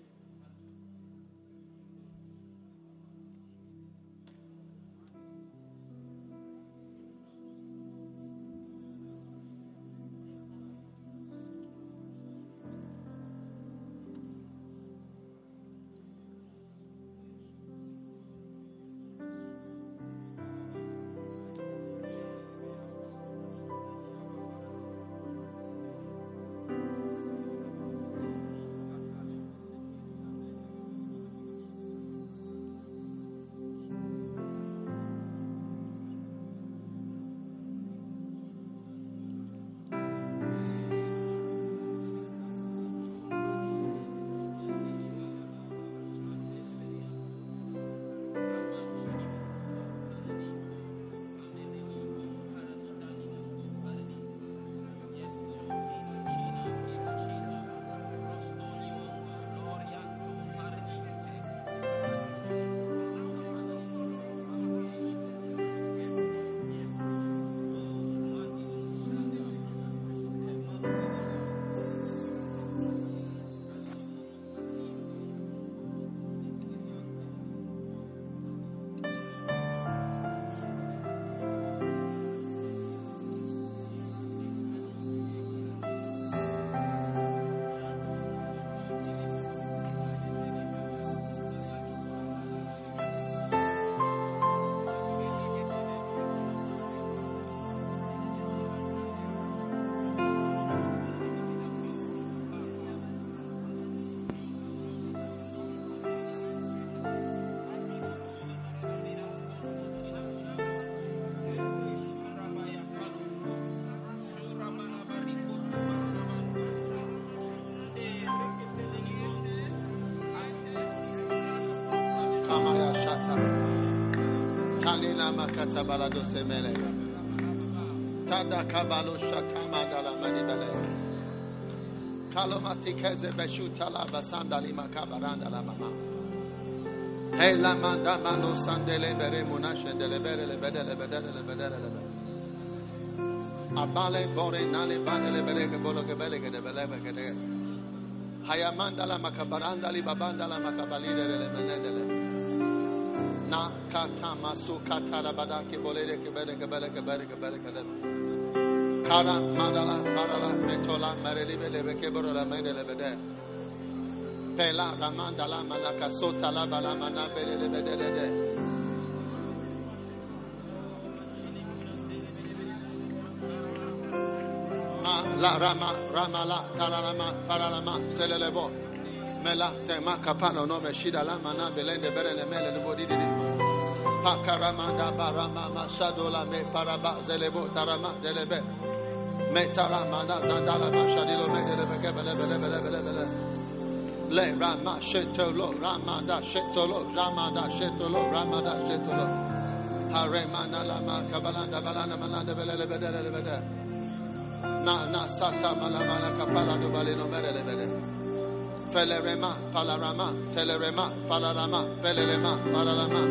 Talina makata balado semele. Tada kabalo shatama dala manibale. Kalomati keze beshuta la basandali makabaranda la mama. Hey la manda mano sandele bere munashe dele bere le bedele bedele le bedele le bedele. Abale bore nale bandele bere ke bolo ke bele ke de bele ke de. Hayamanda la makabaranda li babanda la makabali le menendele. Na kata masu kata rabada ke bolere ke bele ke bele ke bele ke bele ke de. Kara mandala parala metola mareli bele ke boro la mendele bede. Pela ramandala manaka sota la bala mana bele le bedele de. La rama ramala taralama paralama selelebo. Mela tema kapano no me shida la mana belende berene mele le bodi di. Pakaramanda barama mashadola me paraba zelebo tarama delebe. Metaramana Zandala Mashadilo Medele. Le Rama Shetolo, Ramada Shetolo, Ramada Shetolo, Ramada Shetolo. Haremana Lama Kabalanda Balana Malanda Belebede. Na Sata Malamana Kapala do Balino Medele. Felerema, Palarama, Telerema, Palarama, Pelelema, Palarama.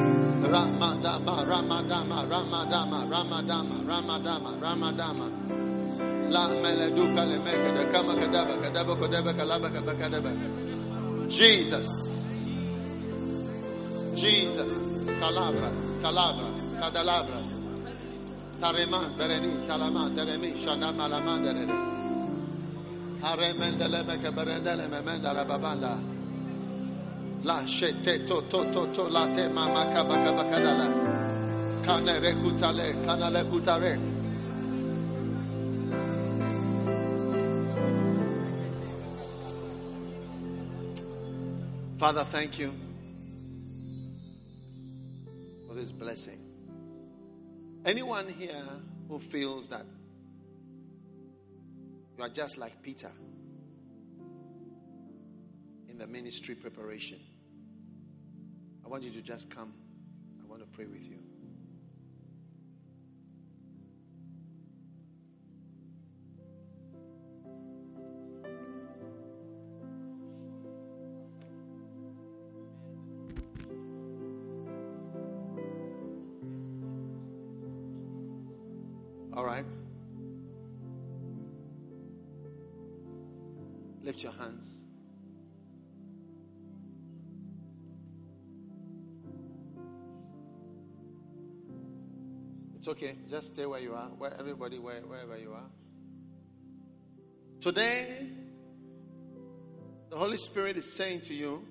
Ramadama. La Meleduka Lemeka, Kamakadaba, Kadaba, Kodeba, Kalabaka, Bakadaba. Jesus. Calabras. Tareman, Bereni, Talaman, Deremi, Shanama, Laman, Aremendelebeka, Berendele, Memenda, Babanda. La Shete, to, Late, Mama, Kabakadala. Kanere Kutale, Kanale Kutare. Father, thank you for this blessing. Anyone here who feels that you are just like Peter in the ministry preparation, I want you to just come. I want to pray with you. All right. Lift your hands. It's okay. Just stay where you are. Wherever you are. Today, the Holy Spirit is saying to you,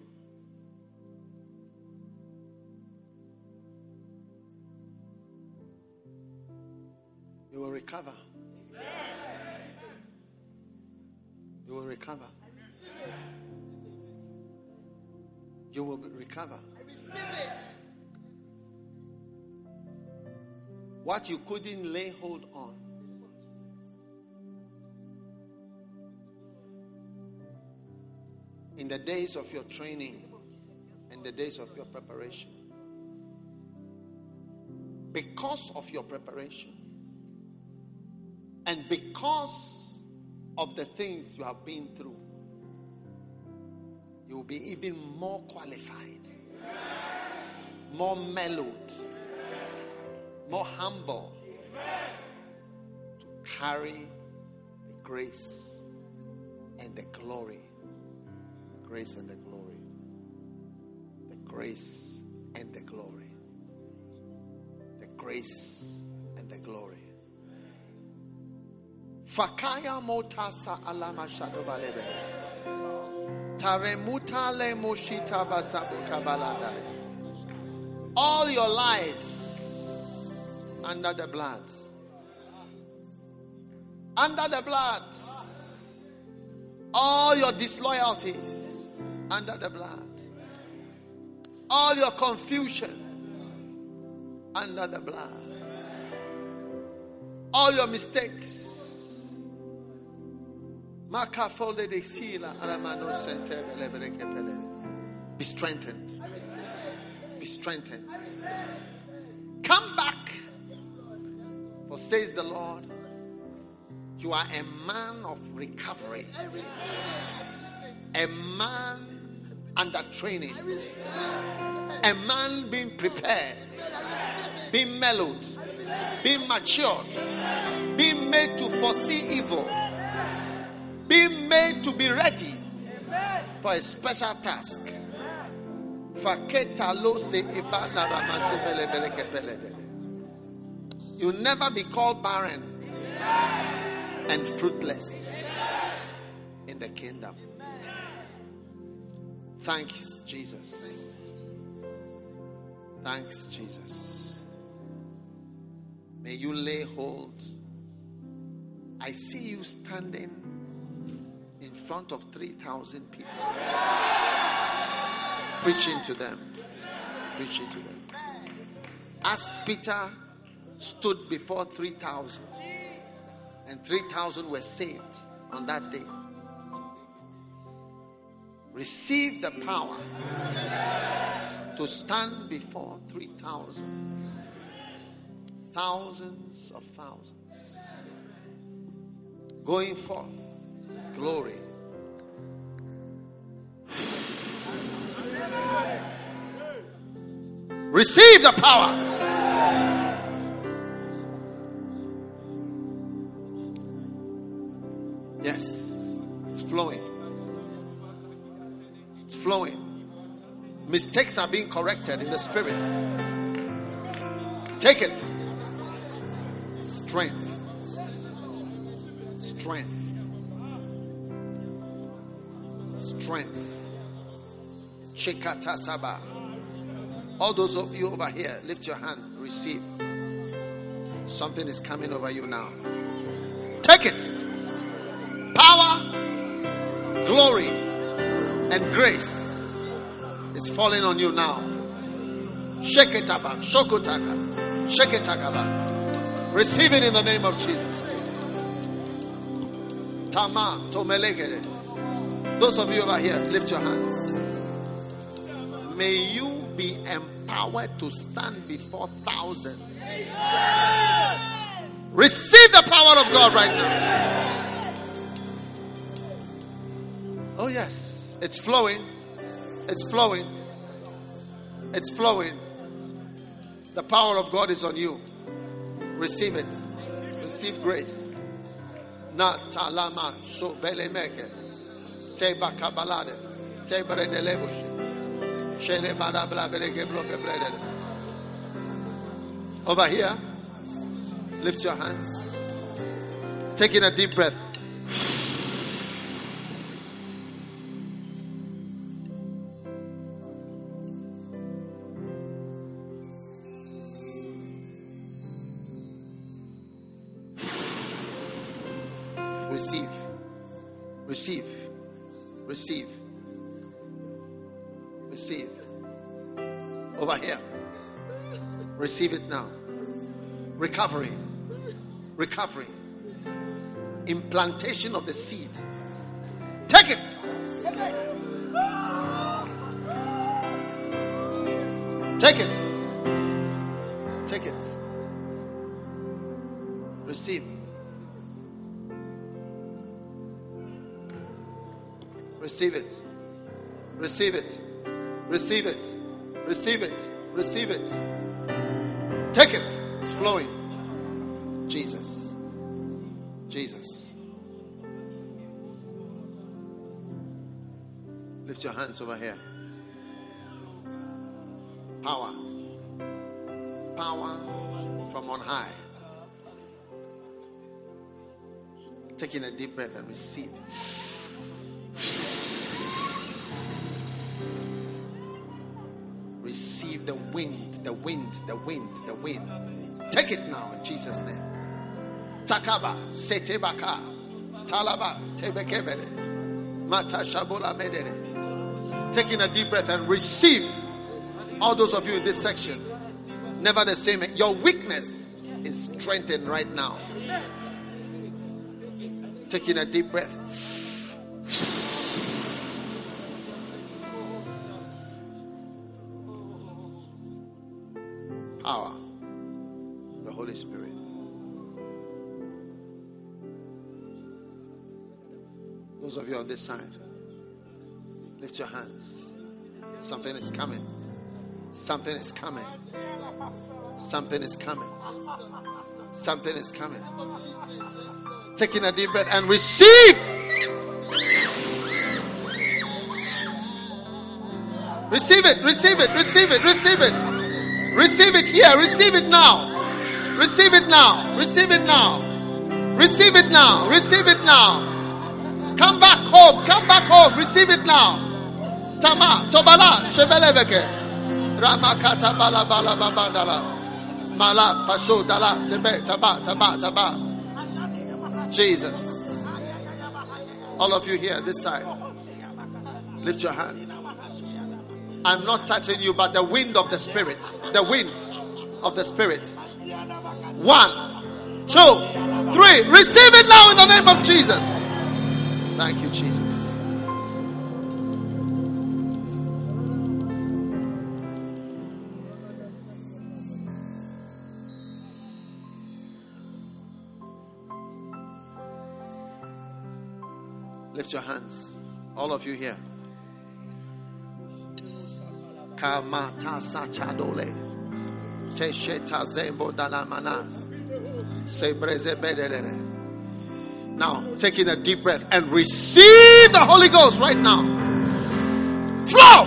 you will recover. You will recover. You will recover. What you couldn't lay hold on, in the days of your training and the days of your preparation, because of your preparation, and because of the things you have been through, you will be even more qualified, more mellowed, more humble to carry the grace and the glory. The grace and the glory. The grace and the glory. The grace and the glory. Fakaya motasa alama shadobalebe. Taremutale moshita basabuka baladare. All your lies under the blood. Under the blood. All your disloyalties under the blood. All your confusion under the blood. All your mistakes. Be strengthened. Be strengthened. Come back. For says the Lord, you are a man of recovery. A man under training. A man being prepared. Being mellowed. Being matured. Being made to foresee evil. Being made to be ready for a special task. You'll never be called barren and fruitless in the kingdom. Thanks, Jesus. Thanks, Jesus. May you lay hold. I see you standing in front of 3,000 people. Preaching to them. Preaching to them. As Peter stood before 3,000, And 3,000 were saved on that day. Receive the power to stand before 3,000. Thousands of thousands. Going forth. Glory. Receive the power. Yes, it's flowing. It's flowing. Mistakes are being corrected in the spirit. Take it. Strength. Strength. Strength. Chekata Saba. All those of you over here, lift your hand. Receive. Something is coming over you now. Take it. Power, glory, and grace is falling on you now. Shake it up. Shokotaka. Shake it up. Receive it in the name of Jesus. Tama Tomelege. Those of you over here, lift your hands. May you be empowered to stand before thousands. Receive the power of God right now. Oh yes, it's flowing. It's flowing. It's flowing. The power of God is on you. Receive it. Receive grace. Na talama so belemeke. Te bakabalade. Te bredelebushe. Shele barabla belege bloke bredele. Over here, lift your hands. Taking a deep breath. Receive. Receive. Receive. Receive. Over here. Receive it now. Recovery. Recovery. Implantation of the seed. Take it. Take it. Take it. Receive. Receive it. Receive it. Receive it. Receive it. Receive it. Take it. It's flowing. Jesus. Jesus. Lift your hands over here. Power. Power from on high. Taking a deep breath and receive. Receive the wind, the wind, the wind, the wind. Take it now in Jesus' name. Takaba, setebaka, talaba, tebekebere, mata shabola medere. Taking a deep breath and receive. All those of you in this section, never the same. Your weakness is strengthened right now. Taking a deep breath. Power. The Holy Spirit. Those of you on this side, lift your hands. Something is coming. Something is coming. Something is coming. Something is coming. Taking a deep breath and receive. Receive it. Receive it. Receive it. Receive it. Receive it here. Receive it now. Receive it now. Receive it now. Receive it now. Receive it now. Come back home. Come back home. Receive it now. Tama, Tobala, Cheveleveke. Ramakata bala bala babandala. Mala, Pasho, Dala, Sebe, Taba, Taba, Taba. Jesus. All of you here, this side. Lift your hand. I'm not touching you, but the wind of the Spirit. The wind of the Spirit. 1, 2, 3. Receive it now in the name of Jesus. Thank you, Jesus. Lift your hands. All of you here. Kamata sachadole. Tesheta zembo danamana. Sebreze bedere. Now, taking a deep breath and receive the Holy Ghost right now. Flow.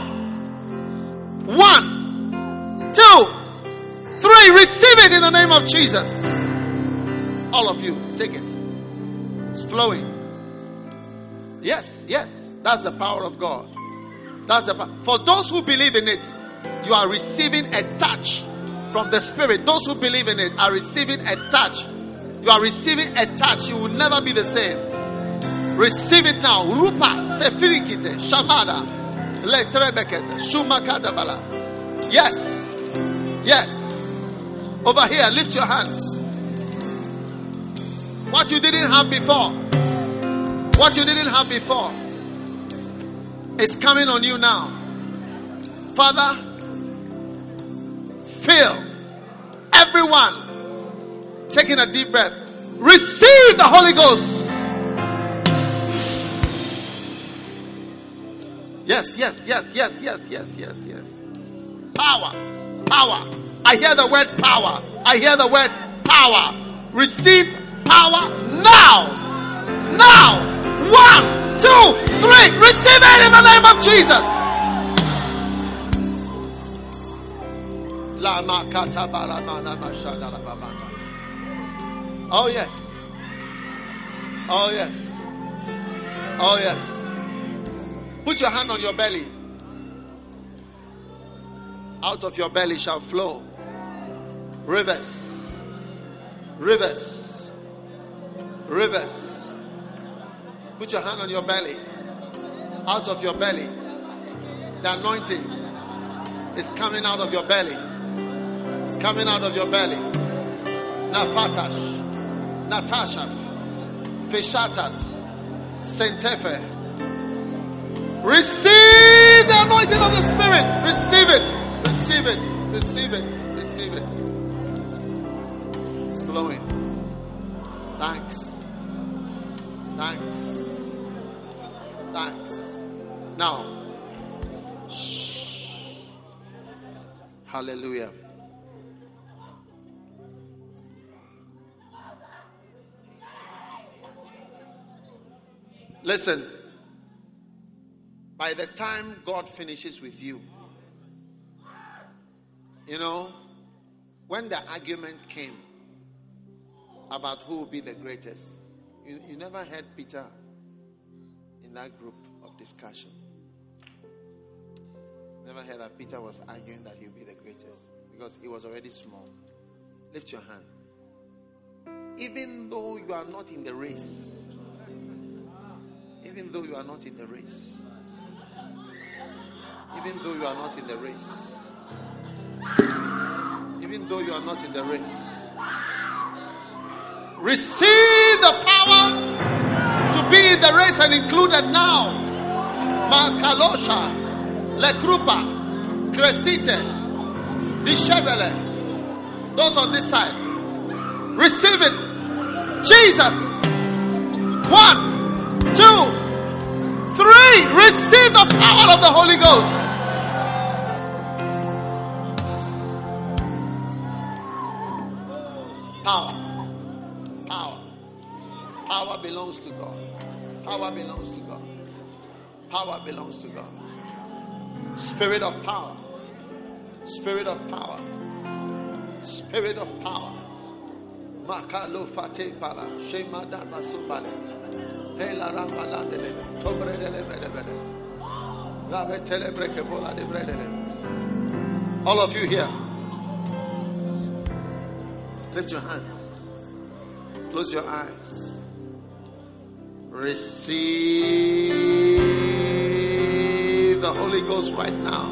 1, 2, 3. Receive it in the name of Jesus. All of you, take it. It's flowing. Yes, yes. That's the power of God. That's the power. For those who believe in it, you are receiving a touch from the Spirit. Those who believe in it are receiving a touch. You are receiving a touch. You will never be the same. Receive it now. Rupa, Sefirikite, Shamada, Letrebekete, Shumakadabala. Yes. Yes. Over here, lift your hands. What you didn't have before. What you didn't have before is coming on you now. Father, fill everyone. Taking a deep breath. Receive the Holy Ghost. Yes, yes, yes, yes, yes, yes, yes, yes. Power. Power. I hear the word power. I hear the word power. Receive power now. Now. 1, 2, 3. Receive it in the name of Jesus. Oh yes. Oh yes. Oh yes. Put your hand on your belly. Out of your belly shall flow rivers. Rivers. Rivers. Put your hand on your belly. Out of your belly. The anointing is coming out of your belly. It's coming out of your belly. Nafatash. Natasha. Fishatas. Sentefe. Receive the anointing of the Spirit. Receive it. Receive it. Receive it. Receive it. It's flowing. Thanks. Thanks. Thanks. Now. Shh. Hallelujah. Listen. By the time God finishes with you, you know, when the argument came about who will be the greatest, you never heard Peter in that group of discussion. Never heard that Peter was arguing that he will be the greatest because he was already small. Lift your hand. Even though you are not in the race, even though you are not in the race, even though you are not in the race, even though you are not in the race, receive the power to be in the race and included now. Makalosha, Lekrupa, Cresite, Dishevele. Those on this side, receive it. Jesus. 1, 2, 3. Receive the power of the Holy Ghost. Power. Power. Power belongs to God. Power belongs to God. Power belongs to God. Spirit of power. Spirit of power. Spirit of power. Makalo fate pala. Shemada basubale. Hela ramala dele. Tobre dele bede bede. Rave telebreke bola de bredele. All of you here. Lift your hands. Close your eyes. Receive the Holy Ghost right now.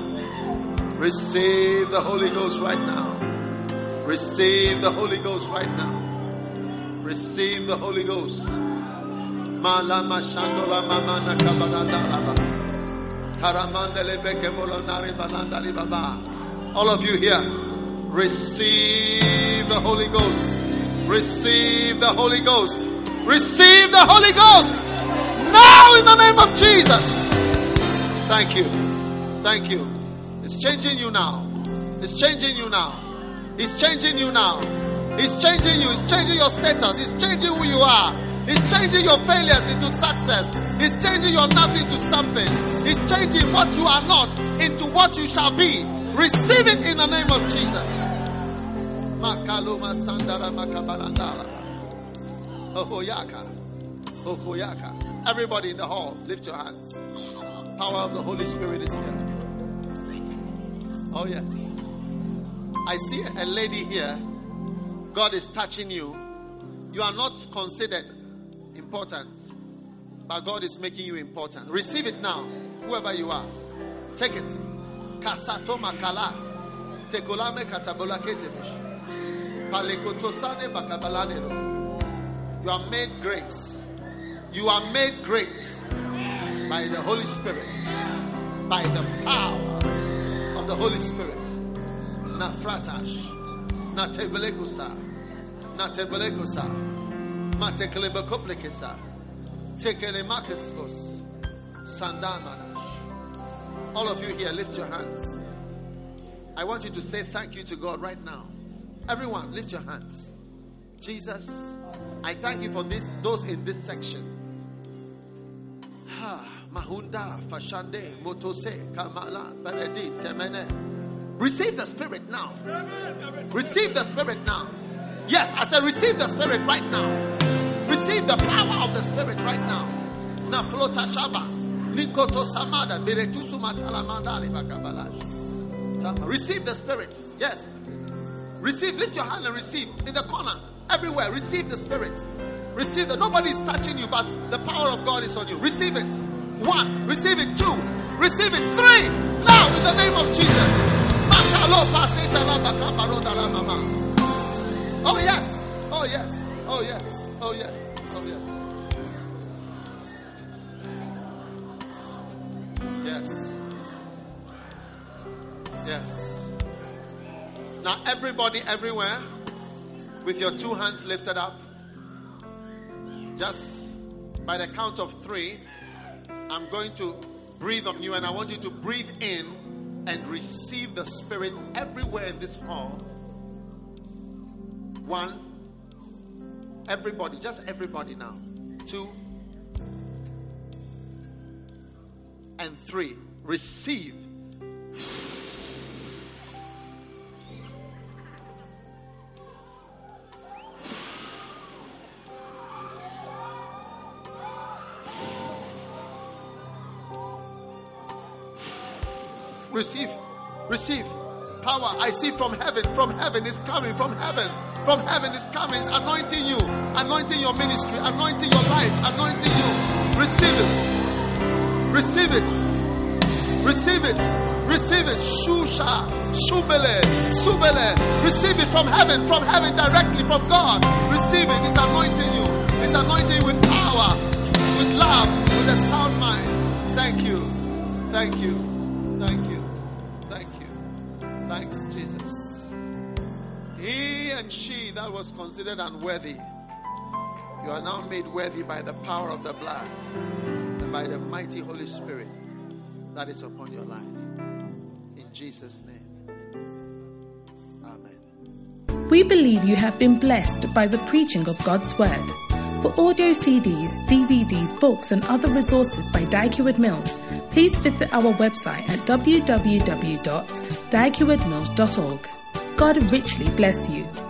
Receive the Holy Ghost right now. Receive the Holy Ghost right now. Receive the Holy Ghost. Malama Shandola Mamana Kabanandalaba. Karamandele Beke Bolonari Balandali Baba. All of you here, receive the Holy Ghost. Receive the Holy Ghost. Receive the Holy Ghost. Now in the name of Jesus. Thank you. Thank you. It's changing you now. It's changing you now. It's changing you now. It's changing you. It's changing your status. It's changing who you are. It's changing your failures into success. It's changing your nothing to something. It's changing what you are not into what you shall be. Receive it in the name of Jesus. Makaluma Sandara Makabarandala. Ohoyaka. Ohoyaka. Everybody in the hall, lift your hands. Power of the Holy Spirit is here. Oh yes. I see a lady here. God is touching you. You are not considered important, but God is making you important. Receive it now, whoever you are. Take it. Kasato makala. Tekolame katabola ketebish. Palekotosane bakabalanero. You are made great. You are made great by the Holy Spirit. By the power of the Holy Spirit. Na fratash. Na tebelekusa. Na tebelekusa. Ma tekelebekoplikesa. Tekelemakeskos. Sandamanash. All of you here, lift your hands. I want you to say thank you to God right now. Everyone, lift your hands. Jesus, I thank you for those in this section. Mahunda, Fashande, Motose, Kamala, Beredi, Temene. Receive the Spirit now. Receive the Spirit now. Yes, I said receive the Spirit right now. Receive the power of the Spirit right now. Na flota shaba. Nikoto samada. Beretusu matalamanda libakabalash. Receive the Spirit. Yes. Receive. Lift your hand and receive. In the corner. Everywhere. Receive the Spirit. Receive it. Nobody is touching you, but the power of God is on you. Receive it. 1. Receive it. 2. Receive it. 3. Now in the name of Jesus. Oh yes. Oh yes. Oh yes. Oh yes. Oh yes. Yes. Yes. Now everybody everywhere with your 2 hands lifted up. Just by the count of 3, I'm going to breathe on you, and I want you to breathe in and receive the Spirit everywhere in this hall. 1. Everybody, just everybody now. 2. And 3. Receive. Receive. Receive. Power I see from heaven. From heaven is coming. From heaven. From heaven is coming. It's anointing you. Anointing your ministry. Anointing your life. Anointing you. Receive it. Receive it. Receive it. Receive it. Shusha. Shubele. Subele. Receive it from heaven. From heaven directly from God. Receive it. It's anointing you. It's anointing you with power. With love. With a sound mind. Thank you. Thank you. Thank you. Thank you. Thanks, Jesus. He and she that was considered unworthy, you are now made worthy by the power of the blood and by the mighty Holy Spirit that is upon your life. In Jesus' name. Amen. We believe you have been blessed by the preaching of God's Word. For audio CDs, DVDs, books, and other resources by Dag Heward-Mills, please visit our website at www.daghewardmills.org. God richly bless you.